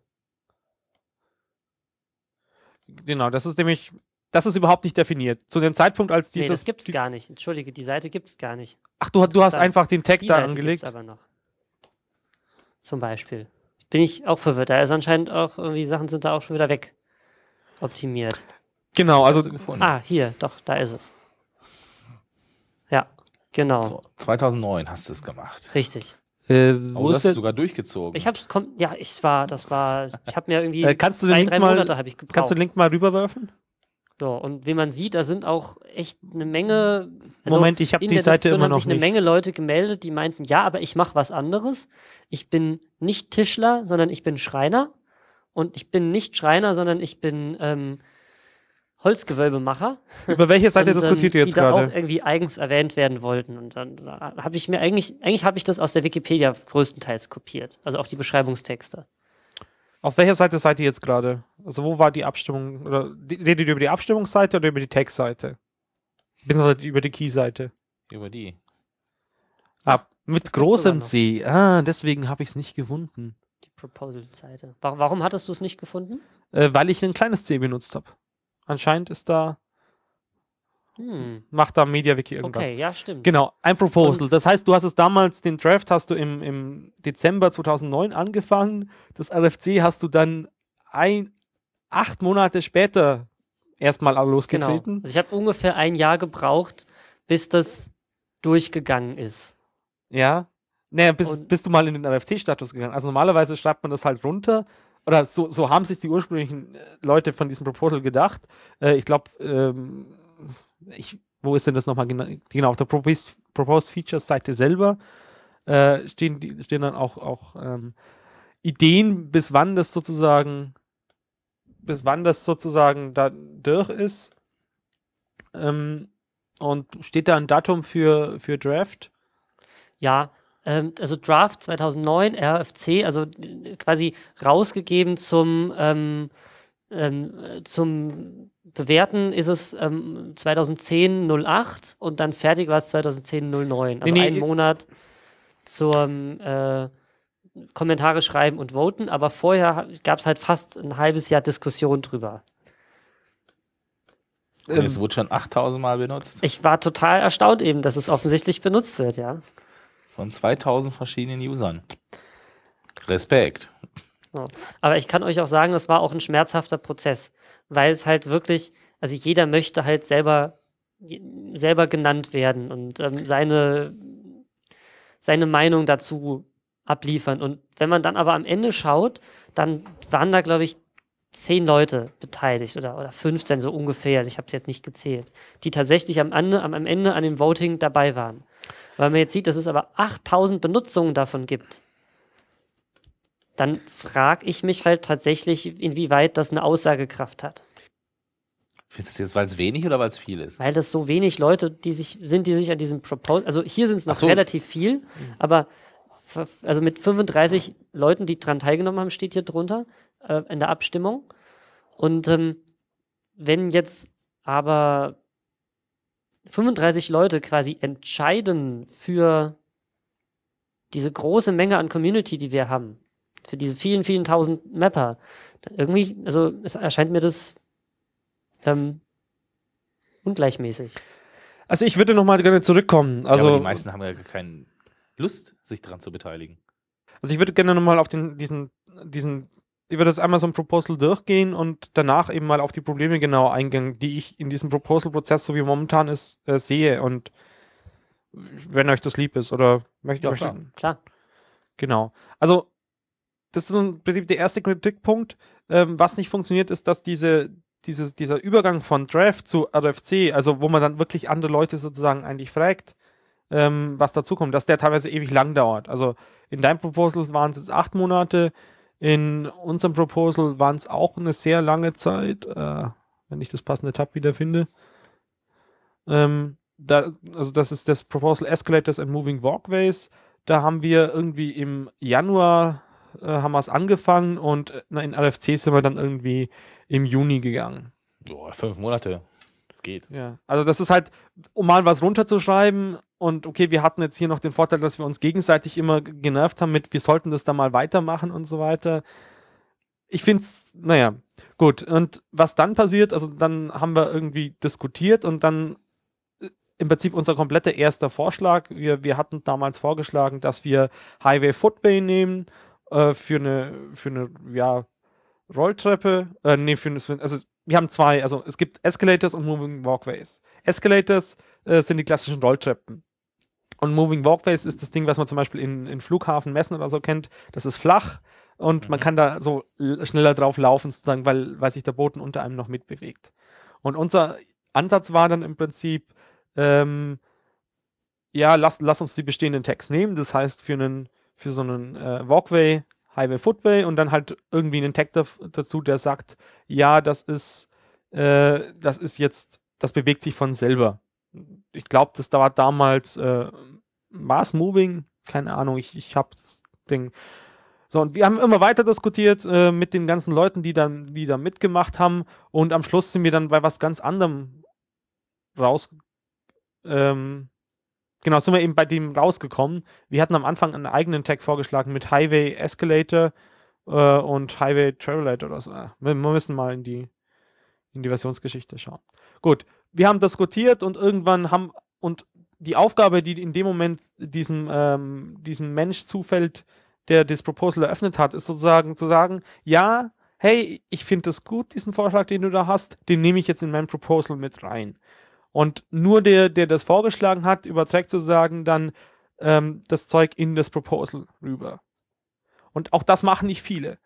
Genau, das ist nämlich, das ist überhaupt nicht definiert. Zu dem Zeitpunkt, als Nee, dieses. das gibt's die, gar nicht. Entschuldige, die Seite gibt's gar nicht. Ach, du, du hast Interessant. einfach den Tag Die da Seite angelegt. gibt's aber noch. Zum Beispiel. Bin ich auch verwirrt. Da ist anscheinend auch irgendwie Sachen sind da auch schon wieder weg. Optimiert. Genau, also Hast du gefunden. Ah, hier, doch, da ist es. Ja, genau. So, zweitausendneun hast du es gemacht. Richtig. äh, Oh, wo du ist hast es der, sogar durchgezogen. Ich hab's, komm, ja, ich war, das war, ich habe mir irgendwie Äh, kannst du den zwei, Link drei mal- Monate habe ich gebraucht. kannst du den Link mal rüberwerfen? So, und wie man sieht, da sind auch echt eine Menge. Also Moment, ich habe in die der Seite Diskussion immer haben noch sich eine nicht. Menge Leute gemeldet, die meinten, ja, aber ich mache was anderes. Ich bin nicht Tischler, sondern ich bin Schreiner. Und ich bin nicht Schreiner, sondern ich bin ähm, Holzgewölbemacher. Über welche Seite Und, diskutiert ihr ähm, jetzt die da auch gerade? irgendwie eigens erwähnt werden wollten. Und dann habe ich mir eigentlich, eigentlich habe ich das aus der Wikipedia größtenteils kopiert. Also auch die Beschreibungstexte. Auf welcher Seite seid ihr jetzt gerade? Also wo war die Abstimmung? Oder die- redet ihr über die Abstimmungsseite oder über die Text-Seite? Beziehungsweise über die Key-Seite? Über die. Ah, mit das gibt's sogar großem noch. C. Ah, deswegen habe ich es nicht gefunden. Die Proposal-Seite. Warum, warum hattest du es nicht gefunden? Äh, weil ich ein kleines C benutzt habe. Anscheinend ist da, Hm. macht da MediaWiki irgendwas. Okay, ja, stimmt. Genau, ein Proposal. Das heißt, du hast es damals, den Draft hast du im, im Dezember zweitausendneun angefangen. Das R F C hast du dann ein, acht Monate später erstmal Genau. losgetreten. Also ich habe ungefähr ein Jahr gebraucht, bis das durchgegangen ist. Ja. Naja, bis, Und- bist du mal in den R F C-Status gegangen. Also normalerweise schreibt man das halt runter. Oder so, so haben sich die ursprünglichen äh, Leute von diesem Proposal gedacht. Äh, ich glaube, ähm, ich, wo ist denn das nochmal genau? Genau, auf der Proposed, Proposed Features Seite selber äh, stehen, die, stehen dann auch, auch ähm, Ideen, bis wann das sozusagen, bis wann das sozusagen da durch ist. Ähm, und steht da ein Datum für, für Draft? Ja, ähm, also Draft zweitausendneun, R F C, also äh, quasi rausgegeben zum, ähm, ähm, äh, zum Bewerten ist es ähm, zweitausendzehn null acht und dann fertig war es zweitausendzehn null neun. Also Nee, nee, einen ich- Monat zum äh, Kommentare schreiben und voten, aber vorher gab es halt fast ein halbes Jahr Diskussion drüber. Und es wurde schon achttausend Mal benutzt. Ich war total erstaunt eben, dass es offensichtlich benutzt wird, ja. Von zweitausend verschiedenen Usern. Respekt. So. Aber ich kann euch auch sagen, das war auch ein schmerzhafter Prozess, weil es halt wirklich, also jeder möchte halt selber, selber genannt werden und ähm, seine, seine Meinung dazu abliefern. Und wenn man dann aber am Ende schaut, dann waren da, glaube ich, zehn Leute beteiligt oder, oder fünfzehn so ungefähr, also ich habe es jetzt nicht gezählt, die tatsächlich am Ende, am, am Ende an dem Voting dabei waren. Weil man jetzt sieht, dass es aber achttausend Benutzungen davon gibt, dann frage ich mich halt tatsächlich, inwieweit das eine Aussagekraft hat. Findest du jetzt, weil es wenig oder weil es viel ist? Weil das so wenig Leute, die sich, sind, die sich an diesem Proposal, also hier sind es noch Ach so. relativ viel, aber f- also mit fünfunddreißig Leuten, die dran teilgenommen haben, steht hier drunter äh, in der Abstimmung. Und ähm, wenn jetzt aber fünfunddreißig Leute quasi entscheiden für diese große Menge an Community, die wir haben, für diese vielen, vielen tausend Mapper, dann irgendwie, also es erscheint mir das ähm, ungleichmäßig. Also ich würde nochmal gerne zurückkommen. Also, Also, ja, aber die meisten haben ja gar keine Lust, sich daran zu beteiligen. also ich würde gerne nochmal auf den, diesen, diesen, ich würde jetzt einmal so ein Proposal durchgehen und danach eben mal auf die Probleme genau eingehen, die ich in diesem Proposal-Prozess, so wie momentan ist, äh, sehe. Und wenn euch das lieb ist, oder möchte Ja, euch klar. Klar. Genau. Also, das ist so im Prinzip der erste Kritikpunkt. Ähm, was nicht funktioniert, ist, dass diese, dieses, dieser Übergang von Draft zu R F C, also wo man dann wirklich andere Leute sozusagen eigentlich fragt, ähm, was dazu kommt, dass der teilweise ewig lang dauert. Also in deinem Proposal waren es jetzt acht Monate, in unserem Proposal waren es auch eine sehr lange Zeit, äh, wenn ich das passende Tab wiederfinde. Ähm, da, also das ist das Proposal Escalators and Moving Walkways. Da haben wir irgendwie im Januar äh, haben wir es angefangen und äh, in R F C sind wir dann irgendwie im Juni gegangen. Boah, fünf Monate. Das geht. Ja, also das ist halt, um mal was runterzuschreiben und okay, wir hatten jetzt hier noch den Vorteil, dass wir uns gegenseitig immer g- genervt haben mit, wir sollten das da mal weitermachen und so weiter. Ich finde es, naja, gut. Und was dann passiert, also dann haben wir irgendwie diskutiert und dann äh, im Prinzip unser kompletter erster Vorschlag, wir, wir hatten damals vorgeschlagen, dass wir Highway Footway nehmen äh, für eine, für eine, ja, Rolltreppe, äh, nee, für eine, für- also wir haben zwei, also es gibt Escalators und Moving Walkways. Escalators äh, sind die klassischen Rolltreppen. Und Moving Walkways ist das Ding, was man zum Beispiel in, in Flughafen, Messen oder so kennt. Das ist flach und man Mhm. kann da so l- schneller drauf laufen, sozusagen, weil, weil sich der Boden unter einem noch mitbewegt. Und unser Ansatz war dann im Prinzip, ähm, ja, lass, lass uns die bestehenden Tags nehmen. Das heißt, für, einen, für so einen äh, Walkway, Highway, Footway und dann halt irgendwie einen Tag daf- dazu, der sagt, ja, das ist, äh, das ist jetzt, das bewegt sich von selber. Ich glaube, das war damals äh, Mars Moving, keine Ahnung, ich, ich habe das Ding. So, und wir haben immer weiter diskutiert äh, mit den ganzen Leuten, die dann, die da mitgemacht haben und am Schluss sind wir dann bei was ganz anderem raus, ähm, genau, sind wir eben bei dem rausgekommen. Wir hatten am Anfang einen eigenen Tag vorgeschlagen mit Highway Escalator äh, und Highway Travelator oder so. Äh, Wir, wir müssen mal in die, in die Versionsgeschichte schauen. Gut, wir haben diskutiert und irgendwann haben, und die Aufgabe, die in dem Moment diesem, ähm, diesem Mensch zufällt, der das Proposal eröffnet hat, ist sozusagen zu sagen, ja, hey, ich finde das gut, diesen Vorschlag, den du da hast, den nehme ich jetzt in mein Proposal mit rein. Und nur der, der das vorgeschlagen hat, überträgt sozusagen dann ähm, das Zeug in das Proposal rüber. Und auch das machen nicht viele.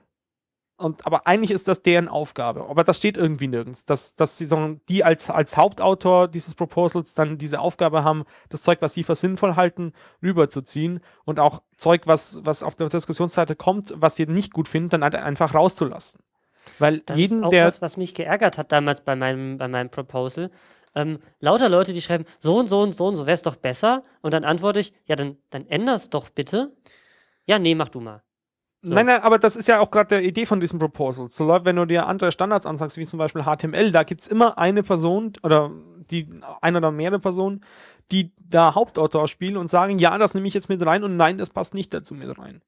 Und, aber eigentlich ist das deren Aufgabe. Aber das steht irgendwie nirgends. Dass, dass sie so, die als, als Hauptautor dieses Proposals dann diese Aufgabe haben, das Zeug, was sie für sinnvoll halten, rüberzuziehen. Und auch Zeug, was, was auf der Diskussionsseite kommt, was sie nicht gut finden, dann halt einfach rauszulassen. Weil Das jeden, ist auch der. was, was mich geärgert hat damals bei meinem, bei meinem Proposal. Ähm, lauter Leute, die schreiben, so und so und so und so, wäre es doch besser. Und dann antworte ich, ja, dann, dann änder's doch bitte. Ja, nee, mach du mal. So. Nein, nein, aber das ist ja auch gerade die Idee von diesem Proposal. So läuft, wenn du dir andere Standards ansagst, wie zum Beispiel H T M L, da gibt es immer eine Person oder die eine oder mehrere Personen, die da Hauptautor spielen und sagen, ja, das nehme ich jetzt mit rein und nein, das passt nicht dazu mit rein.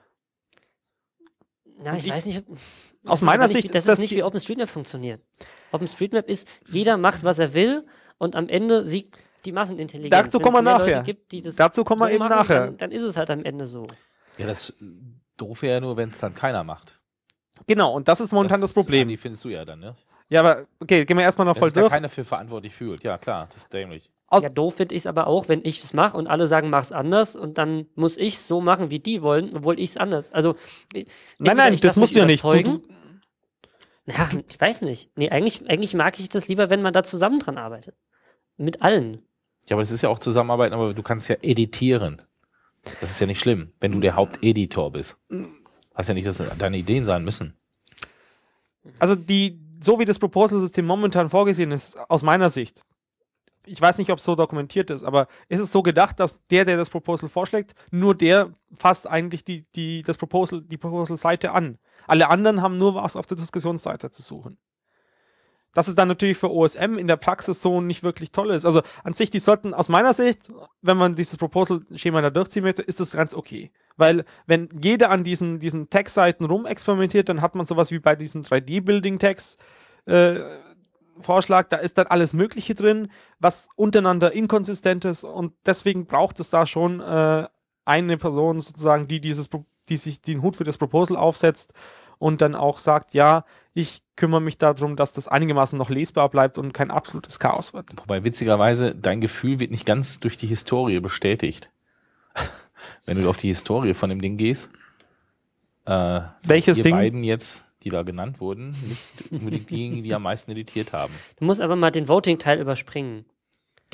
Na, Und ich, ich- weiß nicht. aus das ist meiner aber nicht, Sicht wie- das ist das ist nicht, die- wie OpenStreetMap funktioniert. OpenStreetMap ist, jeder macht, was er will und am Ende siegt die Massenintelligenz. Dazu Wenn kommen es wir mehr nachher. Leute gibt, die das Dazu kommen wir so eben machen, nachher. Dann, dann ist es halt am Ende so. Ja, das doof wäre ja nur, wenn es dann keiner macht. Genau, und das ist momentan das, Problem. Die findest du ja dann, ne? Ja, aber okay, gehen wir erstmal noch Wenn voll sich da durch. keiner für verantwortlich fühlt. Ja, klar, das ist dämlich. Aus- Ja, doof finde ich es aber auch, wenn ich es mache und alle sagen, mach's anders und dann muss ich es so machen, wie die wollen, obwohl ich es anders. Also, Nein, entweder nein, ich das lass musst mich du ja nicht. Du, überzeugen. du, Ach, ich weiß nicht. Nee, eigentlich, eigentlich mag ich das lieber, wenn man da zusammen dran arbeitet. Mit allen. Ja, aber das ist ja auch Zusammenarbeiten, aber du kannst ja editieren. Das ist ja nicht schlimm, wenn du der Haupteditor bist. Hast ja nicht, dass deine Ideen sein müssen. also die, so wie das Proposal-System momentan vorgesehen ist, aus meiner Sicht, ich weiß nicht, ob es so dokumentiert ist, aber ist es so gedacht, dass der, der das Proposal vorschlägt, nur der fasst eigentlich die, die, das Proposal, die Proposal-Seite an. Alle anderen haben nur was auf der Diskussionsseite zu suchen. Dass es dann natürlich für O S M in der Praxis so nicht wirklich toll ist. Also an sich, die sollten aus meiner Sicht, wenn man dieses Proposal-Schema da durchziehen möchte, ist das ganz okay. Weil wenn jeder an diesen, diesen Tag-Seiten rumexperimentiert, dann hat man sowas wie bei diesen drei D-Building-Tags äh, Vorschlag, da ist dann alles Mögliche drin, was untereinander inkonsistent ist und deswegen braucht es da schon äh, eine Person sozusagen, die dieses, Pro- die sich den Hut für das Proposal aufsetzt und dann auch sagt, ja, ich kümmere mich darum, dass das einigermaßen noch lesbar bleibt und kein absolutes Chaos wird. Wobei witzigerweise dein Gefühl wird nicht ganz durch die Historie bestätigt. Wenn du auf die Historie von dem Ding gehst, äh, sind Welches ihr Ding? beiden jetzt, die da genannt wurden, nicht unbedingt diejenigen, die am meisten editiert haben. Du musst aber mal den Voting-Teil überspringen.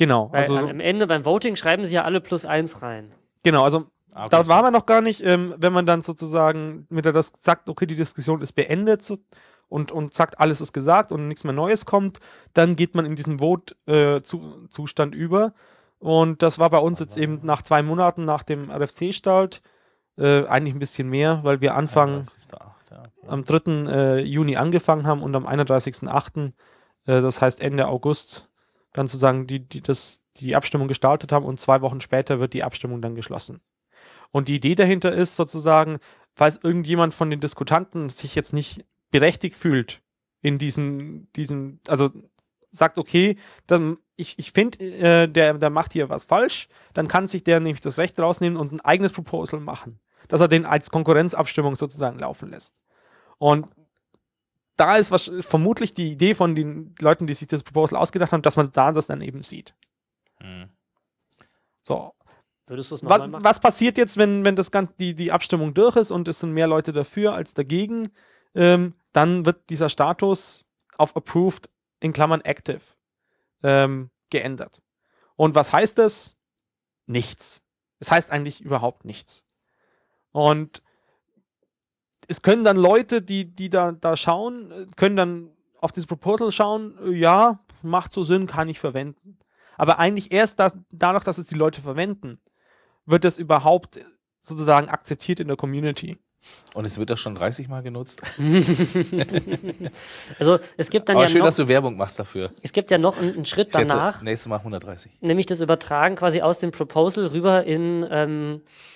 Genau, Weil also am Ende beim Voting schreiben sie ja alle plus eins rein. genau, also Ah, okay. da waren wir noch gar nicht, ähm, wenn man dann sozusagen mit der das sagt, okay, die Diskussion ist beendet so, und, und sagt, alles ist gesagt und nichts mehr Neues kommt, dann geht man in diesen Vote-Zustand über. Und das war bei uns jetzt eben nach zwei Monaten nach dem R F C-Start äh, eigentlich ein bisschen mehr, weil wir Anfang einunddreißigster achter Okay. am dritten Äh, Juni angefangen haben und am einunddreißigsten achten Äh, das heißt Ende August, dann sozusagen die, die, das, die Abstimmung gestartet haben und zwei Wochen später wird die Abstimmung dann geschlossen. Und die Idee dahinter ist sozusagen, falls irgendjemand von den Diskutanten sich jetzt nicht berechtigt fühlt in diesen, diesen, also sagt, okay, dann ich, ich finde, äh, der, der macht hier was falsch, dann kann sich der nämlich das Recht rausnehmen und ein eigenes Proposal machen, dass er den als Konkurrenzabstimmung sozusagen laufen lässt. Und da ist, was, ist vermutlich die Idee von den Leuten, die sich das Proposal ausgedacht haben, dass man da das dann eben sieht. Hm. So. Würdest du es Was, nochmal machen? was passiert jetzt, wenn, wenn das Ganze, die, die Abstimmung durch ist und es sind mehr Leute dafür als dagegen? Ähm, dann wird dieser Status auf Approved in Klammern Active ähm, geändert. Und was heißt das? Nichts. Es heißt eigentlich überhaupt nichts. Und es können dann Leute, die, die da, da schauen, können dann auf dieses Proposal schauen, ja, macht so Sinn, kann ich verwenden. Aber eigentlich erst das, dadurch, dass es die Leute verwenden, wird es überhaupt sozusagen akzeptiert in der Community. Und es wird auch schon dreißig Mal genutzt. Also es gibt dann Aber ja schön, noch, dass du Werbung machst dafür. es gibt ja noch einen, einen Schritt Schätze, danach, nächstes Mal hundertdreißig. nämlich das Übertragen quasi aus dem Proposal rüber in, ähm,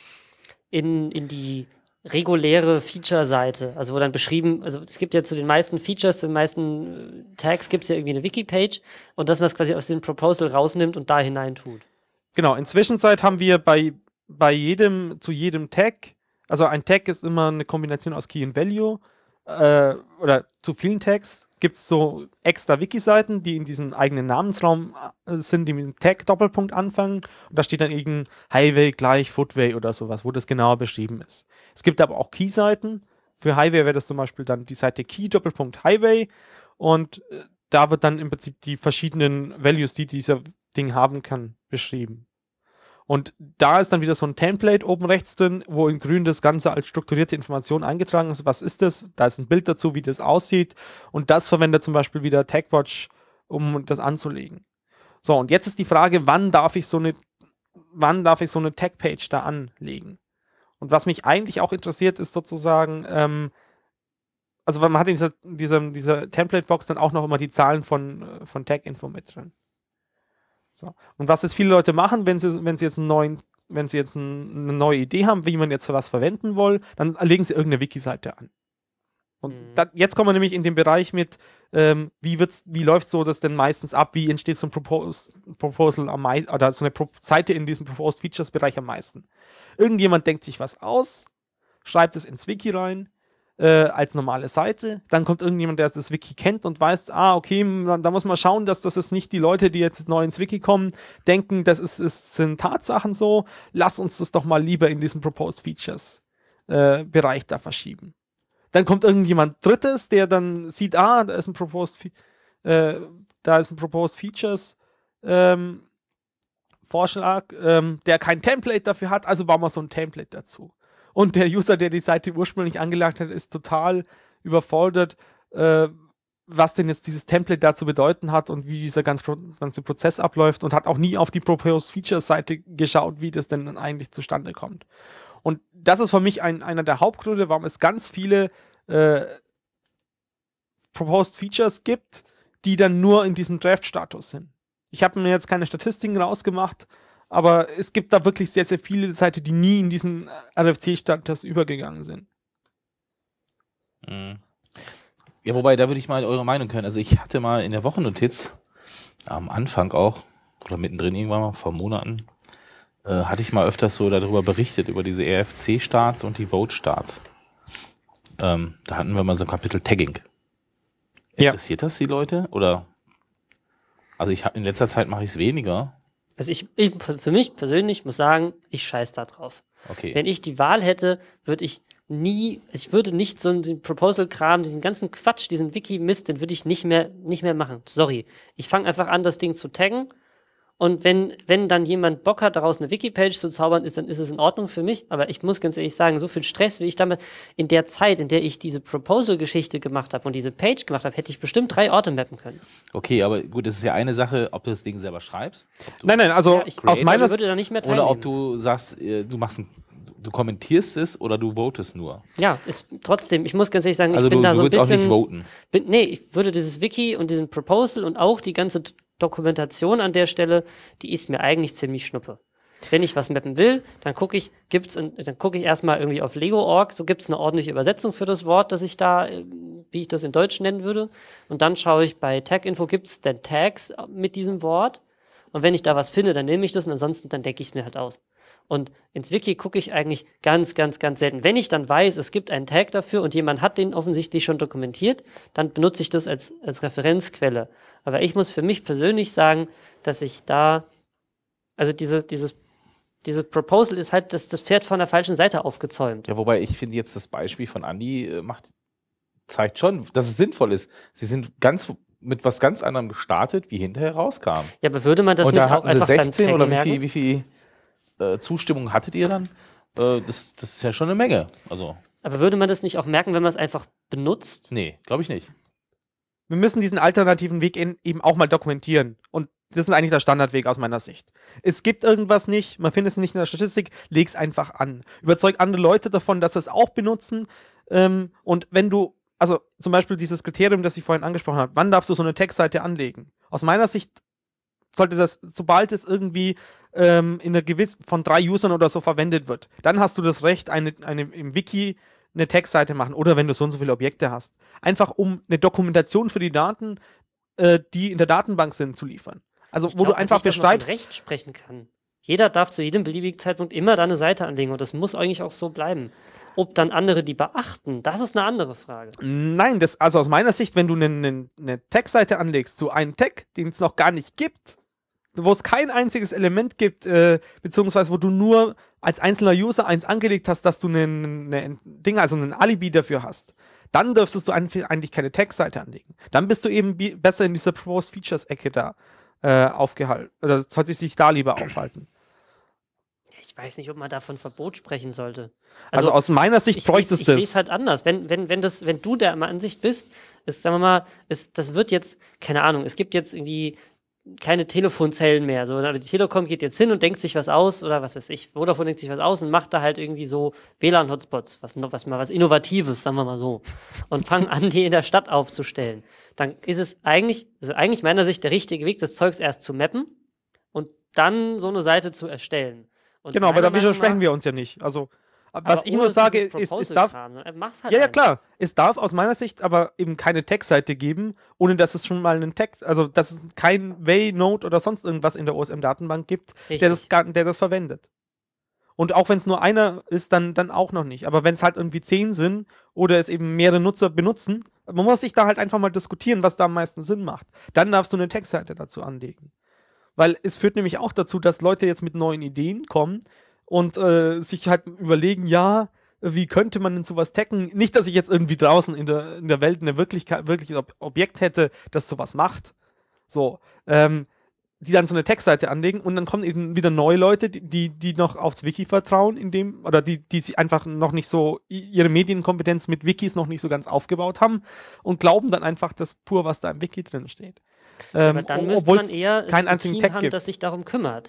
in, in die reguläre Feature-Seite, also wo dann beschrieben, also es gibt ja zu den meisten Features, zu den meisten äh, Tags gibt es ja irgendwie eine Wiki-Page und dass man es quasi aus dem Proposal rausnimmt und da hinein tut. Genau, inzwischen haben wir bei, bei jedem, zu jedem Tag, also ein Tag ist immer eine Kombination aus Key und Value, äh, oder zu vielen Tags gibt es so extra Wiki-Seiten, die in diesem eigenen Namensraum äh, sind, die mit dem Tag Doppelpunkt anfangen und da steht dann irgendein Highway gleich Footway oder sowas, wo das genauer beschrieben ist. Es gibt aber auch Key-Seiten. Für Highway wäre das zum Beispiel dann die Seite Key Doppelpunkt Highway und äh, da wird dann im Prinzip die verschiedenen Values, die dieser Ding haben kann, beschrieben. Und da ist dann wieder so ein Template oben rechts drin, wo in grün das Ganze als strukturierte Information eingetragen ist. Was ist das? Da ist ein Bild dazu, wie das aussieht. Und das verwendet zum Beispiel wieder TagWatch, um das anzulegen. So, und jetzt ist die Frage, wann darf ich so eine, wann darf ich so eine Tag-Page da anlegen? Und was mich eigentlich auch interessiert, ist sozusagen, ähm, also man hat in dieser, dieser, dieser Template-Box dann auch noch immer die Zahlen von, von Tag-Info mit drin. So. Und was jetzt viele Leute machen, wenn sie, wenn sie jetzt einen neuen, wenn sie jetzt ein, eine neue Idee haben, wie man jetzt was verwenden will, dann legen sie irgendeine Wiki-Seite an. Und Mhm. da, jetzt kommen wir nämlich in den Bereich mit, ähm, wie wird's, wie läuft so das denn meistens ab, wie entsteht so ein Propos Proposal am meisten, oder so eine Pro Seite in diesem Proposed Features Bereich am meisten. Irgendjemand denkt sich was aus, schreibt es ins Wiki rein, Äh, als normale Seite. Dann kommt irgendjemand, der das Wiki kennt und weiß, ah, okay, da, da muss man schauen, dass das ist nicht die Leute, die jetzt neu ins Wiki kommen, denken, das ist, ist, sind Tatsachen so, lass uns das doch mal lieber in diesen Proposed Features äh, Bereich da verschieben. Dann kommt irgendjemand Drittes, der dann sieht, ah, da ist ein Proposed, Fe äh, da ist ein Proposed Features ähm, Vorschlag, ähm, der kein Template dafür hat, also bauen wir so ein Template dazu. Und der User, der die Seite ursprünglich angelegt hat, ist total überfordert, äh, was denn jetzt dieses Template da zu bedeuten hat und wie dieser ganze, Pro ganze Prozess abläuft und hat auch nie auf die Proposed Features Seite geschaut, wie das denn dann eigentlich zustande kommt. Und das ist für mich ein, einer der Hauptgründe, warum es ganz viele äh, Proposed Features gibt, die dann nur in diesem Draft-Status sind. Ich habe mir jetzt keine Statistiken rausgemacht, aber es gibt da wirklich sehr, sehr viele Seiten, die nie in diesen R F C-Status übergegangen sind. Mhm. Ja, wobei, da würde ich mal eure Meinung hören. Also ich hatte mal in der Wochennotiz, am Anfang auch, oder mittendrin irgendwann mal, vor Monaten, äh, hatte ich mal öfters so darüber berichtet, über diese R F C-Starts und die Vote-Starts. Ähm, da hatten wir mal so ein Kapitel Tagging. Ja. Interessiert das die Leute? Oder? Also ich in letzter Zeit mache ich es weniger. Also ich, ich, für mich persönlich muss sagen, ich scheiß da drauf. Okay. Wenn ich die Wahl hätte, würde ich nie, ich würde nicht so einen Proposal-Kram, diesen ganzen Quatsch, diesen Wiki-Mist, den würde ich nicht mehr, nicht mehr machen. Sorry. Ich fange einfach an, das Ding zu taggen Und wenn, wenn dann jemand Bock hat, daraus eine Wikipage zu zaubern, ist, dann ist es in Ordnung für mich. Aber ich muss ganz ehrlich sagen, so viel Stress, wie ich damit in der Zeit, in der ich diese Proposal-Geschichte gemacht habe und diese Page gemacht habe, hätte ich bestimmt drei Orte mappen können. Okay, aber gut, das ist ja eine Sache, ob du das Ding selber schreibst. Nein, nein, also Ja, ich, aus meiner also würde da nicht mehr teilnehmen. Oder ob du sagst, äh, du machst ein, du kommentierst es oder du votest nur. Ja, ist trotzdem, ich muss ganz ehrlich sagen, Also ich bin du, da du so ein willst auch bisschen. nicht voten. Bin, nee, ich würde dieses Wiki und diesen Proposal und auch die ganze D- Dokumentation an der Stelle, die ist mir eigentlich ziemlich schnuppe. Wenn ich was mappen will, dann gucke ich, gibt's in, dann gucke ich erstmal irgendwie auf Lego Punkt org, so gibt es eine ordentliche Übersetzung für das Wort, das ich da, äh, wie ich das in Deutsch nennen würde. Und dann schaue ich bei Tag-Info, gibt es denn Tags mit diesem Wort? Und wenn ich da was finde, dann nehme ich das und ansonsten dann decke ich es mir halt aus. Und ins Wiki gucke ich eigentlich ganz, ganz, ganz selten. Wenn ich dann weiß, es gibt einen Tag dafür und jemand hat den offensichtlich schon dokumentiert, dann benutze ich das als, als Referenzquelle. Aber ich muss für mich persönlich sagen, dass ich da, also diese, dieses, dieses Proposal ist halt das, das Pferd von der falschen Seite aufgezäumt. Ja, wobei ich finde jetzt das Beispiel von Andi äh, macht, zeigt schon, dass es sinnvoll ist. Sie sind ganz mit was ganz anderem gestartet, wie hinterher rauskam. Ja, aber würde man das Und nicht da auch hatten sie einfach beim sechzehn Taggen oder wie merken? viel, wie viel äh, Zustimmung hattet ihr dann? Äh, das, das ist ja schon eine Menge. Also, Aber würde man das nicht auch merken, wenn man es einfach benutzt? nee, glaube ich nicht. Wir müssen diesen alternativen Weg in, eben auch mal dokumentieren. Und das ist eigentlich der Standardweg aus meiner Sicht. Es gibt irgendwas nicht, man findet es nicht in der Statistik, leg's einfach an. Überzeug andere Leute davon, dass sie es auch benutzen. Ähm, und wenn du, also zum Beispiel dieses Kriterium, das ich vorhin angesprochen habe, wann darfst du so eine Textseite anlegen? Aus meiner Sicht sollte das, sobald es irgendwie ähm, in einer gewissen, von drei Usern oder so verwendet wird, dann hast du das Recht, eine, eine im Wiki eine Textseite machen oder wenn du so und so viele Objekte hast. Einfach um eine Dokumentation für die Daten, äh, die in der Datenbank sind, zu liefern. Also Ich wo glaub du einfach halt nicht, dass man von beschreibst, Recht sprechen kann. Jeder darf zu jedem beliebigen Zeitpunkt immer da eine Seite anlegen und das muss eigentlich auch so bleiben. Ob dann andere die beachten, das ist eine andere Frage. nein, das, also aus meiner Sicht, wenn du eine, eine, eine Textseite anlegst zu einem Tag, den es noch gar nicht gibt, wo es kein einziges Element gibt, äh, beziehungsweise wo du nur als einzelner User eins angelegt hast, dass du eine, eine Ding, also ein Alibi dafür hast, dann dürftest du eigentlich keine Textseite anlegen. Dann bist du eben bi- besser in dieser Proposed Features-Ecke da äh, aufgehalten. Oder sollte sich da lieber aufhalten. Ich weiß nicht, ob man da von Verbot sprechen sollte. Also, aus meiner Sicht ich bräuchte es ich sehe das. es halt anders. Wenn, wenn, wenn, das, wenn du der Ansicht bist, ist, sagen wir mal, ist, das wird jetzt, keine Ahnung, es gibt jetzt irgendwie keine Telefonzellen mehr. So, die Telekom geht jetzt hin und denkt sich was aus, oder was weiß ich, Vodafone denkt sich was aus und macht da halt irgendwie so W L A N-Hotspots, was, noch- was mal was Innovatives, sagen wir mal so, und fangen an, die in der Stadt aufzustellen. Dann ist es eigentlich, also eigentlich meiner Sicht der richtige Weg, das Zeugs erst zu mappen und dann so eine Seite zu erstellen. Und Genau, aber meiner da Meinung widersprechen nach- wir uns ja nicht. Also, aber was ich ohne nur sage, diesen ist, es darf. Proposal-Kram, ne? Mach's halt Ja, ja, einfach. klar. Es darf aus meiner Sicht aber eben keine Tag-Seite geben, ohne dass es schon mal einen Text, also dass es kein Way-Node oder sonst irgendwas in der O S M-Datenbank gibt, der das, Richtig. gar- der das verwendet. Und auch wenn es nur einer ist, dann, dann auch noch nicht. Aber wenn es halt irgendwie zehn sind oder es eben mehrere Nutzer benutzen, man muss sich da halt einfach mal diskutieren, was da am meisten Sinn macht. Dann darfst du eine Tag-Seite dazu anlegen. Weil es führt nämlich auch dazu, dass Leute jetzt mit neuen Ideen kommen und äh, sich halt überlegen, ja, wie könnte man denn sowas taggen? Nicht, dass ich jetzt irgendwie draußen in der, in der Welt eine Wirklichkeit, wirkliches Ob Objekt hätte, das sowas macht. So, ähm, die dann so eine Textseite anlegen und dann kommen eben wieder neue Leute, die, die, die noch aufs Wiki vertrauen, in dem, oder die, die sich einfach noch nicht so, ihre Medienkompetenz mit Wikis noch nicht so ganz aufgebaut haben und glauben dann einfach das pur, was da im Wiki drin steht. Ähm, Aber dann o- müsste man obwohl's eher keinen ein einzigen Team Tag haben, gibt. das sich darum kümmert.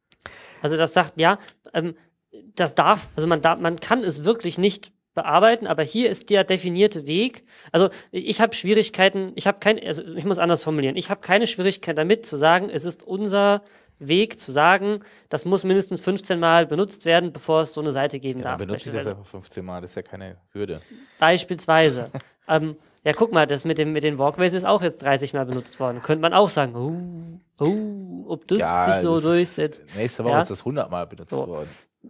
Also das sagt, ja, ähm, das darf, also man darf, man kann es wirklich nicht bearbeiten, aber hier ist der definierte Weg. Also ich, ich habe Schwierigkeiten, ich habe kein, also ich muss anders formulieren, ich habe keine Schwierigkeit damit zu sagen, es ist unser Weg zu sagen, das muss mindestens fünfzehn Mal benutzt werden, bevor es so eine Seite geben Ja, dann darf. benutze ich das Beispielsweise. einfach fünfzehn Mal, das ist ja keine Hürde. Beispielsweise. ähm, ja, guck mal, das mit, dem, mit den Walkways ist auch jetzt dreißig Mal benutzt worden. Könnte man auch sagen, oh, oh, ob das sich so das durchsetzt. Ist, nächste Woche Ja. ist das hundert Mal benutzt So. worden.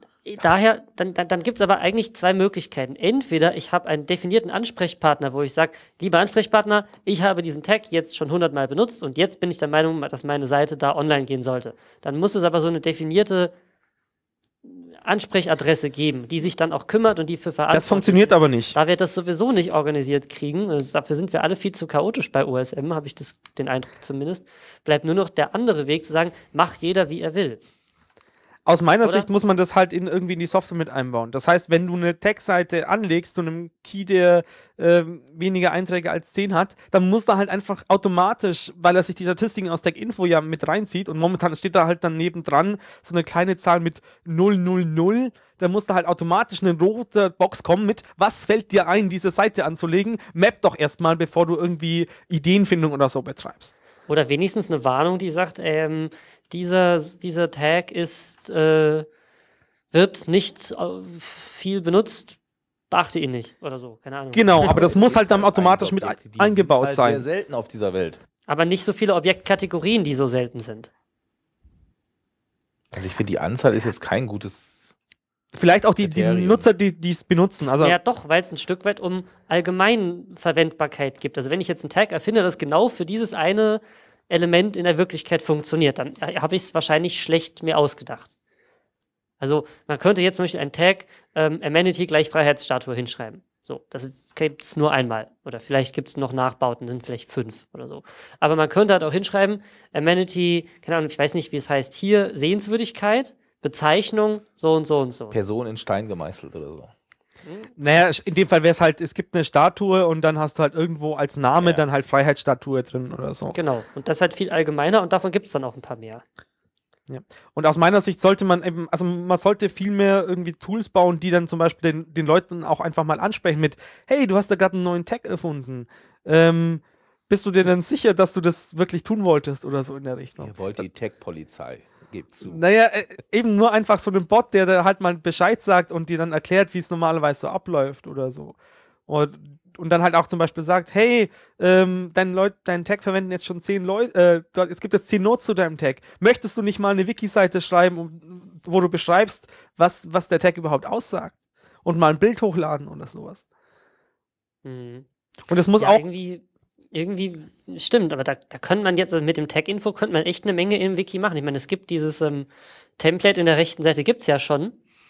Daher, dann, dann, dann gibt es aber eigentlich zwei Möglichkeiten. Entweder ich habe einen definierten Ansprechpartner, wo ich sage, lieber Ansprechpartner, ich habe diesen Tag jetzt schon hundert Mal benutzt und jetzt bin ich der Meinung, dass meine Seite da online gehen sollte. Dann muss es aber so eine definierte Ansprechadresse geben, die sich dann auch kümmert und die für verantwortlich Das funktioniert ist. aber nicht. Da wir das sowieso nicht organisiert kriegen, also dafür sind wir alle viel zu chaotisch bei O S M, habe ich das, den Eindruck zumindest, bleibt nur noch der andere Weg zu sagen, macht jeder, wie er will. Aus meiner Oder? Sicht muss man das halt in, irgendwie in die Software mit einbauen. Das heißt, wenn du eine Tag-Seite anlegst und einen Key, der äh, weniger Einträge als zehn hat, dann muss da halt einfach automatisch, weil er sich die Statistiken aus Tag-Info ja mit reinzieht und momentan steht da halt dann nebendran so eine kleine Zahl mit null null null, dann muss da halt automatisch eine rote Box kommen mit, was fällt dir ein, diese Seite anzulegen? Map doch erstmal, bevor du irgendwie Ideenfindung oder so betreibst. Oder wenigstens eine Warnung, die sagt, ähm, dieser, dieser Tag ist, äh, wird nicht äh, viel benutzt, beachte ihn nicht oder so, keine Ahnung. Genau, aber das Es muss gibt halt dann automatisch mit Objekte, die eingebaut sind halt sein. sehr selten auf dieser Welt. Aber nicht so viele Objektkategorien, die so selten sind. Also ich finde, die Anzahl ist jetzt kein gutes... Vielleicht auch die, die Kriterium. Nutzer, die es benutzen. Also Ja, doch, weil es ein Stück weit um Allgemeinverwendbarkeit gibt. Also wenn ich jetzt einen Tag erfinde, das genau für dieses eine Element in der Wirklichkeit funktioniert, dann habe ich es wahrscheinlich schlecht mir ausgedacht. Also man könnte jetzt zum Beispiel einen Tag ähm, Amenity gleich Freiheitsstatue hinschreiben. So, das gibt es nur einmal. Oder vielleicht gibt es noch Nachbauten, sind vielleicht fünf oder so. Aber man könnte halt auch hinschreiben, Amenity, keine Ahnung, ich weiß nicht, wie es heißt, hier Sehenswürdigkeit, Bezeichnung, so und so und so. Person in Stein gemeißelt oder so. naja, in dem Fall wäre es halt, es gibt eine Statue und dann hast du halt irgendwo als Name Ja. dann halt Freiheitsstatue drin oder so. Genau. Und das ist halt viel allgemeiner und davon gibt es dann auch ein paar mehr. Und aus meiner Sicht sollte man eben, also man sollte viel mehr irgendwie Tools bauen, die dann zum Beispiel den, den Leuten auch einfach mal ansprechen mit, hey, du hast da gerade einen neuen Tag erfunden. Ähm, bist du dir denn sicher, dass du das wirklich tun wolltest oder so in der Richtung? Ihr wollt die Tech-Polizei. Gebt zu. Naja, äh, eben nur einfach so einen Bot, der da halt mal Bescheid sagt und dir dann erklärt, wie es normalerweise so abläuft oder so. Und, und dann halt auch zum Beispiel sagt, hey, ähm, dein Leut, dein Tag verwenden jetzt schon zehn Leute, äh, da- es gibt jetzt zehn Notes zu deinem Tag. Möchtest du nicht mal eine Wiki-Seite schreiben, um, wo du beschreibst, was, was der Tag überhaupt aussagt? Und mal ein Bild hochladen oder sowas. Mhm. Und es muss ja, auch, irgendwie, irgendwie stimmt, aber da, da könnte man jetzt, also mit dem Tag-Info könnte man echt eine Menge im Wiki machen. Ich meine, es gibt dieses ähm, Template in der rechten Seite, gibt es ja schon.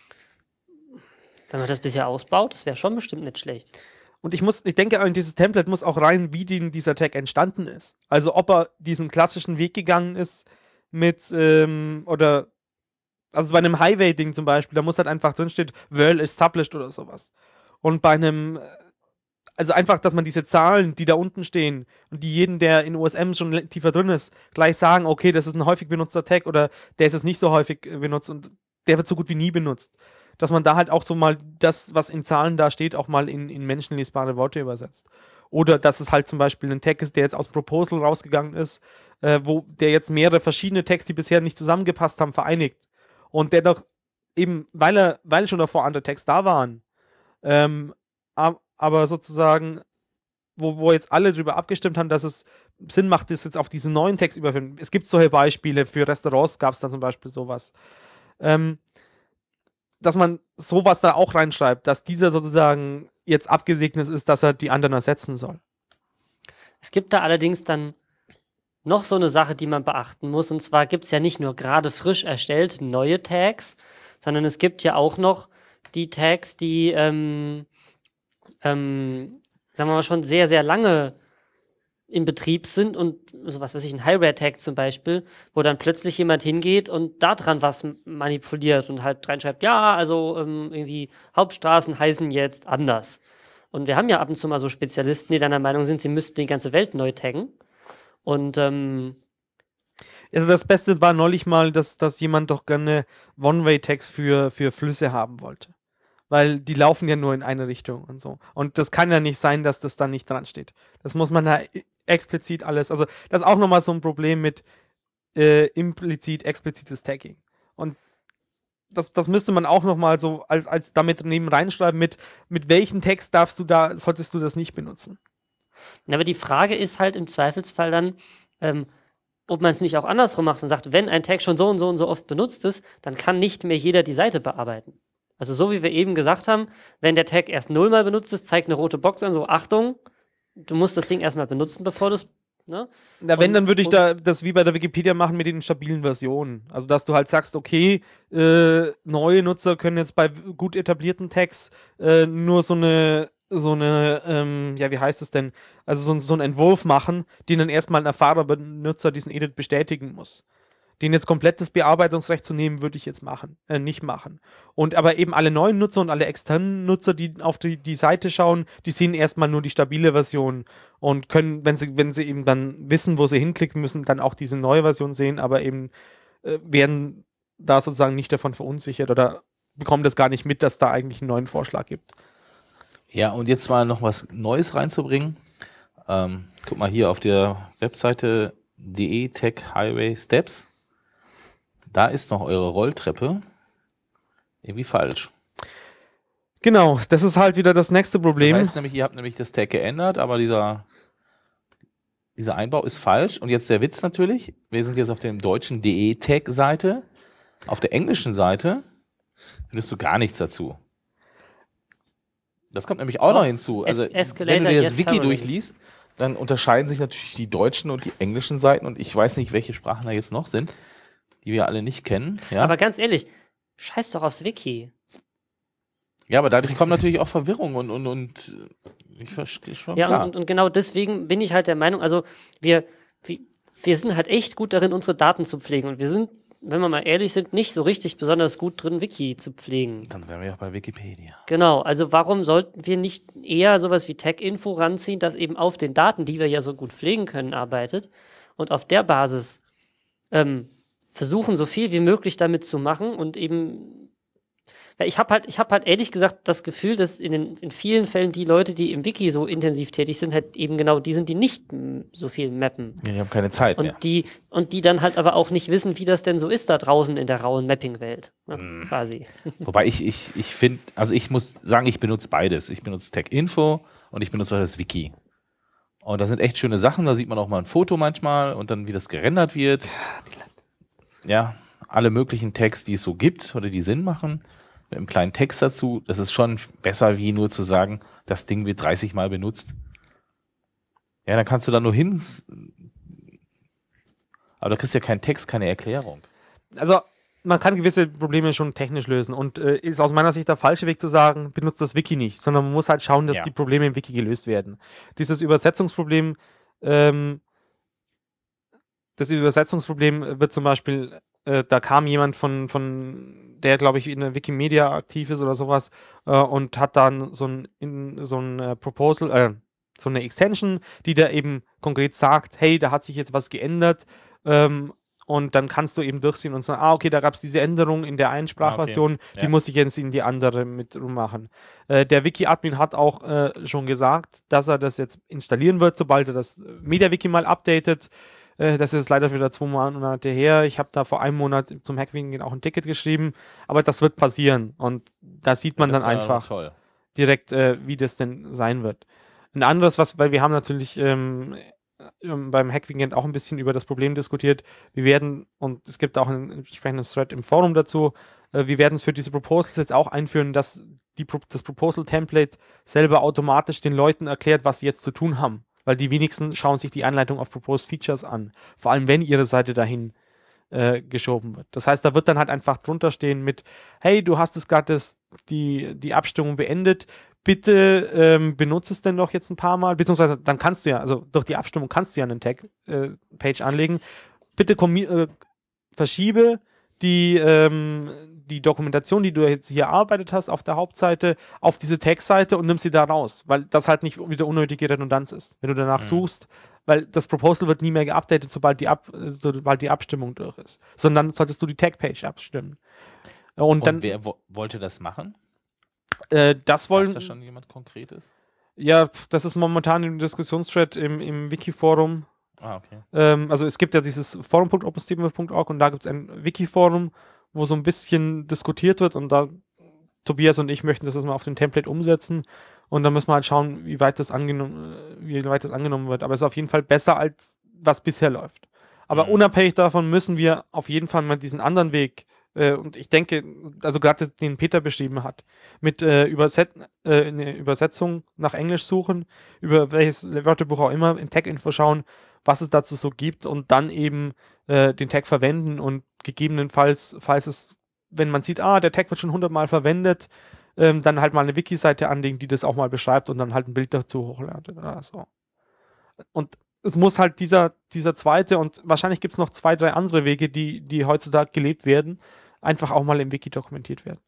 Wenn man das bisher ausbaut, das wäre schon bestimmt nicht schlecht. und ich muss, ich denke, in dieses Template muss auch rein, wie die, dieser Tag entstanden ist. Also ob er diesen klassischen Weg gegangen ist mit, ähm, oder, also bei einem Highway-Ding zum Beispiel, da muss halt einfach drinstehen, well established oder sowas. Und bei einem, äh, also einfach, dass man diese Zahlen, die da unten stehen und die jeden, der in O S M schon le- tiefer drin ist, gleich sagen, okay, das ist ein häufig benutzter Tag oder der ist jetzt nicht so häufig äh, benutzt und der wird so gut wie nie benutzt. Dass man da halt auch so mal das, was in Zahlen da steht, auch mal in, in menschenlesbare Worte übersetzt. Oder dass es halt zum Beispiel ein Tag ist, der jetzt aus dem Proposal rausgegangen ist, äh, wo der jetzt mehrere verschiedene Tags, die bisher nicht zusammengepasst haben, vereinigt. Und der doch eben, weil er, weil schon davor andere Tags da waren, ähm, ab, aber sozusagen, wo, wo jetzt alle drüber abgestimmt haben, dass es Sinn macht, das jetzt auf diesen neuen Text überführen. Es gibt solche Beispiele, für Restaurants gab es da zum Beispiel sowas. Ähm, dass man sowas da auch reinschreibt, dass dieser sozusagen jetzt abgesegnet ist, dass er die anderen ersetzen soll. Es gibt da allerdings dann noch so eine Sache, die man beachten muss. Und zwar gibt es ja nicht nur gerade frisch erstellt neue Tags, sondern es gibt ja auch noch die Tags, die, ähm, ähm, sagen wir mal, schon sehr, sehr lange in Betrieb sind und so was weiß ich, ein High-Rare-Tag zum Beispiel, wo dann plötzlich jemand hingeht und daran was m- manipuliert und halt reinschreibt, ja, also ähm, irgendwie Hauptstraßen heißen jetzt anders. Und wir haben ja ab und zu mal so Spezialisten, die dann der Meinung sind, sie müssten die ganze Welt neu taggen. Und ähm, Also das Beste war neulich mal, dass, dass jemand doch gerne One-Way-Tags für, für Flüsse haben wollte. Weil die laufen ja nur in eine Richtung und so. Und das kann ja nicht sein, dass das da nicht dran steht. Das muss man da explizit alles, also das ist auch nochmal so ein Problem mit äh, implizit, explizites Tagging. Und das, das müsste man auch nochmal so als, als damit neben reinschreiben, mit, mit welchen Text darfst du da, solltest du das nicht benutzen. aber die Frage ist halt im Zweifelsfall dann, ähm, ob man es nicht auch andersrum macht und sagt, wenn ein Tag schon so und so und so oft benutzt ist, dann kann nicht mehr jeder die Seite bearbeiten. Also so wie wir eben gesagt haben, wenn der Tag erst nullmal benutzt ist, zeigt eine rote Box an, so Achtung, du musst das Ding erstmal benutzen, bevor du es Ne? Na, wenn, Und- dann würde ich und- da das wie bei der Wikipedia machen mit den stabilen Versionen. Also, dass du halt sagst, okay, äh, neue Nutzer können jetzt bei gut etablierten Tags äh, nur so eine, so eine, ähm, ja, wie heißt es denn? Also, so, so einen Entwurf machen, den dann erstmal ein erfahrener Benutzer diesen Edit bestätigen muss. Den jetzt komplettes Bearbeitungsrecht zu nehmen, würde ich jetzt machen, äh, nicht machen. Und aber eben alle neuen Nutzer und alle externen Nutzer, die auf die, die Seite schauen, die sehen erstmal nur die stabile Version und können, wenn sie, wenn sie eben dann wissen, wo sie hinklicken müssen, dann auch diese neue Version sehen, aber eben äh, werden da sozusagen nicht davon verunsichert oder bekommen das gar nicht mit, dass da eigentlich einen neuen Vorschlag gibt. Ja, und jetzt mal noch was Neues reinzubringen. Ähm, guck mal hier auf der Webseite de Tech Highway Steps. Da ist noch eure Rolltreppe irgendwie falsch. Genau, das ist halt wieder das nächste Problem. Das heißt nämlich, ihr habt nämlich das Tag geändert, aber dieser, dieser Einbau ist falsch. Und jetzt der Witz natürlich, wir sind jetzt auf der deutschen de Tech-Seite. Auf der englischen Seite findest du gar nichts dazu. Das kommt nämlich auch Doch, noch hinzu. Also, Es- wenn Escalator du dir das Yes Wiki Parallel. durchliest, dann unterscheiden sich natürlich die deutschen und die englischen Seiten. Und ich weiß nicht, welche Sprachen da jetzt noch sind, die wir alle nicht kennen. Ja, Aber ganz ehrlich, scheiß doch aufs Wiki. ja, aber dadurch kommt natürlich auch Verwirrung und, und, und ich verstehe schon Ja, klar. und, und genau deswegen bin ich halt der Meinung, also wir, wir, wir sind halt echt gut darin, unsere Daten zu pflegen. Und wir sind, wenn wir mal ehrlich sind, nicht so richtig besonders gut drin, Wiki zu pflegen. Dann wären wir ja bei Wikipedia. Genau, also warum sollten wir nicht eher sowas wie Tech-Info ranziehen, das eben auf den Daten, die wir ja so gut pflegen können, arbeitet und auf der Basis ähm, versuchen, so viel wie möglich damit zu machen und eben weil ich habe halt, ich habe halt ehrlich gesagt das Gefühl, dass in, den, in vielen Fällen die Leute, die im Wiki so intensiv tätig sind, halt eben genau die sind, die nicht m, so viel mappen. Ja, die haben keine Zeit mehr. Und die, und die dann halt aber auch nicht wissen, wie das denn so ist da draußen in der rauen Mapping-Welt. Ne, quasi. Wobei ich, ich, ich finde, also ich muss sagen, ich benutze beides. Ich benutze Tech-Info und ich benutze auch das Wiki. Und da sind echt schöne Sachen, da sieht man auch mal ein Foto manchmal und dann, wie das gerendert wird. Ja, alle möglichen Tags, die es so gibt oder die Sinn machen, mit einem kleinen Text dazu. Das ist schon besser, wie nur zu sagen, das Ding wird dreißig Mal benutzt. Ja, dann kannst du da nur hin. Aber da kriegst du ja keinen Text, keine Erklärung. Also, man kann gewisse Probleme schon technisch lösen und äh, ist aus meiner Sicht der falsche Weg zu sagen, benutzt das Wiki nicht, sondern man muss halt schauen, dass Ja. die Probleme im Wiki gelöst werden. Dieses Übersetzungsproblem, ähm, das Übersetzungsproblem wird zum Beispiel, äh, da kam jemand von, von der, glaube ich, in der Wikimedia aktiv ist oder sowas äh, und hat dann so ein, in, so ein äh, Proposal, äh, so eine Extension, die da eben konkret sagt, hey, da hat sich jetzt was geändert, ähm, und dann kannst du eben durchsehen und sagen, ah, okay, da gab es diese Änderung in der einen Sprachversion, Ja. die muss ich jetzt in die andere mit rummachen. Äh, der Wiki-Admin hat auch äh, schon gesagt, dass er das jetzt installieren wird, sobald er das MediaWiki mal updatet. Äh, das ist leider wieder zwei Monate her. Ich habe da vor einem Monat zum Hackwing auch ein Ticket geschrieben, aber das wird passieren und da sieht man Das dann war einfach toll. direkt, äh, wie das denn sein wird. Ein anderes, was, weil wir haben natürlich ähm, ähm, beim Hackweekend auch ein bisschen über das Problem diskutiert. Wir werden, und es gibt auch ein entsprechendes Thread im Forum dazu, äh, wir werden es für diese Proposals jetzt auch einführen, dass die, Pro- das Proposal-Template selber automatisch den Leuten erklärt, was sie jetzt zu tun haben. Weil die wenigsten schauen sich die Anleitung auf Proposed Features an. Vor allem, wenn ihre Seite dahin äh, geschoben wird. Das heißt, da wird dann halt einfach drunter stehen mit, hey, du hast es gerade die, die Abstimmung beendet, bitte ähm, benutze es denn doch jetzt ein paar Mal, beziehungsweise dann kannst du ja, also durch die Abstimmung kannst du ja einen Tag-Page äh, anlegen. Bitte kommi- äh, verschiebe die, ähm, die Dokumentation, die du jetzt hier erarbeitet hast auf der Hauptseite, auf diese Tag-Seite und nimm sie da raus, weil das halt nicht wieder unnötige Redundanz ist, wenn du danach Mhm. suchst, weil das Proposal wird nie mehr geupdatet, sobald die, Ab äh, sobald die Abstimmung durch ist, sondern solltest du die Tag-Page abstimmen. Und, Und dann, wer wo wollte das machen? äh, das Gab wollen, es da schon jemand Konkretes? ja, das ist momentan im Diskussionsthread im, im Wiki-Forum. Ah, okay. Ähm, also es gibt ja dieses forum punkt opusthema punkt org und da gibt es ein Wiki-Forum, wo so ein bisschen diskutiert wird und da Tobias und ich möchten das mal auf dem Template umsetzen und dann müssen wir halt schauen, wie weit das angenommen, wie weit das angenommen wird. Aber es ist auf jeden Fall besser, als was bisher läuft. Aber Mhm. unabhängig davon müssen wir auf jeden Fall mal diesen anderen Weg, äh, und ich denke, also gerade den Peter beschrieben hat, mit äh, Überset äh, eine Übersetzung nach Englisch suchen, über welches Wörterbuch auch immer, in Tech-Info schauen, was es dazu so gibt und dann eben äh, den Tag verwenden und gegebenenfalls, falls es, wenn man sieht, ah, der Tag wird schon hundertmal verwendet, ähm, dann halt mal eine Wiki-Seite anlegen, die das auch mal beschreibt und dann halt ein Bild dazu hochladet oder so. Und es muss halt dieser, dieser zweite und wahrscheinlich gibt es noch zwei, drei andere Wege, die, die heutzutage gelebt werden, einfach auch mal im Wiki dokumentiert werden.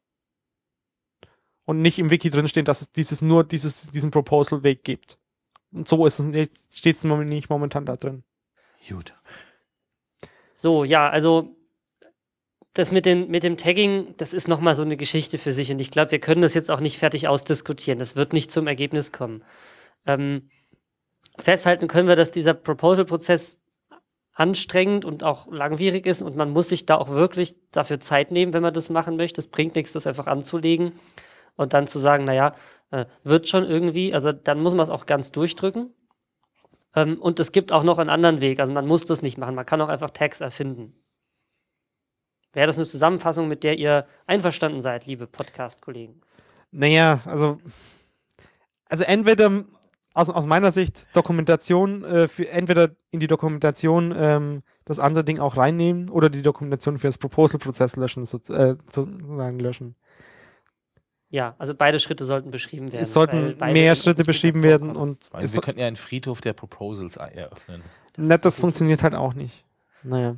Und nicht im Wiki drin stehen, dass es dieses, nur dieses, diesen Proposal-Weg gibt. Und so ist es, steht es nicht momentan da drin. Gut. So, ja, also das mit dem, mit dem Tagging, das ist nochmal so eine Geschichte für sich und ich glaube, wir können das jetzt auch nicht fertig ausdiskutieren. Das wird nicht zum Ergebnis kommen. Ähm, festhalten können wir, dass dieser Proposal-Prozess anstrengend und auch langwierig ist und man muss sich da auch wirklich dafür Zeit nehmen, wenn man das machen möchte. Es bringt nichts, das einfach anzulegen und dann zu sagen, naja, äh, wird schon irgendwie, also dann muss man es auch ganz durchdrücken. Ähm, und es gibt auch noch einen anderen Weg, also man muss das nicht machen, man kann auch einfach Tags erfinden. Wäre das eine Zusammenfassung, mit der ihr einverstanden seid, liebe Podcast-Kollegen? Naja, also, also entweder aus, aus meiner Sicht Dokumentation, äh, für entweder in die Dokumentation ähm, das andere Ding auch reinnehmen oder die Dokumentation für das Proposal-Prozess löschen, so, äh, sozusagen löschen. Ja, also beide Schritte sollten beschrieben werden. Es sollten mehr Schritte beschrieben werden und Also es wir könnten ja einen Friedhof der Proposals eröffnen. Das, das, das funktioniert halt auch nicht. Naja.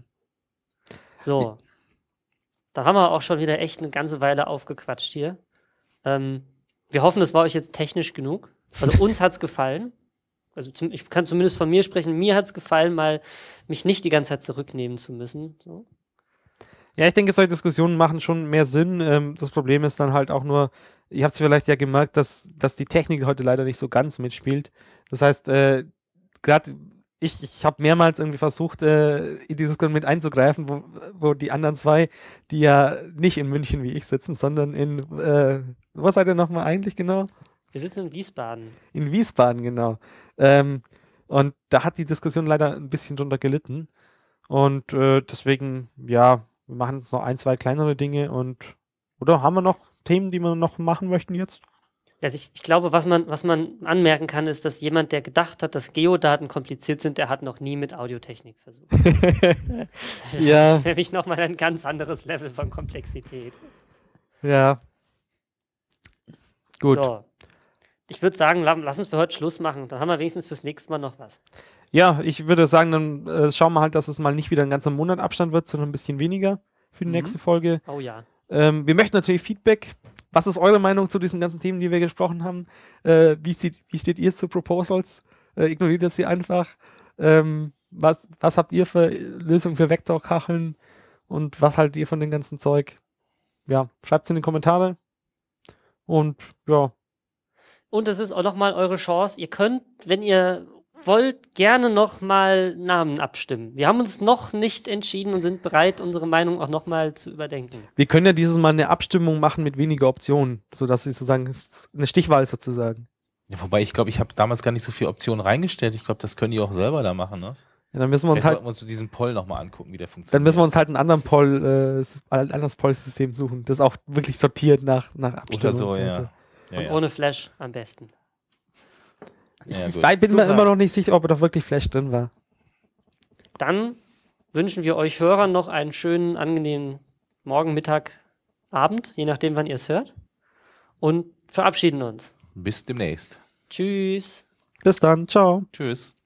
So. Da haben wir auch schon wieder echt eine ganze Weile aufgequatscht hier. Ähm, wir hoffen, es war euch jetzt technisch genug. Also uns hat es gefallen. Also zum, ich kann zumindest von mir sprechen. Mir hat es gefallen, mal mich nicht die ganze Zeit zurücknehmen zu müssen. So. Ja, ich denke, solche Diskussionen machen schon mehr Sinn. Ähm, das Problem ist dann halt auch nur, ihr habt es vielleicht ja gemerkt, dass, dass die Technik heute leider nicht so ganz mitspielt. Das heißt, äh, gerade ich, ich habe mehrmals irgendwie versucht, äh, in die Diskussion mit einzugreifen, wo, wo die anderen zwei, die ja nicht in München wie ich sitzen, sondern in, äh, wo seid ihr nochmal eigentlich genau? Wir sitzen in Wiesbaden. In Wiesbaden, genau. Ähm, und da hat die Diskussion leider ein bisschen drunter gelitten. Und äh, deswegen, ja, wir machen jetzt noch ein, zwei kleinere Dinge und, oder haben wir noch Themen, die wir noch machen möchten jetzt? Also ich, ich glaube, was man, was man anmerken kann, ist, dass jemand, der gedacht hat, dass Geodaten kompliziert sind, der hat noch nie mit Audiotechnik versucht. Das Ja. ist nämlich nochmal ein ganz anderes Level von Komplexität. Ja. Gut. So. Ich würde sagen, la- lass uns für heute Schluss machen. Dann haben wir wenigstens fürs nächste Mal noch was. Ja, ich würde sagen, dann äh, schauen wir halt, dass es mal nicht wieder ein ganzer Monat Abstand wird, sondern ein bisschen weniger für die Mhm. nächste Folge. Oh ja. Ähm, wir möchten natürlich Feedback. Was ist eure Meinung zu diesen ganzen Themen, die wir gesprochen haben? Äh, wie, steht, wie steht ihr zu Proposals? Äh, ignoriert ihr sie einfach? Ähm, was, was habt ihr für Lösungen für Vektorkacheln? Und was haltet ihr von dem ganzen Zeug? Ja, schreibt es in die Kommentare. Und ja, Und es ist auch nochmal eure Chance. Ihr könnt, wenn ihr wollt, gerne nochmal Namen abstimmen. Wir haben uns noch nicht entschieden und sind bereit, unsere Meinung auch nochmal zu überdenken. wir können ja dieses Mal eine Abstimmung machen mit weniger Optionen, sodass sie sozusagen eine Stichwahl ist sozusagen. Ja, wobei ich glaube, ich habe damals gar nicht so viele Optionen reingestellt. Ich glaube, das können die auch selber da machen, ne? Ja, dann müssen wir uns Vielleicht halt sollten wir uns diesen Poll nochmal angucken, wie der funktioniert. Dann müssen wir uns halt einen anderen Poll, äh, s- ein anderes Poll-System suchen, das auch wirklich sortiert nach, nach Abstimmung. Oder so, und ja. weiter. Ja, Und ja. ohne Flash am besten. Ja, Ich gut. bin mir Super. immer noch nicht sicher, ob da wirklich Flash drin war. Dann wünschen wir euch Hörern noch einen schönen, angenehmen Morgen, Mittag, Abend, je nachdem, wann ihr es hört. Und verabschieden uns. Bis demnächst. Tschüss. Bis dann, ciao. Tschüss.